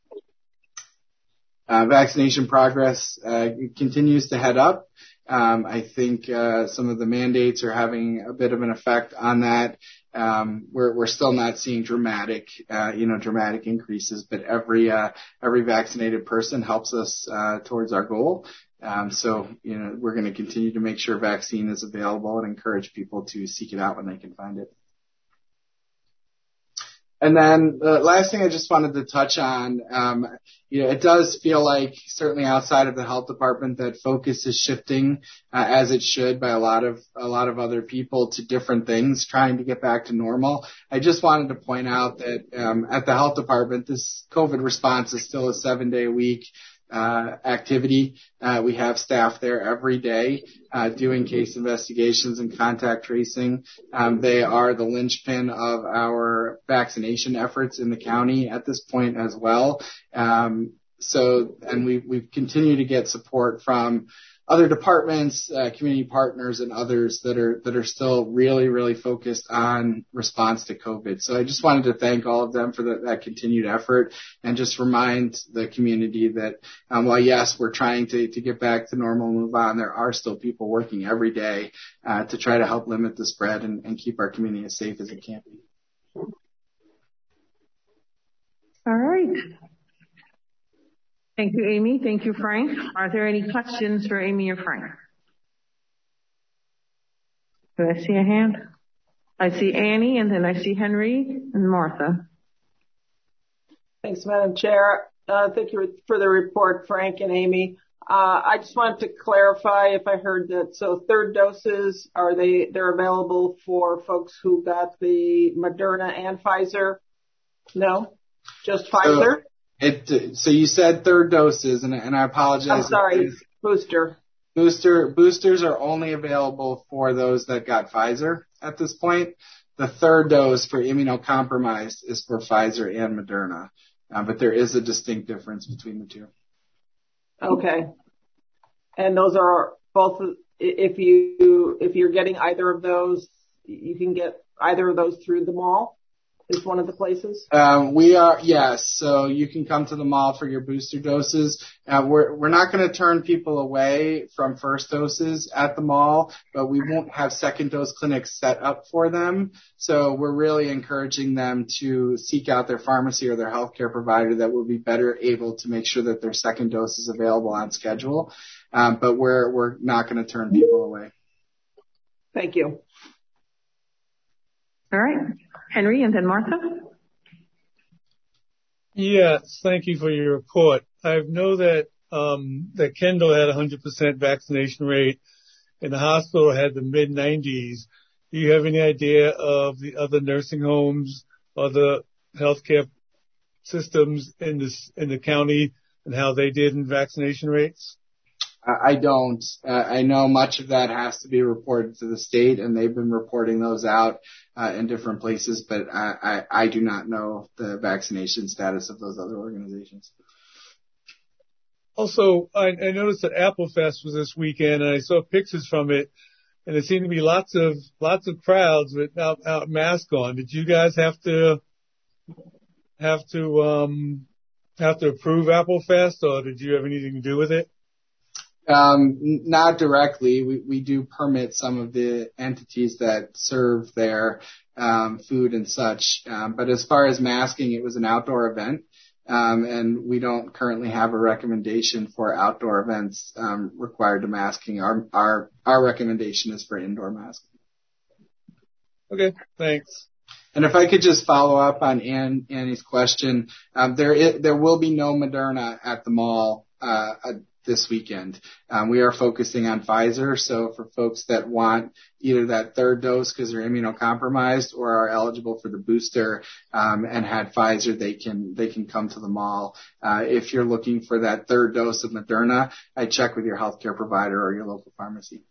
Vaccination progress continues to head up. I think some of the mandates are having a bit of an effect on that. We're still not seeing dramatic increases, but every vaccinated person helps us towards our goal. So we're going to continue to make sure vaccine is available and encourage people to seek it out when they can find it. And then the last thing I just wanted to touch on, it does feel like, certainly outside of the health department, that focus is shifting as it should by a lot of other people to different things, trying to get back to normal. I just wanted to point out that at the health department, this COVID response is still a 7-day-a-week activity. We have staff there every day doing case investigations and contact tracing. They are the linchpin of our vaccination efforts in the county at this point as well. And we've continued to get support from other departments, community partners, and others that are still really, really focused on response to COVID. So I just wanted to thank all of them for that continued effort, and just remind the community that while yes, we're trying to get back to normal and move on, there are still people working every day to try to help limit the spread and keep our community as safe as it can be. All right. Thank you, Amy. Thank you, Frank. Are there any questions for Amy or Frank? Do I see a hand? I see Annie, and then I see Henry and Martha. Thanks, Madam Chair. Thank you for the report, Frank and Amy. I just wanted to clarify if I heard that. So third doses, they're available for folks who got the Moderna and Pfizer? No? Just Pfizer? So you said third doses, and I apologize. I'm sorry, booster. Boosters are only available for those that got Pfizer at this point. The third dose for immunocompromised is for Pfizer and Moderna, but there is a distinct difference between the two. Okay. And those are both, if you're getting either of those, you can get either of those through the mall? Is one of the places? We are, yes. So you can come to the mall for your booster doses. We're not going to turn people away from first doses at the mall, but we won't have second dose clinics set up for them. So we're really encouraging them to seek out their pharmacy or their healthcare provider that will be better able to make sure that their second dose is available on schedule. But we're not going to turn people away. Thank you. All right. Henry and then Martha. Yes, thank you for your report. I know that that Kendall had 100% vaccination rate and the hospital had the mid-90s. Do you have any idea of the other nursing homes or the healthcare systems in the county and how they did in vaccination rates? I don't. I know much of that has to be reported to the state, and they've been reporting those out in different places, but I do not know the vaccination status of those other organizations. Also, I noticed that Apple Fest was this weekend, and I saw pictures from it, and there seemed to be lots of crowds without masks on. Did you guys have to approve Apple Fest, or did you have anything to do with it? Not directly. We do permit some of the entities that serve their food and such. But as far as masking, it was an outdoor event. And we don't currently have a recommendation for outdoor events required to masking. Our recommendation is for indoor masking. Okay, thanks. And if I could just follow up on Annie's question, there will be no Moderna at the mall this weekend. We are focusing on Pfizer, so for folks that want either that third dose because they're immunocompromised or are eligible for the booster and had Pfizer, they can come to the mall. If you're looking for that third dose of Moderna, I'd check with your healthcare provider or your local pharmacy.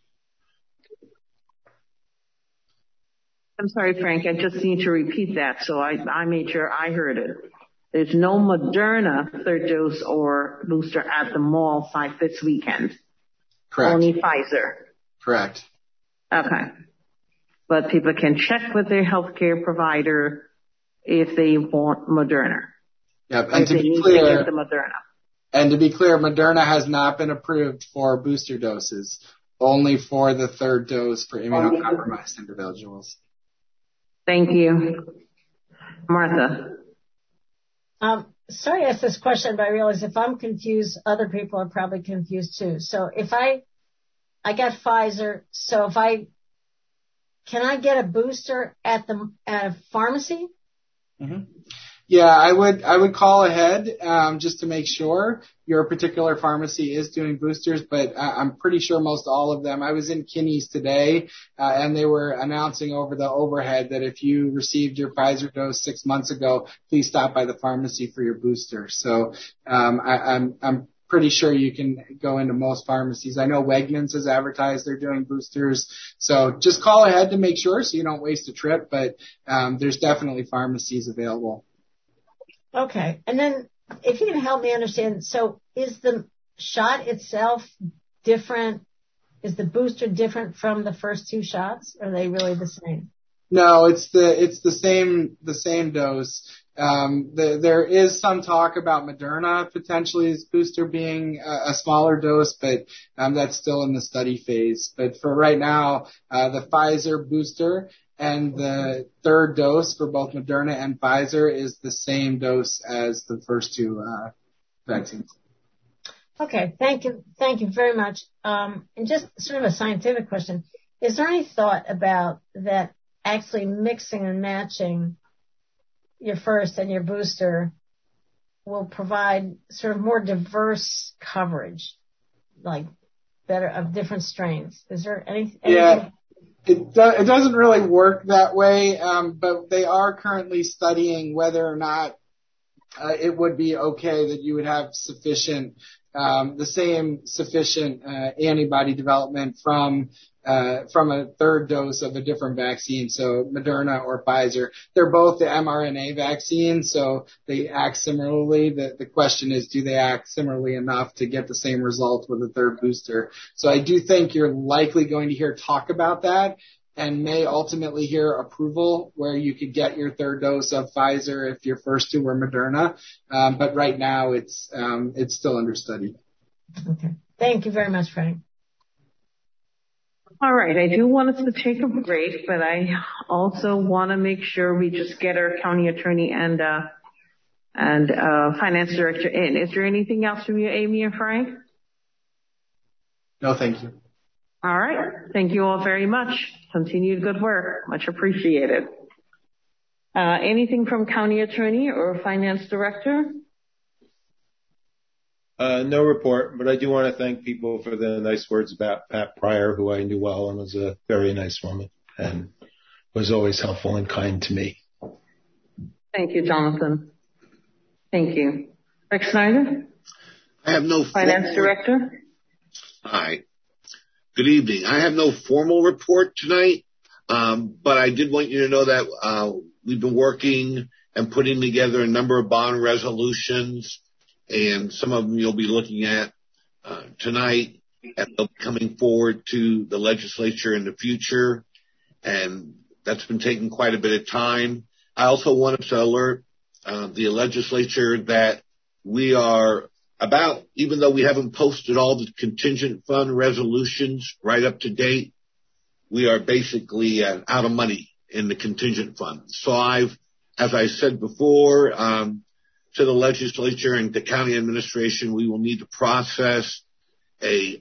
I'm sorry, Frank, I just need to repeat that so I made sure I heard it. There's no Moderna third dose or booster at the mall site this weekend. Correct. Only Pfizer. Correct. Okay. But people can check with their healthcare provider if they want Moderna. Yep. And to be clear, the Moderna. And to be clear, Moderna has not been approved for booster doses, only for the third dose for immunocompromised individuals. Thank you. Martha. Sorry to ask this question, but I realize if I'm confused, other people are probably confused too. So if I got Pfizer, so can I get a booster at a pharmacy? Mm-hmm. Yeah, I would call ahead just to make sure your particular pharmacy is doing boosters, but I'm pretty sure most all of them. I was in Kinney's today, and they were announcing over the overhead that if you received your Pfizer dose 6 months ago, please stop by the pharmacy for your booster. So I'm pretty sure you can go into most pharmacies. I know Wegmans has advertised they're doing boosters. So just call ahead to make sure so you don't waste a trip, but there's definitely pharmacies available. Okay. And then if you can help me understand, so is the shot itself different? Is the booster different from the first 2 shots? Or are they really the same? No, it's the same dose. There is some talk about Moderna potentially as booster being a smaller dose, but that's still in the study phase. But for right now, the Pfizer booster and the third dose for both Moderna and Pfizer is the same dose as the first 2 vaccines. Okay, thank you very much. And just sort of a scientific question: is there any thought about that actually mixing and matching your first and your booster will provide sort of more diverse coverage, like better of different strains? Is there anything? Yeah. It doesn't really work that way, but they are currently studying whether or not it would be okay that you would have sufficient antibody development from a third dose of a different vaccine, so Moderna or Pfizer. They're both the mRNA vaccines, so they act similarly. The question is, do they act similarly enough to get the same result with a third booster? So I do think you're likely going to hear talk about that and may ultimately hear approval where you could get your third dose of Pfizer if your first 2 were Moderna. But right now it's still under study. Okay. Thank you very much, Frank. All right. I do want us to take a break, but I also want to make sure we just get our county attorney and finance director in. Is there anything else from you, Amy and Frank? No, thank you. All right. Thank you all very much. Continued good work. Much appreciated. Anything from county attorney or finance director? No report, but I do want to thank people for the nice words about Pat Pryor, who I knew well and was a very nice woman and was always helpful and kind to me. Thank you, Jonathan. Thank you. Rick Snyder? I have no finance director. Hi. Good evening. I have no formal report tonight, but I did want you to know that we've been working and putting together a number of bond resolutions, and some of them you'll be looking at tonight, and they'll be coming forward to the legislature in the future, and that's been taking quite a bit of time. I also wanted to alert the legislature that we are about, even though we haven't posted all the contingent fund resolutions right up to date, we are basically out of money in the contingent fund. So as I said before, to the legislature and to county administration, we will need to process a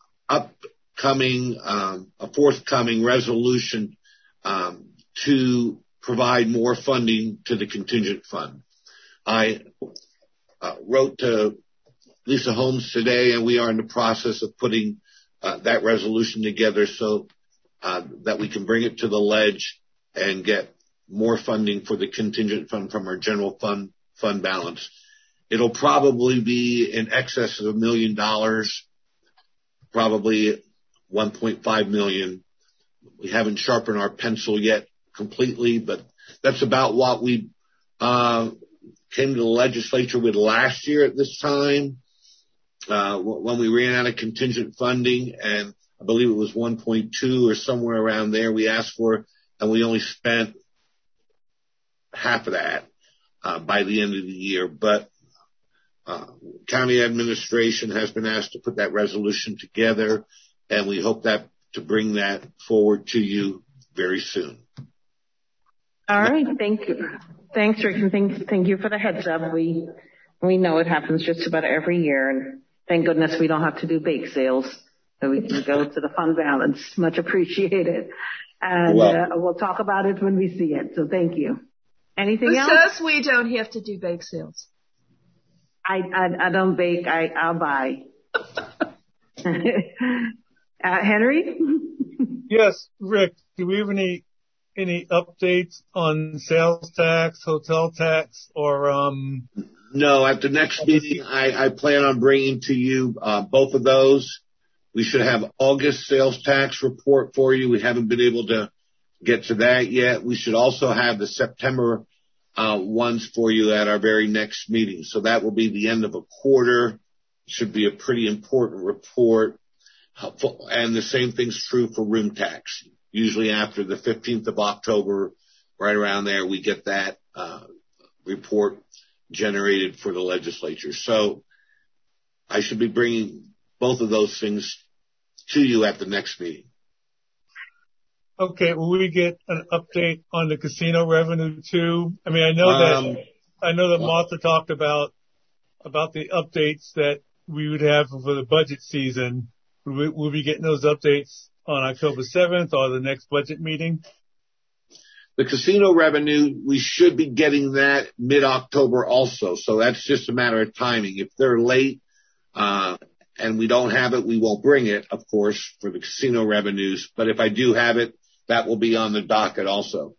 forthcoming resolution to provide more funding to the contingent fund. I wrote to Lisa Holmes today, and we are in the process of putting that resolution together so that we can bring it to the ledge and get more funding for the contingent fund from our general fund balance. It'll probably be in excess of $1 million, probably $1.5 million. We haven't sharpened our pencil yet completely, but that's about what we came to the legislature with last year at this time. When we ran out of contingent funding, and I believe it was 1.2 or somewhere around there we asked for, and we only spent half of that by the end of the year. But county administration has been asked to put that resolution together, and we hope that to bring that forward to you very soon. All right. Thank you. Thanks, Rick, and thank you for the heads up. We know it happens just about every year, and thank goodness we don't have to do bake sales, so we can go to the fund balance. Much appreciated. And we'll talk about it when we see it. So thank you. Anything else? Who says we don't have to do bake sales? I don't bake. I'll buy. Henry? Yes, Rick, do we have any updates on sales tax, hotel tax, or No, at the next meeting, I plan on bringing to you both of those. We should have August sales tax report for you. We haven't been able to get to that yet. We should also have the September ones for you at our very next meeting. So that will be the end of a quarter. Should be a pretty important report. And the same thing's true for room tax. Usually after the 15th of October, right around there, we get that report generated for the legislature. So I should be bringing both of those things to you at the next meeting. Okay, will we get an update on the casino revenue too? I mean, I know that Martha talked about the updates that we would have for the budget season. We'll be getting those updates on October 7th or the next budget meeting. The casino revenue, we should be getting that mid-October also. So that's just a matter of timing. If they're late, and we don't have it, we won't bring it, of course, for the casino revenues. But if I do have it, that will be on the docket also.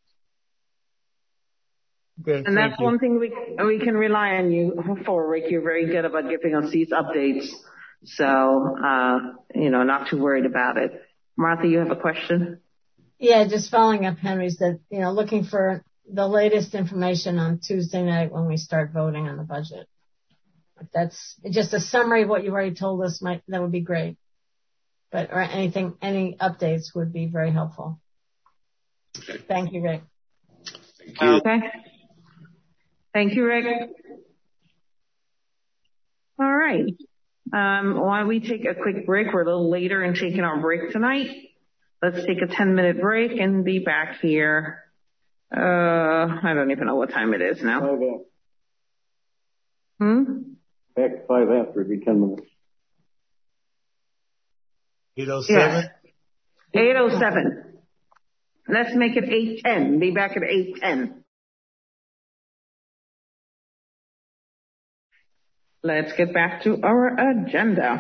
Okay, and that's one thing we can rely on you for, Rick. You're very good about giving us these updates. So, not too worried about it. Martha, you have a question? Yeah, just following up Henry's that, looking for the latest information on Tuesday night when we start voting on the budget. If that's just a summary of what you already told us, that would be great. But, or any updates would be very helpful. Okay. Thank you, Rick. Thank you. Okay. Thank you, Rick. All right. While we take a quick break, we're a little later in taking our break tonight. Let's take a 10-minute break and be back here. I don't even know what time it is now. Back at 5 after, it'd be 10 minutes. 8:07? Yeah. 8:07. Let's make it 8:10. Be back at 8:10. Let's get back to our agenda.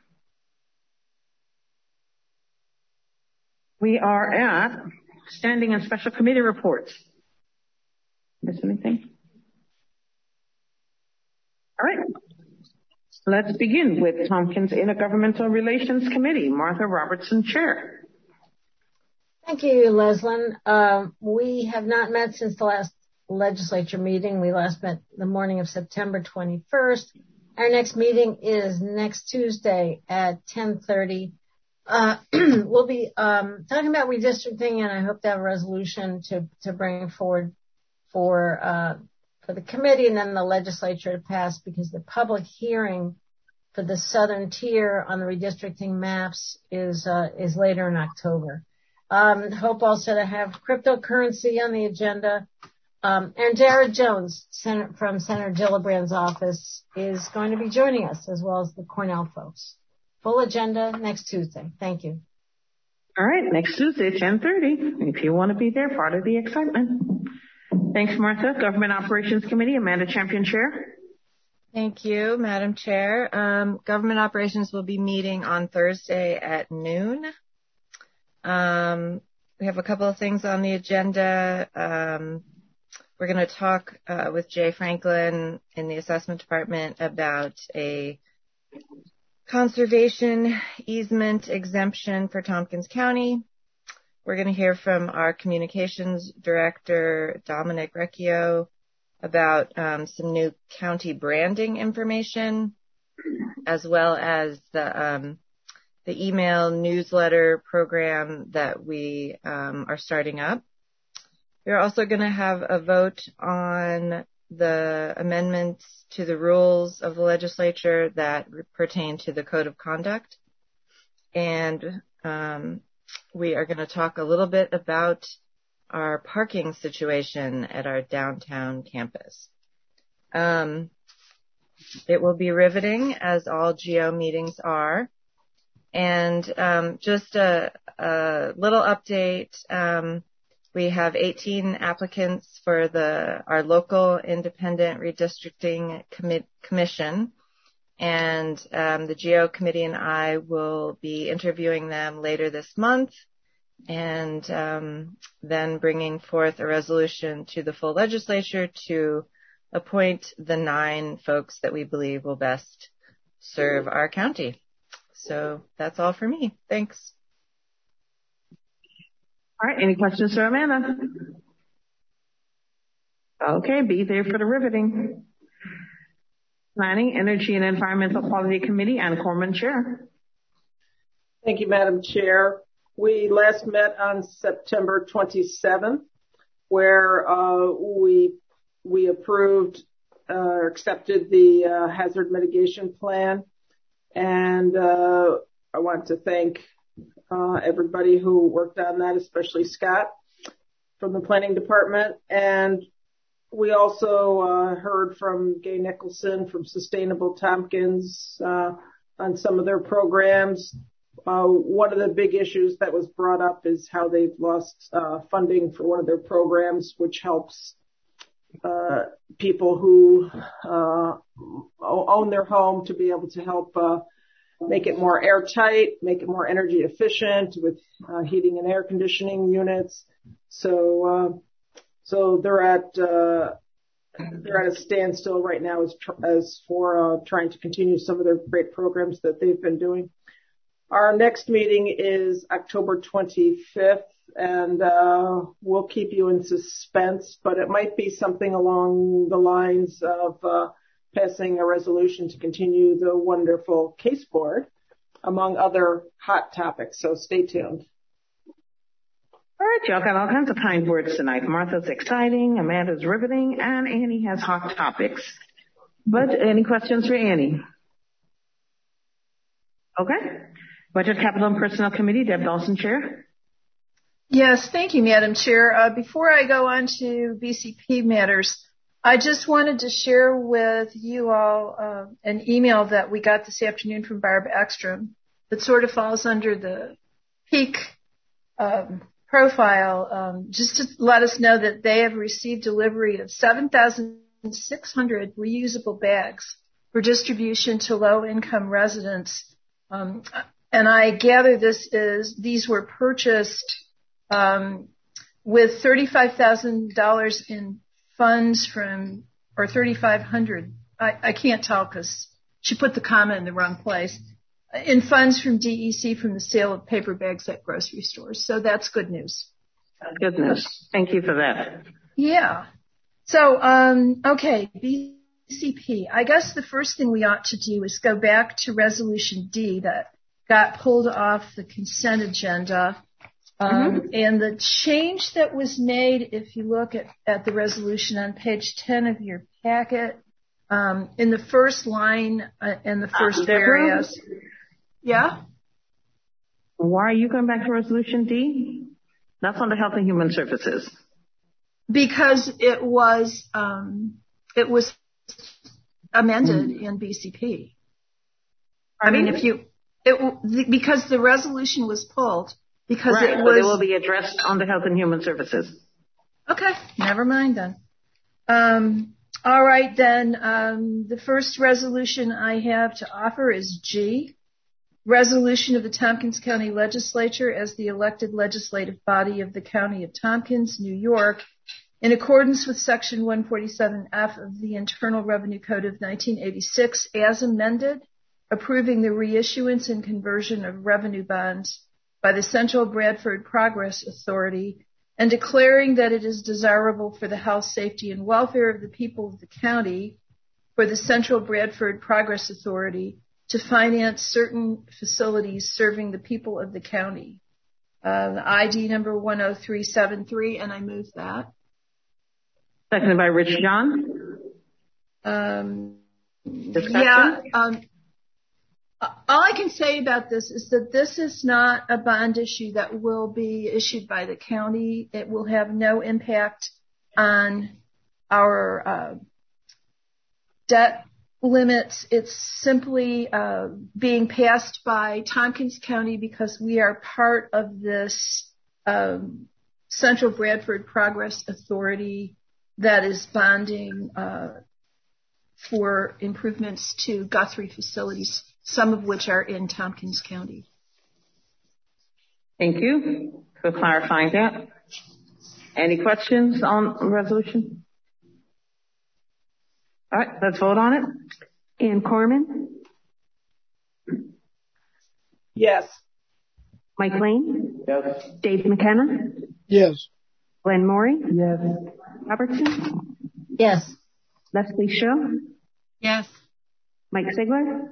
We are at standing and special committee reports. Miss anything? All right. Let's begin with Tompkins Intergovernmental Relations Committee. Martha Robertson, Chair. Thank you, Leslyn. We have not met since the last legislature meeting. We last met the morning of September 21st. Our next meeting is next Tuesday at 10:30. We'll be talking about redistricting, and I hope to have a resolution to bring forward for the committee and then the legislature to pass, because the public hearing for the southern tier on the redistricting maps is later in October. Hope also to have cryptocurrency on the agenda. And Jared Jones, from Senator Gillibrand's office, is going to be joining us, as well as the Cornell folks. Full agenda next Tuesday. Thank you. All right, next Tuesday, 10:30. If you want to be there, part of the excitement. Thanks, Martha. Government Operations Committee, Amanda Champion, Chair. Thank you, Madam Chair. Government Operations will be meeting on Thursday at noon. We have a couple of things on the agenda. We're going to talk with Jay Franklin in the Assessment Department about a conservation easement exemption for Tompkins County. We're going to hear from our Communications Director, Dominic Recchio, about some new county branding information, as well as the email newsletter program that we are starting up. We're also going to have a vote on the amendments to the rules of the legislature that pertain to the Code of Conduct. And we are going to talk a little bit about our parking situation at our downtown campus. It will be riveting, as all GO meetings are. And just a little update. We have 18 applicants for our local independent redistricting commission. And the GEO committee and I will be interviewing them later this month and then bringing forth a resolution to the full legislature to appoint the 9 folks that we believe will best serve our county. So that's all for me. Thanks. All right. Any questions for Amanda? Okay. Be there for the riveting. Planning, Energy, and Environmental Quality Committee, Ann Corman, Chair. Thank you, Madam Chair. We last met on September 27th, where we approved or accepted the hazard mitigation plan. And I want to thank everybody who worked on that, especially Scott from the planning department. And we also heard from Gay Nicholson from Sustainable Tompkins on some of their programs. One of the big issues that was brought up is how they've lost funding for one of their programs, which helps people who own their home to be able to help make it more airtight, make it more energy efficient with heating and air conditioning units. So they're at a standstill right now as for trying to continue some of their great programs that they've been doing. Our next meeting is October 25th, and we'll keep you in suspense, but it might be something along the lines of passing a resolution to continue the wonderful case board, among other hot topics. So stay tuned. All right, y'all got all kinds of kind words tonight. Martha's exciting, Amanda's riveting, and Annie has hot topics. But any questions for Annie? Okay. Budget, Capital, and Personnel Committee, Deb Dawson, Chair. Yes, thank you, Madam Chair. Before I go on to BCP matters, I just wanted to share with you all an email that we got this afternoon from Barb Ekstrom that sort of falls under the peak profile, just to let us know that they have received delivery of 7,600 reusable bags for distribution to low-income residents. And I gather these were purchased with $35,000 in funds from, or $3,500. I can't tell because she put the comma in the wrong place. In funds from DEC from the sale of paper bags at grocery stores. So that's good news. Good news. Thank you for that. Yeah. So, okay, BCP. I guess the first thing we ought to do is go back to Resolution D that got pulled off the consent agenda. And the change that was made, if you look at the resolution on page 10 of your packet, in the first line in the first areas. Yeah? Why are you going back to Resolution D? That's under Health and Human Services. Because it was amended in BCP. I mean, because the resolution was pulled, because right, it was. It will be addressed under Health and Human Services. Okay, never mind then. All right, then, the first resolution I have to offer is G. Resolution of the Tompkins County Legislature as the elected legislative body of the County of Tompkins, New York, in accordance with Section 147F of the Internal Revenue Code of 1986, as amended, approving the reissuance and conversion of revenue bonds by the Central Bradford Progress Authority, and declaring that it is desirable for the health, safety, and welfare of the people of the county for the Central Bradford Progress Authority to finance certain facilities serving the people of the county. ID number 10373, and I move that. Seconded by Rich John. All I can say about this is that this is not a bond issue that will be issued by the county. It will have no impact on our debt limits. It's simply being passed by Tompkins County because we are part of this Central Bradford Progress Authority that is bonding for improvements to Guthrie facilities, some of which are in Tompkins County. Thank you for clarifying that. Any questions on the resolution? All right, let's vote on it. Ann Corman? Yes. Mike Lane? Yes. Dave McKenna? Yes. Glenn Morey? Yes. Robertson? Yes. Leslie Show? Yes. Mike Sigler?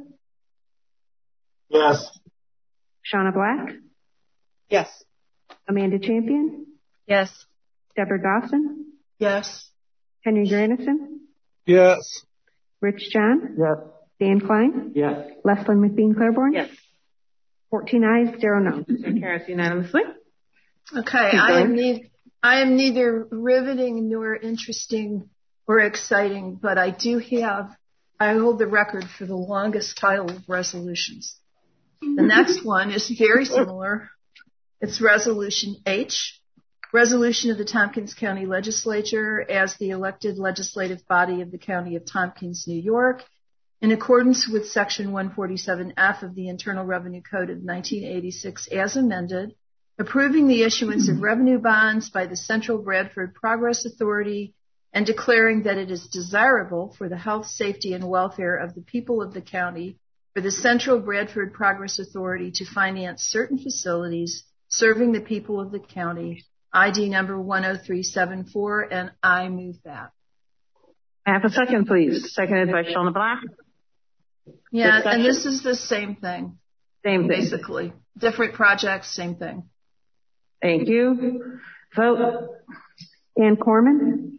Yes. Shauna Black? Yes. Amanda Champion? Yes. Deborah Dawson? Yes. Henry Granison? Yes. Rich John? Yes. Dan Klein? Yes. Leslie McBean Claiborne? Yes. 14 ayes, 0 no. Carries unanimously. Okay, I am neither riveting nor interesting or exciting, but I hold the record for the longest title of resolutions. The next one is very similar. It's Resolution H, Resolution of the Tompkins County Legislature as the elected legislative body of the County of Tompkins, New York, in accordance with Section 147F of the Internal Revenue Code of 1986 as amended, approving the issuance of revenue bonds by the Central Bradford Progress Authority and declaring that it is desirable for the health, safety, and welfare of the people of the county for the Central Bradford Progress Authority to finance certain facilities serving the people of the county, ID number 10374, and I move that. I have a second, please. Seconded by Shauna Black. Yeah, Discussion? and this is the same thing. Same thing. Basically. Different projects, same thing. Thank you. Vote. Ann Corman?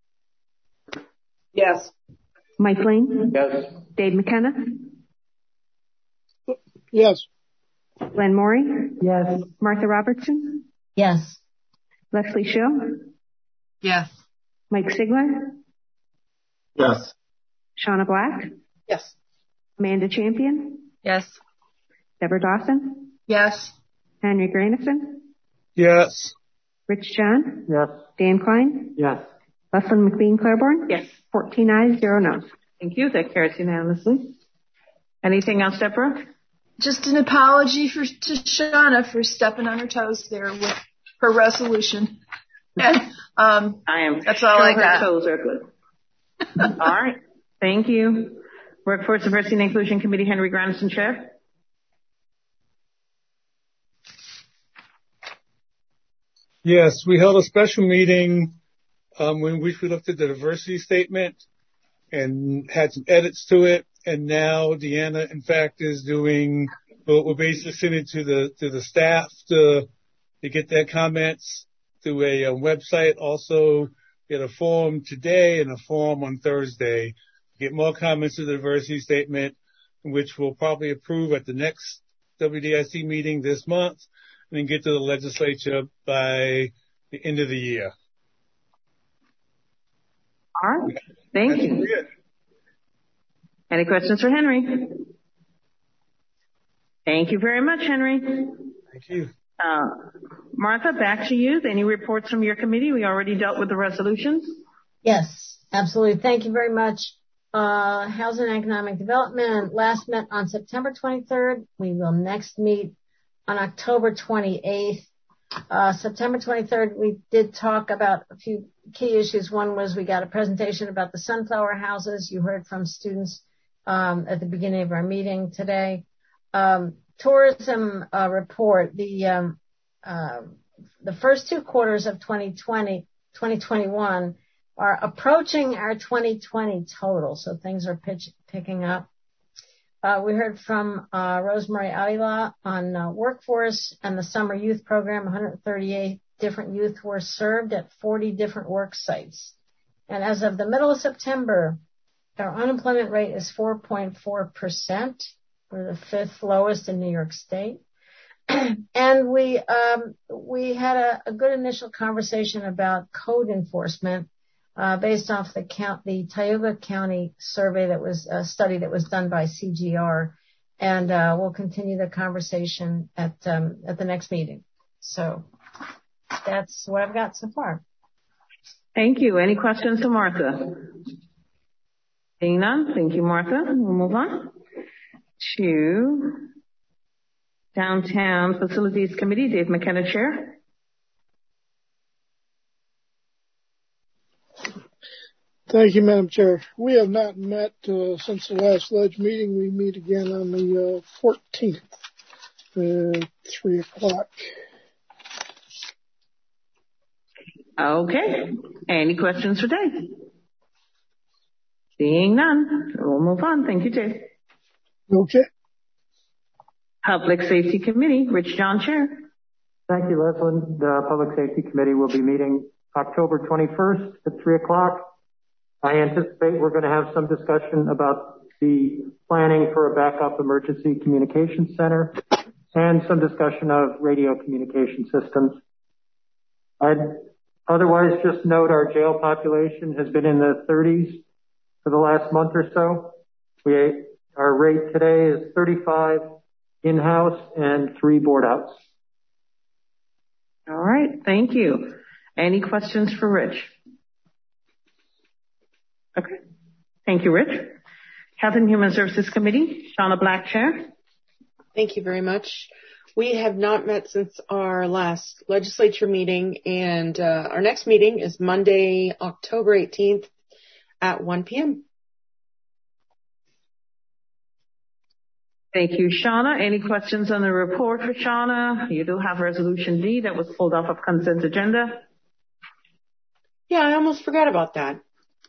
Yes. Mike Lane? Yes. Dave McKenna? Yes. Glenn Morey? Yes. Martha Robertson? Yes. Leslie Show? Yes. Mike Sigler? Yes. Shauna Black? Yes. Amanda Champion? Yes. Deborah Dawson? Yes. Henry Granison? Yes. Rich John? Yes. Dan Klein? Yes. Leslie McBean Claiborne? Yes. 14 ayes, 0 no. Thank you. That carries unanimously. Anything else, Deborah? Just an apology to Shauna for stepping on her toes there with her resolution. And, that's all I got. Her toes are good. All right. Thank you. Workforce Diversity and Inclusion Committee, Henry Granison, Chair. Yes, we held a special meeting in which we looked at the diversity statement and had some edits to it. And now Deanna, in fact, is doing, we're basically sending to the staff to get their comments through a website. Also get a form today and a form on Thursday. Get more comments to the diversity statement, which we'll probably approve at the next WDIC meeting this month, and then get to the legislature by the end of the year. All right. Thank you. It. Any questions for Henry? Thank you very much, Henry. Thank you. Martha, back to you. Any reports from your committee? We already dealt with the resolutions. Yes, absolutely. Thank you very much. Housing and Economic Development last met on September 23rd. We will next meet on October 28th. September 23rd, we did talk about a few key issues. One was we got a presentation about the sunflower houses. You heard from students at the beginning of our meeting today. Tourism report. The first 2 quarters of 2021 are approaching our 2020 total, so things are picking up. We heard from Rosemary Avila on workforce and the summer youth program. 138 different youth were served at 40 different work sites. And as of the middle of September, our unemployment rate is 4.4%. We're the 5th lowest in New York State. And we had a good initial conversation about code enforcement based off the Tioga County survey that was a study that was done by CGR, and we'll continue the conversation at the next meeting. So that's what I've got so far. Thank you. Any questions to Martha? Seeing none, thank you, Martha. We'll move on to Downtown Facilities Committee. Dave McKenna, Chair. Thank you, Madam Chair. We have not met since the last ledge meeting. We meet again on the 14th at 3 o'clock. Okay. Any questions for Dave? Seeing none, we'll move on. Thank you, Dave. Okay. Public Safety Committee, Rich John, Chair. Thank you, Leslie. The Public Safety Committee will be meeting October 21st at 3 o'clock. I anticipate we're going to have some discussion about the planning for a backup emergency communications center and some discussion of radio communication systems. I'd otherwise just note our jail population has been in the 30s for the last month or so. Our rate today is 35 in-house and 3 board-outs. All right. Thank you. Any questions for Rich? Okay. Thank you, Rich. Health and Human Services Committee, Shauna Black, Chair. Thank you very much. We have not met since our last legislature meeting, and our next meeting is Monday, October 18th at 1 p.m. Thank you, Shauna. Any questions on the report for Shauna? You do have Resolution D that was pulled off of consent agenda. Yeah, I almost forgot about that.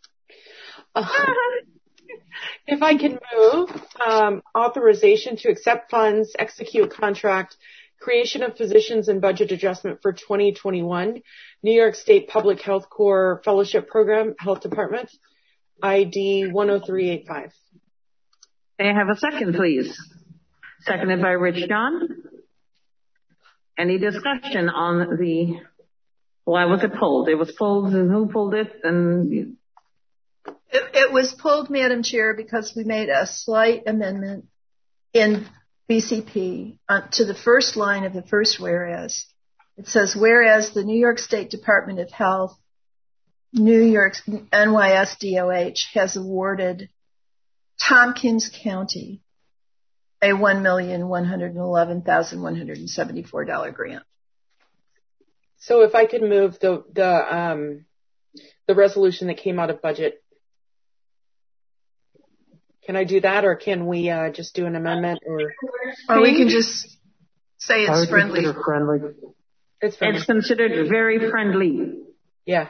If I can move authorization to accept funds, execute contract, creation of positions and budget adjustment for 2021, New York State Public Health Corps Fellowship Program, Health Department, ID 10385. May I have a second, please? Seconded by Rich John. Any discussion on why was it pulled? It was pulled, and who pulled it? And It was pulled, Madam Chair, because we made a slight amendment in BCP to the first line of the first whereas. It says, whereas the New York State Department of Health, New York's NYSDOH has awarded Tompkins County a $1,111,174 grant. So if I could move the resolution that came out of budget. Can I do that, or can we just do an amendment? Or we can just say it's friendly. It's friendly. It's considered very friendly. Yeah.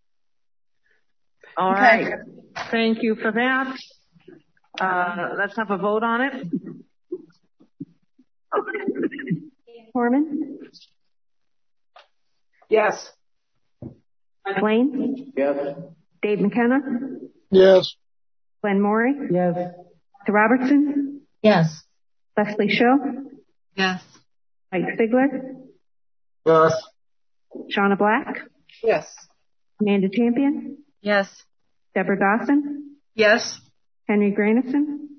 All right. Thank you for that. Let's have a vote on it. Foreman? Yes. Blaine? Yes. Dave McKenna? Yes. Glenn Morey? Yes. Martha Robertson? Yes. Leslie Show? Yes. Mike Sigler? Yes. Shauna Black? Yes. Amanda Champion? Yes. Deborah Dawson? Yes. Henry Granison?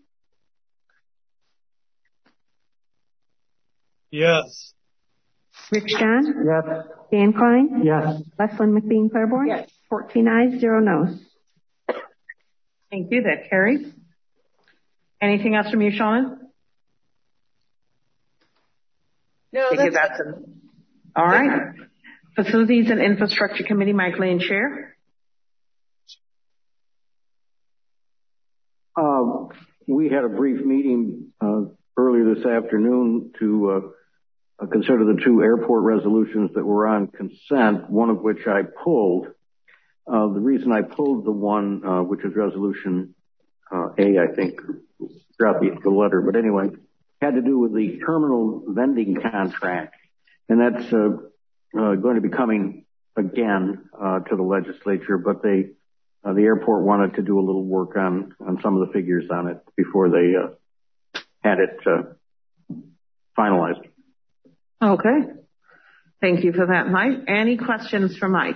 Yes. Rich John? Yes. Dan Klein? Yes. Leslie McBean Claiborne? Yes. 14 ayes, 0 noes. Thank you. That carries. Anything else from you, Shauna? No, that's it. All right. Facilities and Infrastructure Committee, Mike Lane, Chair. We had a brief meeting earlier this afternoon to consider the 2 airport resolutions that were on consent, one of which I pulled. The reason I pulled the one which is Resolution A, I think, throughout the letter, but anyway, had to do with the terminal vending contract, and that's going to be coming again to the legislature, but the airport wanted to do a little work on some of the figures on it before they had it finalized. Okay. Thank you for that, Mike. Any questions for Mike?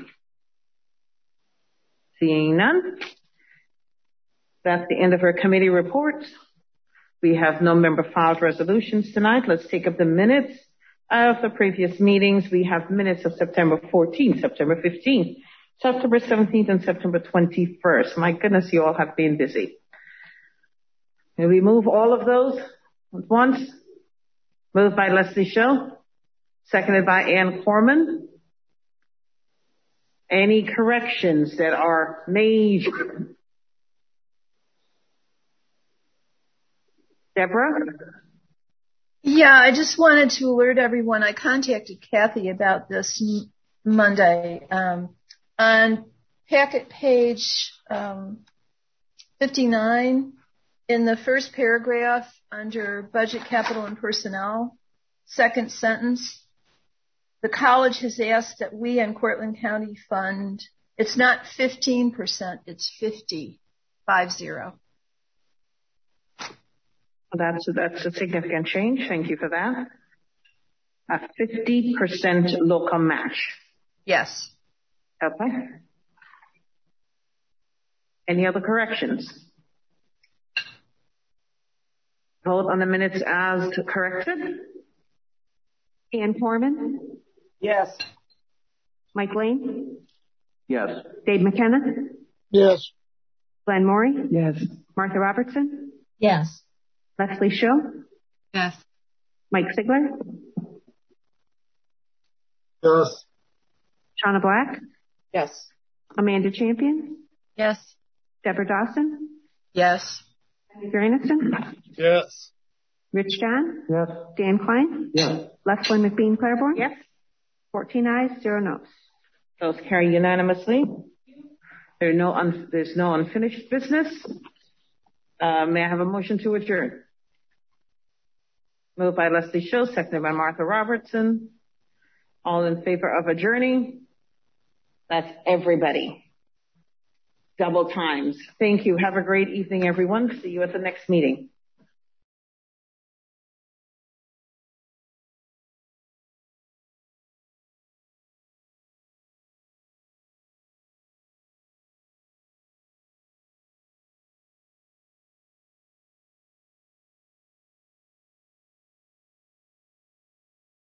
Seeing none. That's the end of our committee reports. We have no member filed resolutions tonight. Let's take up the minutes of the previous meetings. We have minutes of September 14th, September 15th, September 17th, and September 21st. My goodness, you all have been busy. May we move all of those at once? Moved by Leslie Show, seconded by Ann Corman. Any corrections that are major? Deborah? Yeah, I just wanted to alert everyone. I contacted Kathy about this Monday. On packet page 59, in the first paragraph under Budget, Capital, and Personnel, second sentence, the college has asked that we in Cortland County fund, it's not 15%, it's 50. That's a significant change. Thank you for that. A 50% local match. Yes. Okay. Any other corrections? Vote on the minutes as corrected. Ann Corman? Yes. Mike Lane? Yes. Dave McKenna? Yes. Glenn Morey? Yes. Martha Robertson? Yes. Leslie Show? Yes. Mike Sigler? Yes. Shauna Black? Yes. Amanda Champion? Yes. Deborah Dawson? Yes. Granison? Yes. Rich John? Yes. Dan Klein? Yes. Leslie McBean Claiborne? Yes. 14 ayes, 0 noes. Those carry unanimously. There's no unfinished business. May I have a motion to adjourn? Moved by Leslie Show, seconded by Martha Robertson. All in favor of adjourning? That's everybody. Double times. Thank you. Have a great evening, everyone. See you at the next meeting.